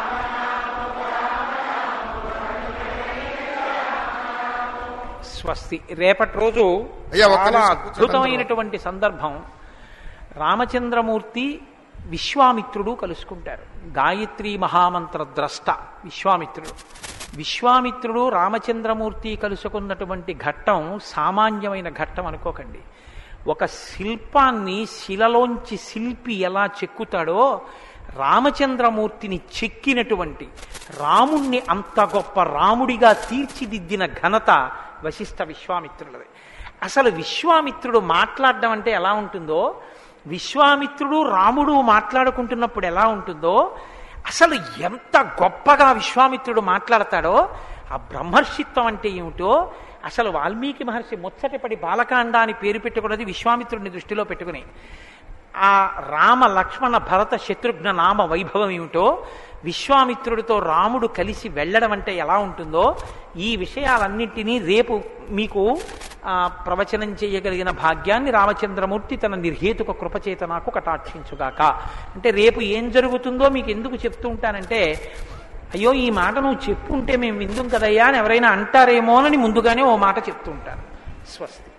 స్వస్తి. రేపటి రోజు చాలా అద్భుతమైనటువంటి సందర్భం. రామచంద్రమూర్తి విశ్వామిత్రుడు కలుసుకుంటారు. గాయత్రి మహామంత్ర ద్రష్ట విశ్వామిత్రుడు. విశ్వామిత్రుడు రామచంద్రమూర్తి కలుసుకున్నటువంటి ఘట్టం సామాన్యమైన ఘట్టం అనుకోకండి. ఒక శిల్పాన్ని శిలలోంచి శిల్పి ఎలా చెక్కుతాడో రామచంద్రమూర్తిని చెక్కినటువంటి రాముణ్ణి అంత గొప్ప రాముడిగా తీర్చిదిద్దిన ఘనత వశిష్ఠ విశ్వామిత్రులది. అసలు విశ్వామిత్రుడు మాట్లాడడం అంటే ఎలా ఉంటుందో, విశ్వామిత్రుడు రాముడు మాట్లాడుకుంటున్నప్పుడు ఎలా ఉంటుందో, అసలు ఎంత గొప్పగా విశ్వామిత్రుడు మాట్లాడతాడో, ఆ బ్రహ్మర్షిత్వం అంటే ఏమిటో అసలు వాల్మీకి మహర్షి ముచ్చటపడి బాలకాండ అని పేరు పెట్టుకున్నది విశ్వామిత్రుడిని దృష్టిలో పెట్టుకుని. ఆ రామ లక్ష్మణ భరత శత్రుఘ్న నామ వైభవం ఏమిటో, విశ్వామిత్రుడితో రాముడు కలిసి వెళ్ళడం అంటే ఎలా ఉంటుందో, ఈ విషయాలన్నింటినీ రేపు మీకు ప్రవచనం చేయగలిగిన భాగ్యాన్ని రామచంద్రమూర్తి తన నిర్హేతుక కృపచేత నాకు కటాక్షించుగాక. అంటే రేపు ఏం జరుగుతుందో మీకు ఎందుకు చెప్తూ ఉంటానంటే, అయ్యో ఈ మాట నువ్వు చెప్పుంటే మేము విందుం కదయ్యా అని ఎవరైనా అంటారేమోనని ముందుగానే ఓ మాట చెప్తూ ఉంటాను. స్వస్తి.